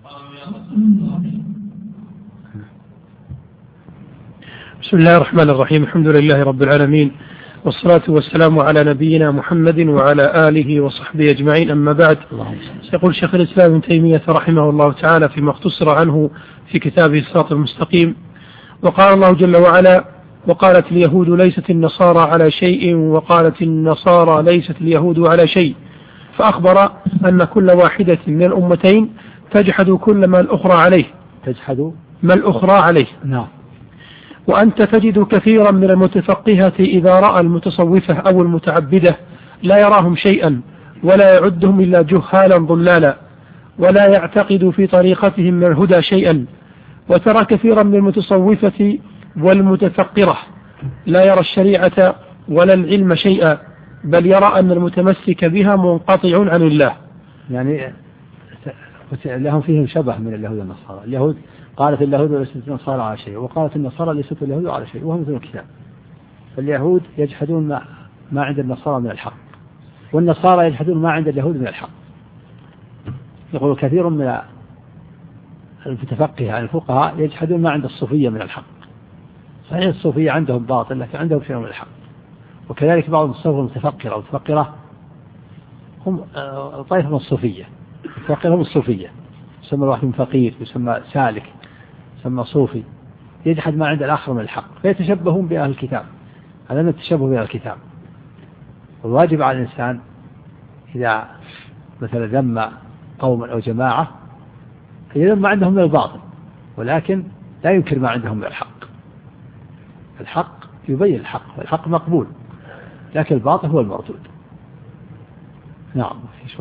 بسم الله الرحمن الرحيم. الحمد لله رب العالمين، والصلاة والسلام على نبينا محمد وعلى آله وصحبه أجمعين. أما بعد، سيقول شيخ الإسلام ابن تيمية رحمه الله تعالى فيما اختصر عنه في كتابه الصراط المستقيم: وقال الله جل وعلا: وقالت اليهود ليست النصارى على شيء وقالت النصارى ليست اليهود على شيء، فأخبر أن كل واحدة من الأمتين تجحد كل ما الأخرى عليه. تجحد ما الأخرى عليه. نعم. وأنت تجد كثيرا من المتفقهة إذا رأى المتصوفة أو المتعبدة لا يراهم شيئا ولا يعدهم إلا جهالا ضلالا، ولا يعتقد في طريقتهم من الهدى شيئا. وترى كثيرا من المتصوفة والمتفقرة لا يرى الشريعة ولا العلم شيئا، بل يرى أن المتمسك بها منقطع عن الله. يعني لهم فيهم شبه من اليهود والنصارى. اليهود قالت اليهود ليست النصارى على شيء، وقالت النصارى ليست اليهود على شيء، وهم مثل الكتاب. فاليهود يجحدون ما عند النصارى من الحق، والنصارى يجحدون ما عند اليهود من الحق. يقول كثير من المتفقهة الفقهاء يجحدون ما عند الصوفية من الحق. صحيح الصوفية عندهم باطل لكن عندهم شيء من الحق. وكذلك بعض الصوفية المتفقرة والمتفقرة هم طائفة من الصوفية، المتفقرة هم الصوفية، يسمى الواحد فقير، يسمى سالك، يسمى صوفي، يجحد ما عند الآخر من الحق، فيتشبهون بأهل الكتاب. هذا من التشبه بأهل الكتاب. والواجب على الإنسان إذا مثلا ذم قوما أو جماعة يذم ما عندهم من الباطل، ولكن لا ينكر ما عندهم من الحق. الحق يبين الحق، والحق مقبول، لكن الباطل هو المردود. نعم.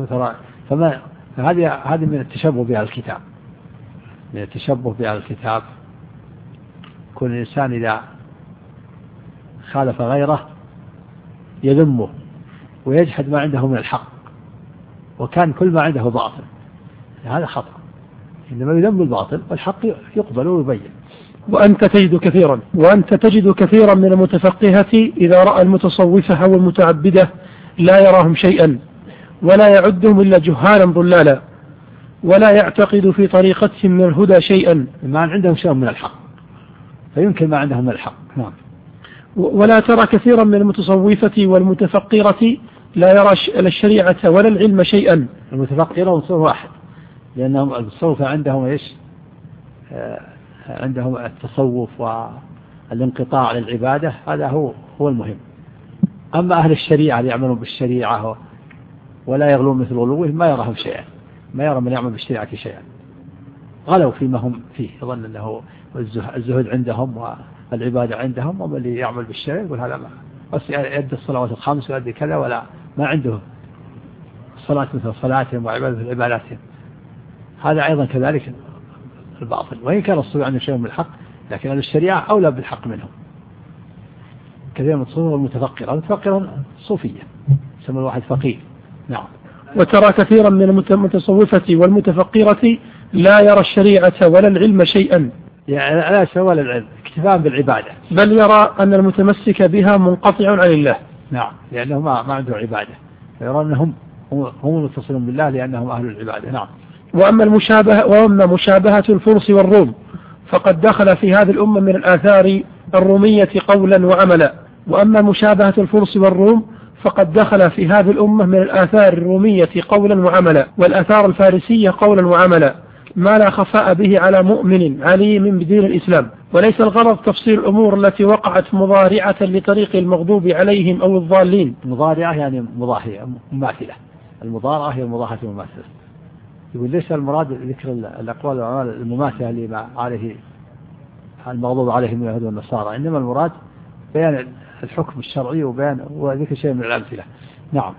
هذه من التشبه بأهل الكتاب، من التشبه بأهل الكتاب. كل إنسان إذا خالف غيره يذمه ويجحد ما عنده من الحق، وكان كل ما عنده باطل، هذا خطأ. إنما يذم الباطل والحق يقبل ويبين. وأنت تجد كثيرا من المتفقهة إذا رأى المتصوفة أو المتعبدة لا يراهم شيئا، ولا يعدهم إلا جهالا ضلالا، ولا يعتقد في طريقتهم من الهدى شيئا. ما عندهم شيء من الحق، فيمكن ما عندهم من الحق. نعم. ولا ترى كثيرا من المتصوفة والمتفقرة لا يرى الشريعة ولا العلم شيئا. المتفقرة والمتصوفة واحد، لأنهم التصوفة عندهم إيش؟ عندهم التصوف والانقطاع للعبادة، هذا هو المهم. أما أهل الشريعة اللي يعملون بالشريعة ولا يغلون مثل غلوه ما يراهم شيئا، ما يرى من يعمل بالشريعة شيئا. غلوا فيما هم فيه، يظن أنه الزهد عندهم والعبادة عندهم، ومن اللي يعمل بالشريعة يقول هذا ما بس يؤدي الصلوات الخمس ويؤدي كذا، ولا ما عنده صلاة مثل صلاتهم وعبادة مثل عباداتهم. هذا أيضا كذلك الباطل، وإن كان الصوفي عنده شيء من الحق، لكن أهل الشريعة أولى بالحق منهم. كثير من الصوفية والمتفقرة، المتفقرة صوفية، يسمى الواحد فقير. نعم. وترى كثيرا من المتصوفة والمتفقرة لا يرى الشريعة ولا العلم شيئا، يعني لا شيء ولا العلم، اكتفاء بالعبادة، بل يرى أن المتمسك بها منقطع عن الله. نعم، لأنه ما عنده عبادة، يرى أنهم هم المتصلون بالله لأنهم أهل العبادة. نعم. وأما مشابهة الفرس والروم فقد دخل في هذه الأمة من الآثار الرومية قولا وعملا. وأما مشابهة الفرس والروم فقد دخل في هذه الأمة من الآثار الرومية قولا وعملا، والآثار الفارسية قولا وعملا، ما لا خفاء به على مؤمن عليم بدين الإسلام. وليس الغرض تفصيل الأمور التي وقعت مضارعة لطريق المغضوب عليهم أو الضالين. مضارعة يعني مضاهية مماثلة، المضارعة هي المضاهاة المماثلة. يقول ليس المراد ذكر الأقوال والأعمال المماثلة لما عليه المغضوب عليهم من اليهود والنصارى، إنما المراد بيان الحكم الشرعي وذكر شيء من الأمثلة. نعم.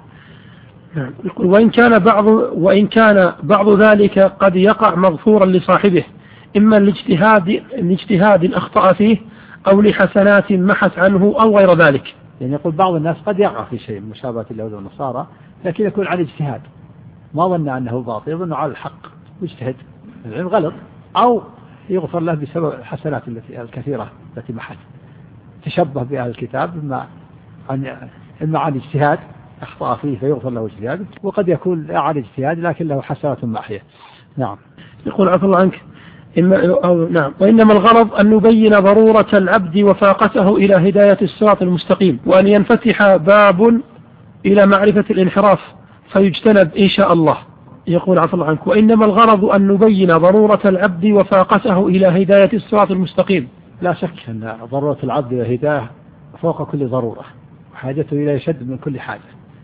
وإن كان بعض ذلك قد يقع مغفورا لصاحبه، إما لاجتهاد أخطأ فيه أو لحسنات محت عنه أو غير ذلك. يعني يقول بعض الناس قد يقع في شيء من مشابهة اليهود والنصارى، لكن يكون على اجتهاد، ما ظن أنه باطل، يظن على الحق واجتهد، العلم غلط، أو يغفر له بسبب الحسنات الكثيرة التي محت. تشبه بأهل الكتاب إما عن اجتهاد أخطأ فيه فيغفر له اجتهاد، وقد يكون لا عن اجتهاد لكن له حسنات محية. نعم. يقول عفوا الله عنك نعم. وإنما الغرض أن نبين ضرورة العبد وفاقته إلى هداية الصراط المستقيم، وأن ينفتح باب إلى معرفة الانحراف فيجتنب إن شاء الله. يقول عفوا الله عنك وإنما الغرض أن نبين ضرورة العبد وفاقته إلى هداية الصراط المستقيم. لا شك أن ضرورة العبد إلى هداية فوق كل ضرورة، وحاجته إلى يشد من كل حاجة.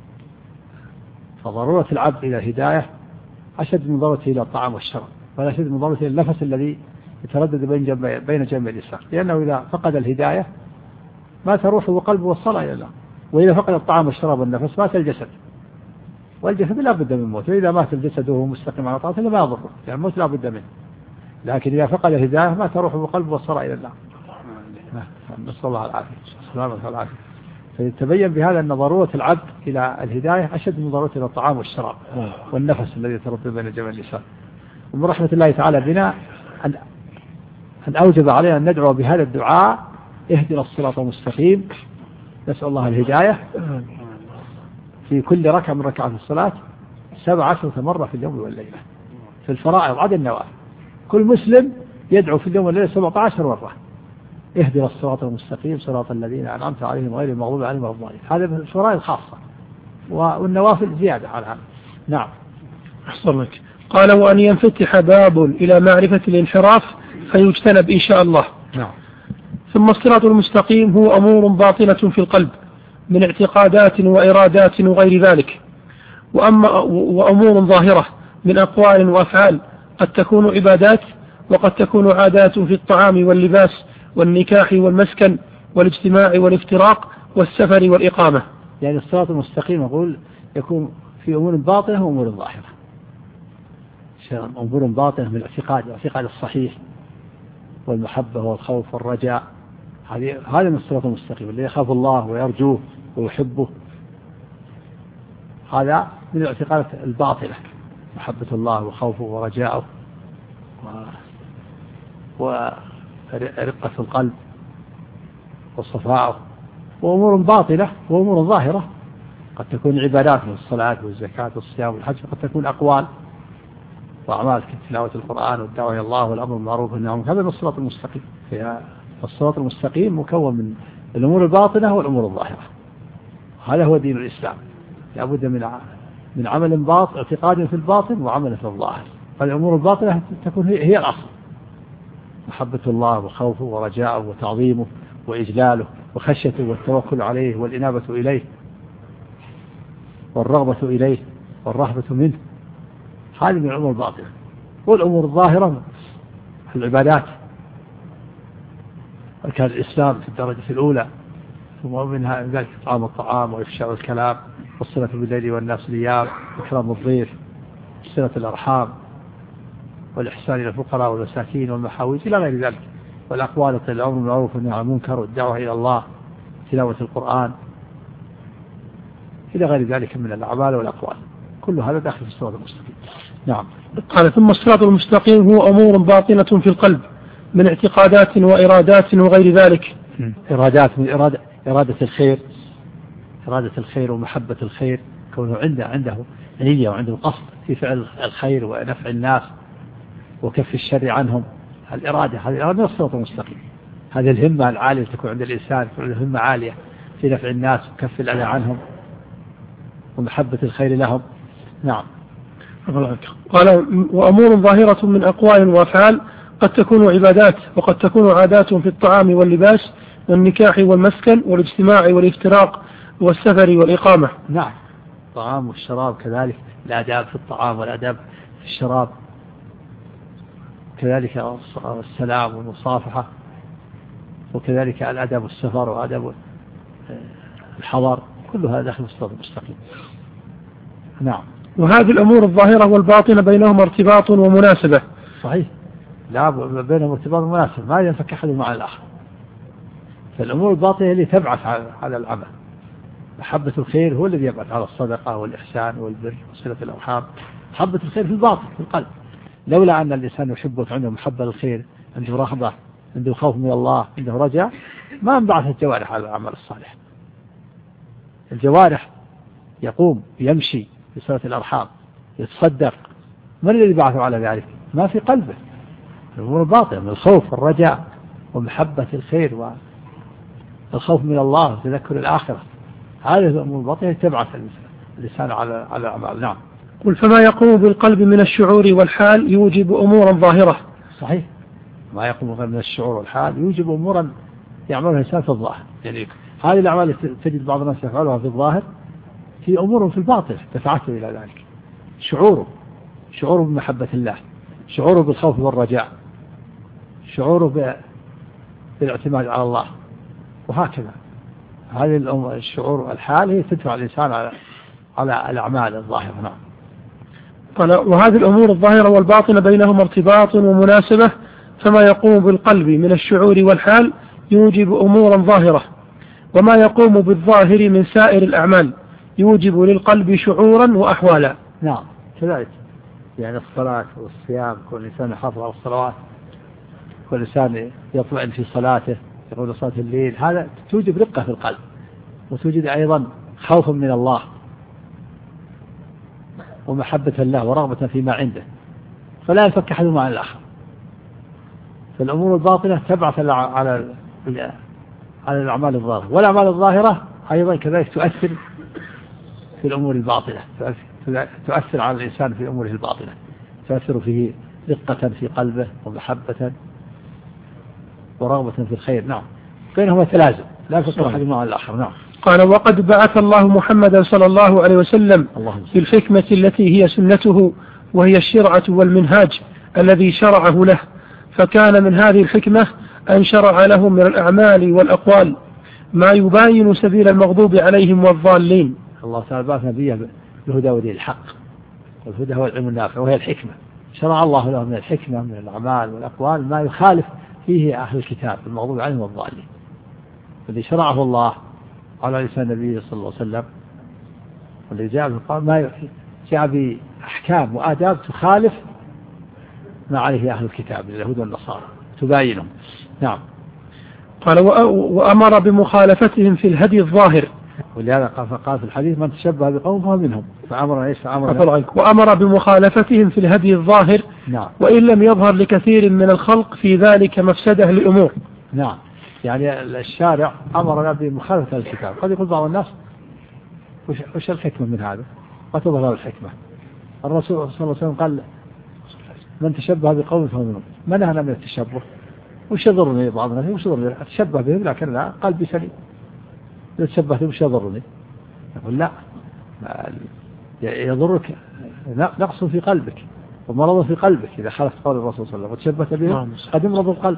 فضرورة العبد إلى هداية أشد من ضرورته إلى الطعام والشراب، ولا أشد من ضرورته إلى النفس الذي يتردد بين جنب اليسار، لأنه إذا فقد الهداية مات روحه وقلبه والصلاة إلى الله، وإذا فقد الطعام والشراب والنفس مات الجسد، والجسد لا بد من موت، وإذا مات الجسد وهو مستقيم على طاعته ما يضره، يعني الموت لا بد منه. لكن إذا فقد الهداية مات روحه وقلبه والصلاة إلى الله. نسأل الله العافية. السلامة والعافية. فيتبين بهذا أن ضرورة العبد إلى الهداية أشد من ضرورة إلى الطعام والشراب والنفس الذي يتردد بين جميع الإنسان. ومن رحمة الله تعالى بنا أن أوجب علينا أن ندعو بهذا الدعاء اهدنا الصراط المستقيم. نسأل الله الهداية في كل ركعة من ركعات الصلاة 17 مرة في اليوم والليلة في الفرائض عدا النوافل. كل مسلم يدعو في اليوم والليلة 17 مرة اهدنا الصراط المستقيم صراط الذين أنعمت عليهم غير المغضوب عليهم ولا الضالين. هذا من الفرائض خاصة والنوافل زيادة على هذا. نعم. أحسن لك. قال وأن ينفتح باب إلى معرفة الانحراف فيجتنب إن شاء الله. نعم. ثم الصراط المستقيم هو أمور باطنة في القلب من اعتقادات وإرادات وغير ذلك، وأمور ظاهرة من أقوال وأفعال قد تكون عبادات وقد تكون عادات في الطعام واللباس والنكاح والمسكن والاجتماع والافتراق والسفر والإقامة. يعني الصراط المستقيم يقول يكون في أمور باطنة وأمور ظاهرة. أمور باطنة من الاعتقاد الصحيح والمحبة والخوف والرجاء، هذا من الصراط المستقيم اللي يخاف الله ويرجوه ويحبه. هذا من الاعتقادات الباطلة، محبة الله وخوفه ورجاءه ورقة القلب وصفاءه. وأمور باطلة وأمور ظاهرة قد تكون عبادات من الصلاة والزكاة والصيام والحج، قد تكون أقوال وأعمال كتلاوة القرآن والدعوة إلى الله والأمر بالمعروف والنهي عن المنكر. هذا من الصراط المستقيم. الصراط المستقيم مكون من الأمور الباطنة والأمور الظاهرة. هذا هو دين الإسلام. لابد من عمل باطن، اعتقاد في الباطن وعمل في الظاهر. فالأمور الباطنة تكون هي الأصل، محبة الله وخوفه ورجاءه وتعظيمه وإجلاله وخشيته والتوكل عليه والإنابة إليه والرغبة إليه والرهبة منه. هذه من الأمور الباطنة. والأمور الظاهرة العبادات، أركان الإسلام في الدرجة الأولى، ثم منها ذلك إطعام الطعام وإفشاء الكلام والصلة بالليل والناس نيام وإكرام الضيف صلة الأرحام والإحسان إلى الفقراء والمساكين والمحاويج إلى غير ذلك، والأقوال الأمر بالمعروف والنهي عن المنكر والدعوة إلى الله، تلاوة القرآن إلى غير ذلك من الأعمال والأقوال. كل هذا داخل في الصراط المستقيم. نعم. قال ثم الصراط المستقيم هو أمور باطنة في القلب من اعتقادات وإرادات وغير ذلك. إرادات من إرادة الخير ومحبة الخير، كونه عنده نية وعنده قصد في فعل الخير ونفع الناس وكف الشر عنهم. الإرادة هذه من الصراط المستقيم. هذه الهمة العالية تكون عند الإنسان، تكون همة عالية في نفع الناس وكف الأذى عنهم ومحبة الخير لهم. نعم. قال وأمور ظاهرة من أقوال وأفعال قد تكون عبادات وقد تكون عادات في الطعام واللباس والنكاح والمسكن والاجتماع والافتراق والسفر والإقامة. نعم. الطعام والشراب كذلك، الآداب في الطعام والآداب في الشراب، كذلك السلام والمصافحة، وكذلك الأدب السفر وأدب الحضر، كل هذا داخل الصراط المستقيم. نعم. وهذه الأمور الظاهرة والباطنة بينهما ارتباط ومناسبة. صحيح. لا بينهم ارتباط ومناسبة، ما ينفك أحد مع الآخر. فالأمور الباطنة اللي تبعث على العمل. محبة الخير هو الذي يبعث على الصدقة والإحسان والبر وصلة الأرحام. محبة الخير في الباطن في القلب. لولا أن الإنسان يحبه، عنده محبة للخير، عنده رغبة، عنده خوف من الله، عنده رجاء، ما انبعث الجوارح على العمل الصالح. الجوارح يقوم يمشي بصلة الأرحام، يتصدق، من الذي بعثه على ذلك؟ ما في قلبه. الأمور الباطنة من الخوف والرجاء ومحبة الخير والخوف من الله وتذكر الآخرة. هذه الأمور الباطنة تبعث الإنسان على الأعمال. نعم. قل فما يقوم بالقلب من الشعور والحال يوجب أمورا ظاهرة. صحيح. ما يقوم من الشعور والحال يوجب أمورا يعملها الإنسان في الظاهر. يعني هذه الأعمال التي تجد بعض الناس يفعلها في الظاهر في أمور في الباطن دفعته إلى ذلك. شعوره بمحبة الله، شعوره بالخوف والرجاء، شعوره بالاعتماد على الله، وهكذا. هذه الشعور والحال هي تدفع الإنسان على الأعمال الظاهرة. نعم. قال وهذه الأمور الظاهرة والباطنة بينهما ارتباط ومناسبة، فما يقوم بالقلب من الشعور والحال يوجب أمورا ظاهرة، وما يقوم بالظاهر من سائر الأعمال يوجب للقلب شعورا وأحوالا. نعم كذلك، يعني الصلاة والصيام، كل إنسان يحافظ على الصلوات، كل إنسان يطمئن في صلاته، يقول صلاة الليل، هذا توجب رقة في القلب، وتوجد أيضا خوفا من الله ومحبة الله ورغبة فيما عنده، فلا ينفك أحدهما عن الآخر. فالأمور الباطنة تبعث على الأعمال الظاهرة، والأعمال الظاهرة أيضا كذلك تؤثر في الأمور الباطنة، تؤثر على الإنسان في أموره الباطنة، تؤثر فيه رقة في قلبه ومحبة ورغبة في الخير. نعم، بينهما تلازم، لا ينفك أحدهما عن الآخر. نعم. قال: وقد بعث الله محمدا صلى الله عليه وسلم بالحكمة التي هي سنته، وهي الشرعة والمنهاج الذي شرعه له، فكان من هذه الحكمة أن شرع لهم من الأعمال والأقوال ما يباين سبيل المغضوب عليهم والضالين. الله تعالى بعث نبيه بالهدى ودين الحق، والهدى هو العلم النافع وهي الحكمة. شرع الله له من الحكمة من الأعمال والأقوال ما يخالف فيه أهل الكتاب المغضوب عليهم والضالين، الذي شرعه الله على لسان النبي صلى الله عليه وسلم، والذي جاء بالقرآن ما جاء بأحكام وآداب تخالف ما عليه أهل الكتاب من اليهود والنصارى تباينهم. نعم. قال: وأمر بمخالفتهم في الهدي الظاهر، ولهذا قال في الحديث: من تشبه بقوم فهو منهم. وأمر بمخالفتهم في الهدي الظاهر. نعم. وإن لم يظهر لكثير من الخلق في ذلك مفسدة للأمور. نعم، يعني الشارع أمرنا بمخالفة الكتاب. قد يقول بعض الناس: وش الحكمة من هذا؟ وتظهر الحكمة. الرسول صلى الله عليه وسلم قال: من تشبه بقوم فهو منهم. ما نهنا من التشبه؟ وش يضرني؟ بعض الناس وش يضرني؟ أتشبه بهم لكن لا، قلبي سليم، إذا تشبهت وش يضرني؟ يقول: لا، يضرك نقص في قلبك ومرض في قلبك إذا خالفت قول الرسول صلى الله عليه وسلم وتشبهت بهم. قد يمرض القلب،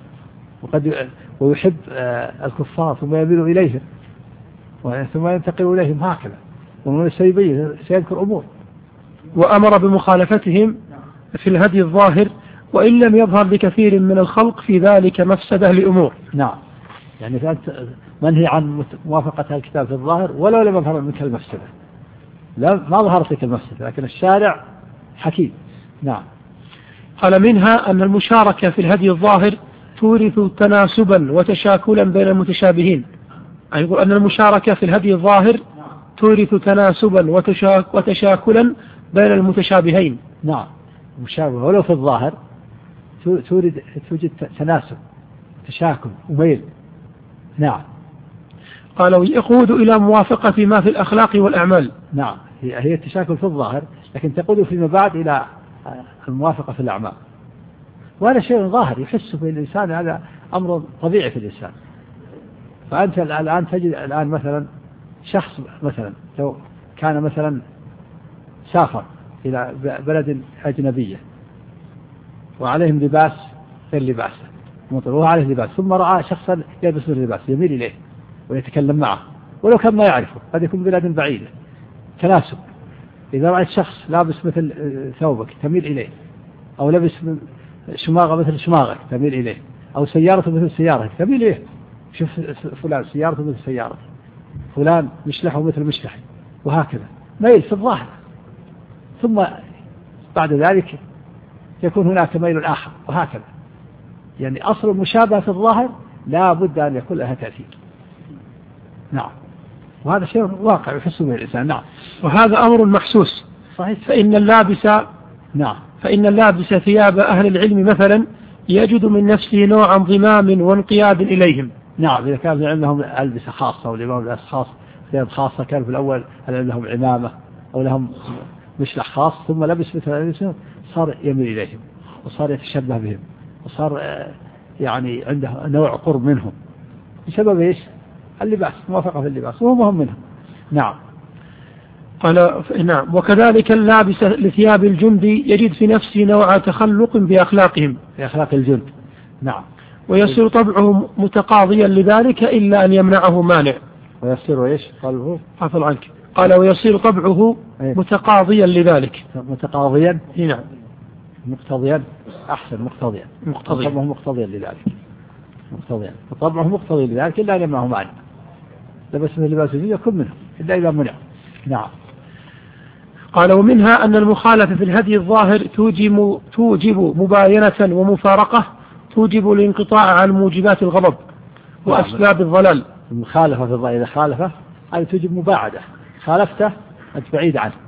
ويحب الكفار ثم يميل إليهم ثم ينتقل إليهم، هكذا. ومن سيذكر أمور. وأمر بمخالفتهم في الهدي الظاهر وإن لم يظهر لكثير من الخلق في ذلك مفسدة لأمور. نعم، يعني فأنت منهي عن موافقة الكتاب في الظاهر ولو لم يظهر منك المفسدة، لا ما ظهرت لك المفسدة، لكن الشارع حكيم. نعم. قال: منها أن المشاركة في الهدي الظاهر تورث تناسبا وتشاكلا بين المتشابهين. أي يقول أن المشاركة في الهدي الظاهر تورث تناسبا وتشاكلا بين المتشابهين. نعم، مشابه ولو في الظاهر توجد تناسب تشاكل وميل. نعم. قال: ويقود إلى موافقة ما في الأخلاق والأعمال. نعم، هي التشاكل في الظاهر، لكن تقود فيما بعد إلى الموافقة في الأعمال، وهذا شيء ظاهر يحس به الإنسان، هذا أمر طبيعي في الإنسان. فأنت الآن تجد الآن مثلا شخص مثلا لو كان مثلا سافر إلى بلد أجنبية وعليهم لباس غير لباسه، وهو عليه لباس، ثم رأى شخصا يلبس اللباس يميل إليه ويتكلم معه ولو كان ما يعرفه، قد يكون بلاد بعيدة. تناسب، إذا رأيت شخص لابس مثل ثوبك تميل إليه، أو لبس شماغة مثل شماغك تميل إليه، أو سيارة مثل سيارتك تميل إليه. شوف فلان سيارته مثل سيارتك، فلان مشلحه مثل مشلحي، وهكذا ميل في الظاهر. ثم بعد ذلك يكون هناك ميل آخر، وهكذا. يعني أصل المشابهة في الظاهر لا بد أن يكون لها تأثير. نعم، وهذا شيء واقع يحس به الإنسان. نعم، وهذا أمر محسوس. صحيح. فإن اللابس ثياب أهل العلم مثلا يجد من نفسه نوع انضمام وانقياد إليهم. نعم، إذا كان لهم ألبسة خاصة والإمام لباس خاص، ثياب خاصة، كان في الأول لهم عمامة أو لهم مشلح خاص، ثم لبس مثل الألبسة صار يميل إليهم وصار يتشبه بهم وصار يعني عنده نوع قرب منهم بسبب إيش؟ اللباس، موافقة في اللباس، وهو مهم منهم. نعم. قال: نعم. وكذلك اللابس لثياب الجند يجد في نفسه نوع تخلق بأخلاقهم، بأخلاق الجند. نعم. ويصير طبعه متقاضيا لذلك إلا أن يمنعه مانع. ويصير إيش؟ قلبه عفوا عنك. قال: ويصير طبعه متقاضيا لذلك. متقاضيا. نعم. مقتضيا. أحسن، مقتضيا. طبعه مقتضيا لذلك. مقتضيا. طبعه مقتضي لذلك إلا أن يمنعه مانع. لبس من لباس الجن يكون منه إلا إذا منع. نعم. قال ومنها أن المخالفة في الهدي الظاهر توجب مباينة ومفارقة توجب الانقطاع عن موجبات الغضب وأسباب الضلال. المخالفة في الظاهر إذا خالفه أي توجب مباعدة، خالفته أنت بعيد عنه،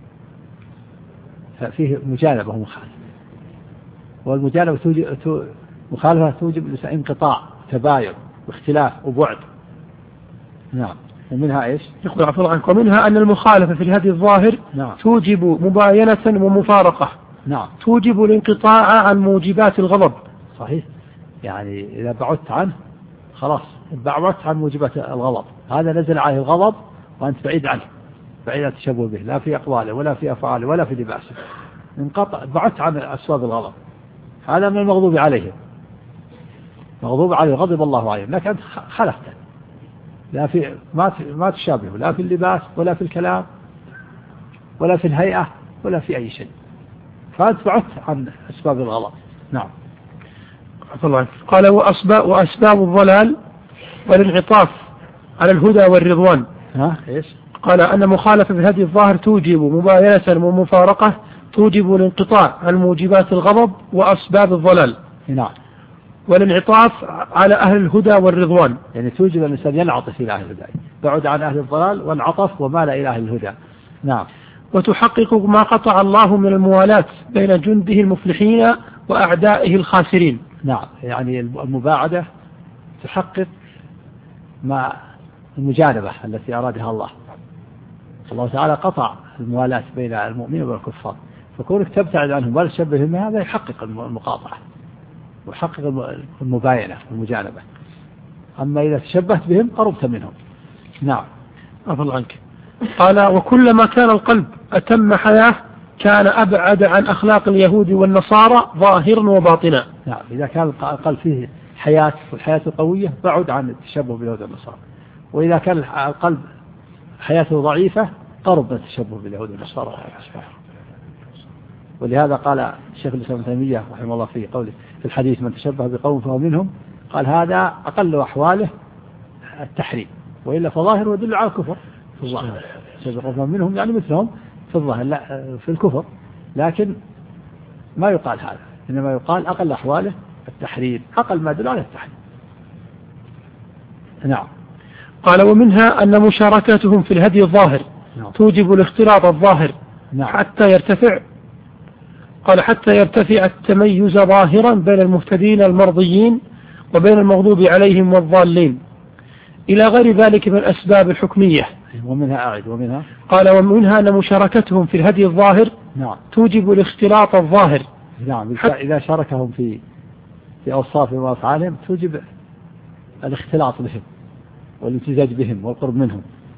ففيه مجانبة ومخالفة، والمجانبة مخالفة توجب انقطاع تباين واختلاف وبعد. نعم. ومنها إيش؟ يقول عفوا عنك ومنها أن المخالفة في الهدي الظاهر نعم. توجب مباينة ومفارقة. نعم. توجب الانقطاع عن موجبات الغضب. صحيح، يعني إذا بعدت عنه خلاص بعدت عن موجبات الغضب، هذا نزل عليه الغضب وأنت بعيد عنه، بعيد عن التشبه به، لا في أقواله ولا في أفعاله ولا في لباسه، انقطع بعدت عن أسباب الغضب، هذا من المغضوب عليه، مغضوب عليه غضب الله عليه، لكن أنت خلفته، لا في ما تشابهه لا في اللباس ولا في الكلام ولا في الهيئة ولا في أي شيء، فأنت بعدت عن أسباب الغضب. نعم. قال وأسباب الضلال والانعطاف على الهدى والرضوان. إيش؟ قال أن مخالفة في الهدي الظاهر توجب مباينة ومفارقة توجب الانقطاع عن موجبات الغضب وأسباب الضلال. نعم. والانعطاف على أهل الهدى والرضوان، يعني توجب الإنسان ينعطف إلى أهل الهدى، بعد عن أهل الضلال وانعطف ومال إلى أهل الهدى. نعم. وتحقق ما قطع الله من الموالاة بين جنده المفلحين وأعدائه الخاسرين. نعم، يعني المباعدة تحقق ما المجانبة التي أرادها الله. الله تعالى قطع الموالاة بين المؤمنين والكفار، فكونك تبتعد عنهم ولا تشبه بهم هذا يحقق المقاطعة ويحقق المباينة والمجانبة. أما إذا تشبهت بهم قربت منهم. نعم. أفضل عنك. قال وكلما كان القلب أتم حياة كان أبعد عن أخلاق اليهود والنصارى ظاهرا وباطنا. نعم، إذا كان القلب فيه حياة والحياة قوية بعد عن التشبه باليهود والنصارى، وإذا كان القلب حياته ضعيفة قرب من التشبه باليهود والنصارى. ولهذا قال الشيخ الإسلام ابن تيمية رحمه الله في قوله في الحديث من تشبه بقوم فهو منهم، قال هذا أقل أحواله التحريم، وإلا فظاهره يدل على الكفر في الظاهر، تشبه منهم يعني مثلهم في الظاهر لا في الكفر، لكن ما يقال هذا، إنما يقال أقل أحواله التحريم، أقل ما يدل على التحريم. نعم. قال ومنها أن مشاركتهم في الهدي الظاهر توجب الاختلاط الظاهر حتى يرتفع. قال حتى يرتفع التميز ظاهرا بين المهتدين المرضيين وبين المغضوب عليهم والضالين إلى غير ذلك من الأسباب الحكمية. ومنها قال ومنها أن مشاركتهم في الهدي الظاهر توجب الاختلاط الظاهر. نعم، إذا شاركهم في أوصافهم وأفعالهم توجب الاختلاط بهم والامتزاج بهم والقرب منهم.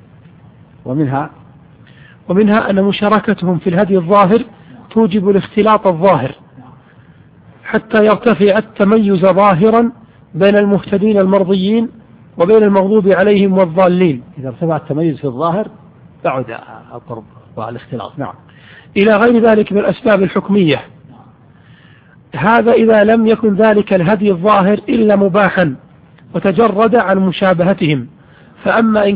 ومنها أن مشاركتهم في الهدي الظاهر توجب الاختلاط الظاهر حتى يرتفع التميز ظاهرا بين المهتدين المرضيين وبين المغضوب عليهم والضالين. إذا ارتفع التميز في الظاهر بعد القرب والاختلاط. نعم. إلى غير ذلك من الأسباب الحكمية. هذا إذا لم يكن ذلك الهدي الظاهر إلا مباحا وتجرد عن مشابهتهم، فأما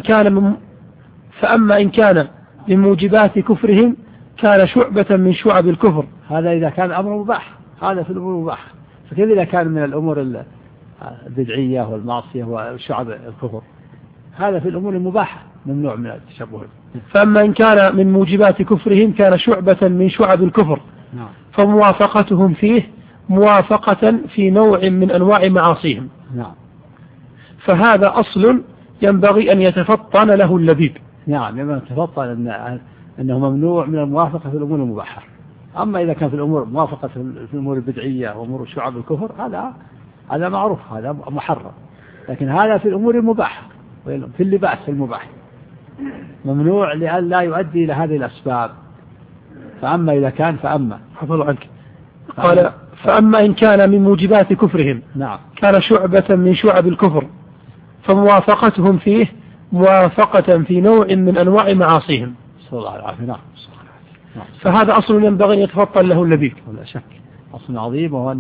إن كان من موجبات كفرهم كان شعبة من شعب الكفر. هذا إذا كان أمر مباح، هذا في الأمور مباح، فكيف إذا كان من الأمور البدعية والمعصية وشعب الكفر؟ هذا في الأمور المباحة ممنوع من التشبه. فأما إن كان من موجبات كفرهم كان شعبة من شعب الكفر. نعم. فموافقتهم فيه موافقة في نوع من أنواع معاصيهم. نعم. فهذا أصل ينبغي أن يتفطن له اللبيب. نعم، ينبغي أن يتفطن أنه ممنوع من الموافقة في الأمور المباحة. أما إذا كان في الأمور موافقة في الأمور البدعية وأمور شعب الكفر هذا معروف، هذا محرم، لكن هذا في الأمور المباحة في اللباس المباح ممنوع لأن لا يؤدي إلى هذه الأسباب. فأما إذا كان حفظ عنك. قال فأما إن كان من موجبات كفرهم نعم كان شعبة من شعب الكفر، فموافقتهم فيه موافقة في نوع من أنواع معاصيهم. صلى الله عليه وسلم. نعم. فهذا أصل ينبغي أن يتفطن له اللبيب. ولا شك أصل عظيم، وهو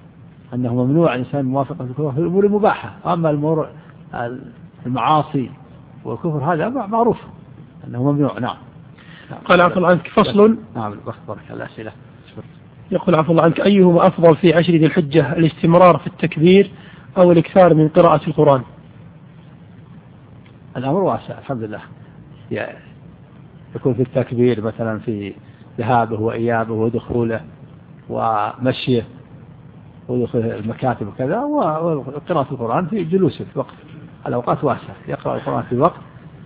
أنه ممنوع الإنسان موافقة الكفر في الأمور المباحة. أما الأمور المعاصي والكفر هذا معروف أنه ممنوع. نعم. قال عفوا الله عنك فصل. نعم بارك الأسئلة. يقول عفوا الله عنك أيهما أفضل في 10 ذي الحجة، الاستمرار في التكبير أو الإكثار من قراءة القرآن؟ الأمر واسع الحمد لله. يكون في التكبير مثلا في ذهابه وإيابه ودخوله ومشيه ودخول المكاتب وكذا، وقراءة القرآن في جلوسه في وقت الأوقات واسعة، يقرأ القرآن في وقت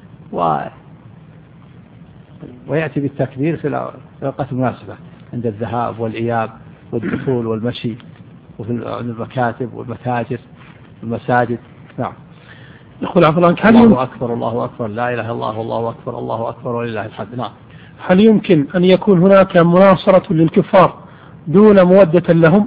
ويأتي بالتكبير في الأوقات المناسبة عند الذهاب والإياب والدخول والمشي وفي المكاتب والمتاجر والمساجد. نعم. يقول عفوا عنك الله أكبر الله أكبر لا إله إلا الله الله أكبر الله أكبر ولله الحمد. نعم. هل يمكن أن يكون هناك مناصرة للكفار دون مودة لهم؟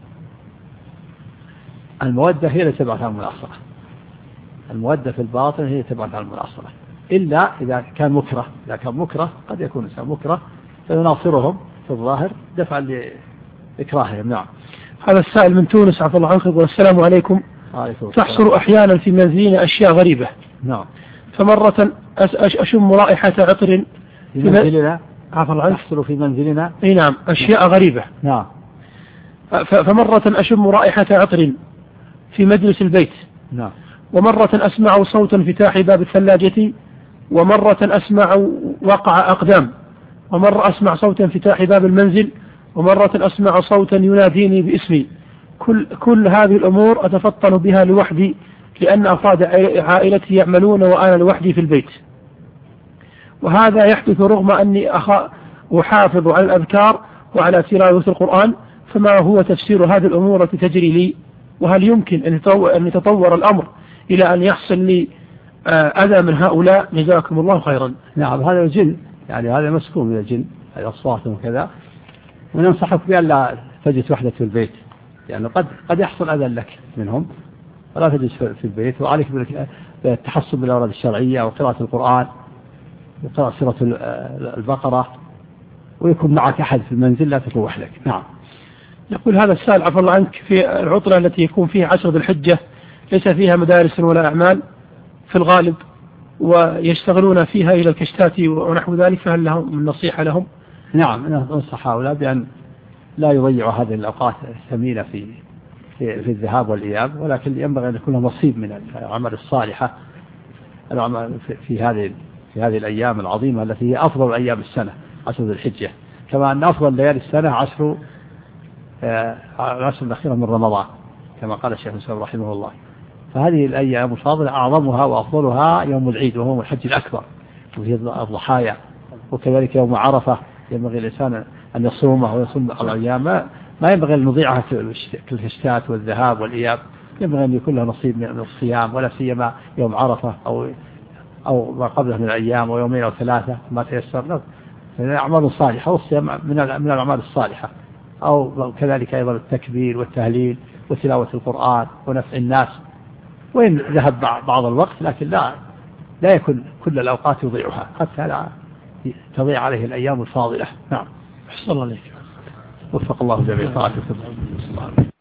المودة هي اللي تبعث عن المناصرة، المودة في الباطن هي تبعث عن المناصرة، إلا إذا كان مكره. إذا كان مكره قد يكون إنسان مكره فيناصرهم في الظاهر دفعا لإكراههم. نعم. هذا السائل من تونس عفوا الله عنك يقول السلام عليكم. تحصل أحيانا في منزلنا أشياء غريبة. نعم. فمرة أشم رائحة عطر في منزلنا. عفوا الله عنك. تحصل في منزلنا. أي نعم أشياء غريبة. نعم. فمرة أشم رائحة عطر في مجلس البيت. نعم. ومرة أسمع صوت انفتاح باب الثلاجة، ومرة أسمع وقع أقدام، ومرة أسمع صوت انفتاح باب المنزل، ومرة أسمع صوتا يناديني باسمي. كل هذه الأمور أتفطن بها لوحدي، لأن أفراد عائلتي يعملون وأنا لوحدي في البيت، وهذا يحدث رغم أني أحافظ على الأذكار وعلى تلاوة القرآن. فما هو تفسير هذه الأمور التي تجري لي؟ وهل يمكن أن يتطور الأمر إلى أن يحصل لي أذى من هؤلاء؟ جزاكم الله خيرا. نعم. هذا الجن يعني هذا مسكون من الجن، هذه أصواتهم وكذا، وننصحك بأن لا تجلس وحدك في البيت، يعني قد يحصل أذى لك منهم، ولا تجلس في البيت، وعليك بالتحصن بالأوراد الشرعية وقراءة القرآن وقراءة سورة البقرة، ويكون معك أحد في المنزل لا تكون وحدك. نعم. يقول هذا السائل عفوا الله عنك في العطلة التي يكون فيها 10 ذي الحجة ليس فيها مدارس ولا أعمال في الغالب، ويشتغلون فيها إلى الكشتات ونحو ذلك، فهل لهم من نصيحة لهم؟ نعم. ننصح هؤلاء بأن لا يضيعوا هذه الأوقات الثمينة في الذهاب والإياب، ولكن ينبغي أن يكون نصيب من الأعمال الصالحة في هذه الأيام العظيمة التي هي أفضل أيام السنة 10 ذي الحجة، كما أن أفضل ليالي السنة 10 الأخيرة من رمضان كما قال الشيخ مسلم رحمه الله. فهذه الأيام الفاضلة أعظمها وأفضلها يوم العيد وهو الحج الأكبر وهي الضحايا، وكذلك يوم عرفة ينبغي الإنسان أن يصومه ويصوم الأيام، ما ينبغي أن نضيعها في الكشتات والذهاب والإياب، ينبغي أن يكون له نصيب من الصيام، ولا سيما يوم عرفة أو ما قبله من الأيام ويومين أو 3 ما تيسر له من الأعمال الصالحة، والصيام من الأعمال الصالحة، أو كذلك أيضا التكبير والتهليل وتلاوة القرآن ونفع الناس، وإن ذهب بعض الوقت لكن لا يكون كل الأوقات يضيعها حتى لا تضيع عليه الأيام الفاضلة. نعم. أحسن الله عليك. وفق الله جميع طاعته.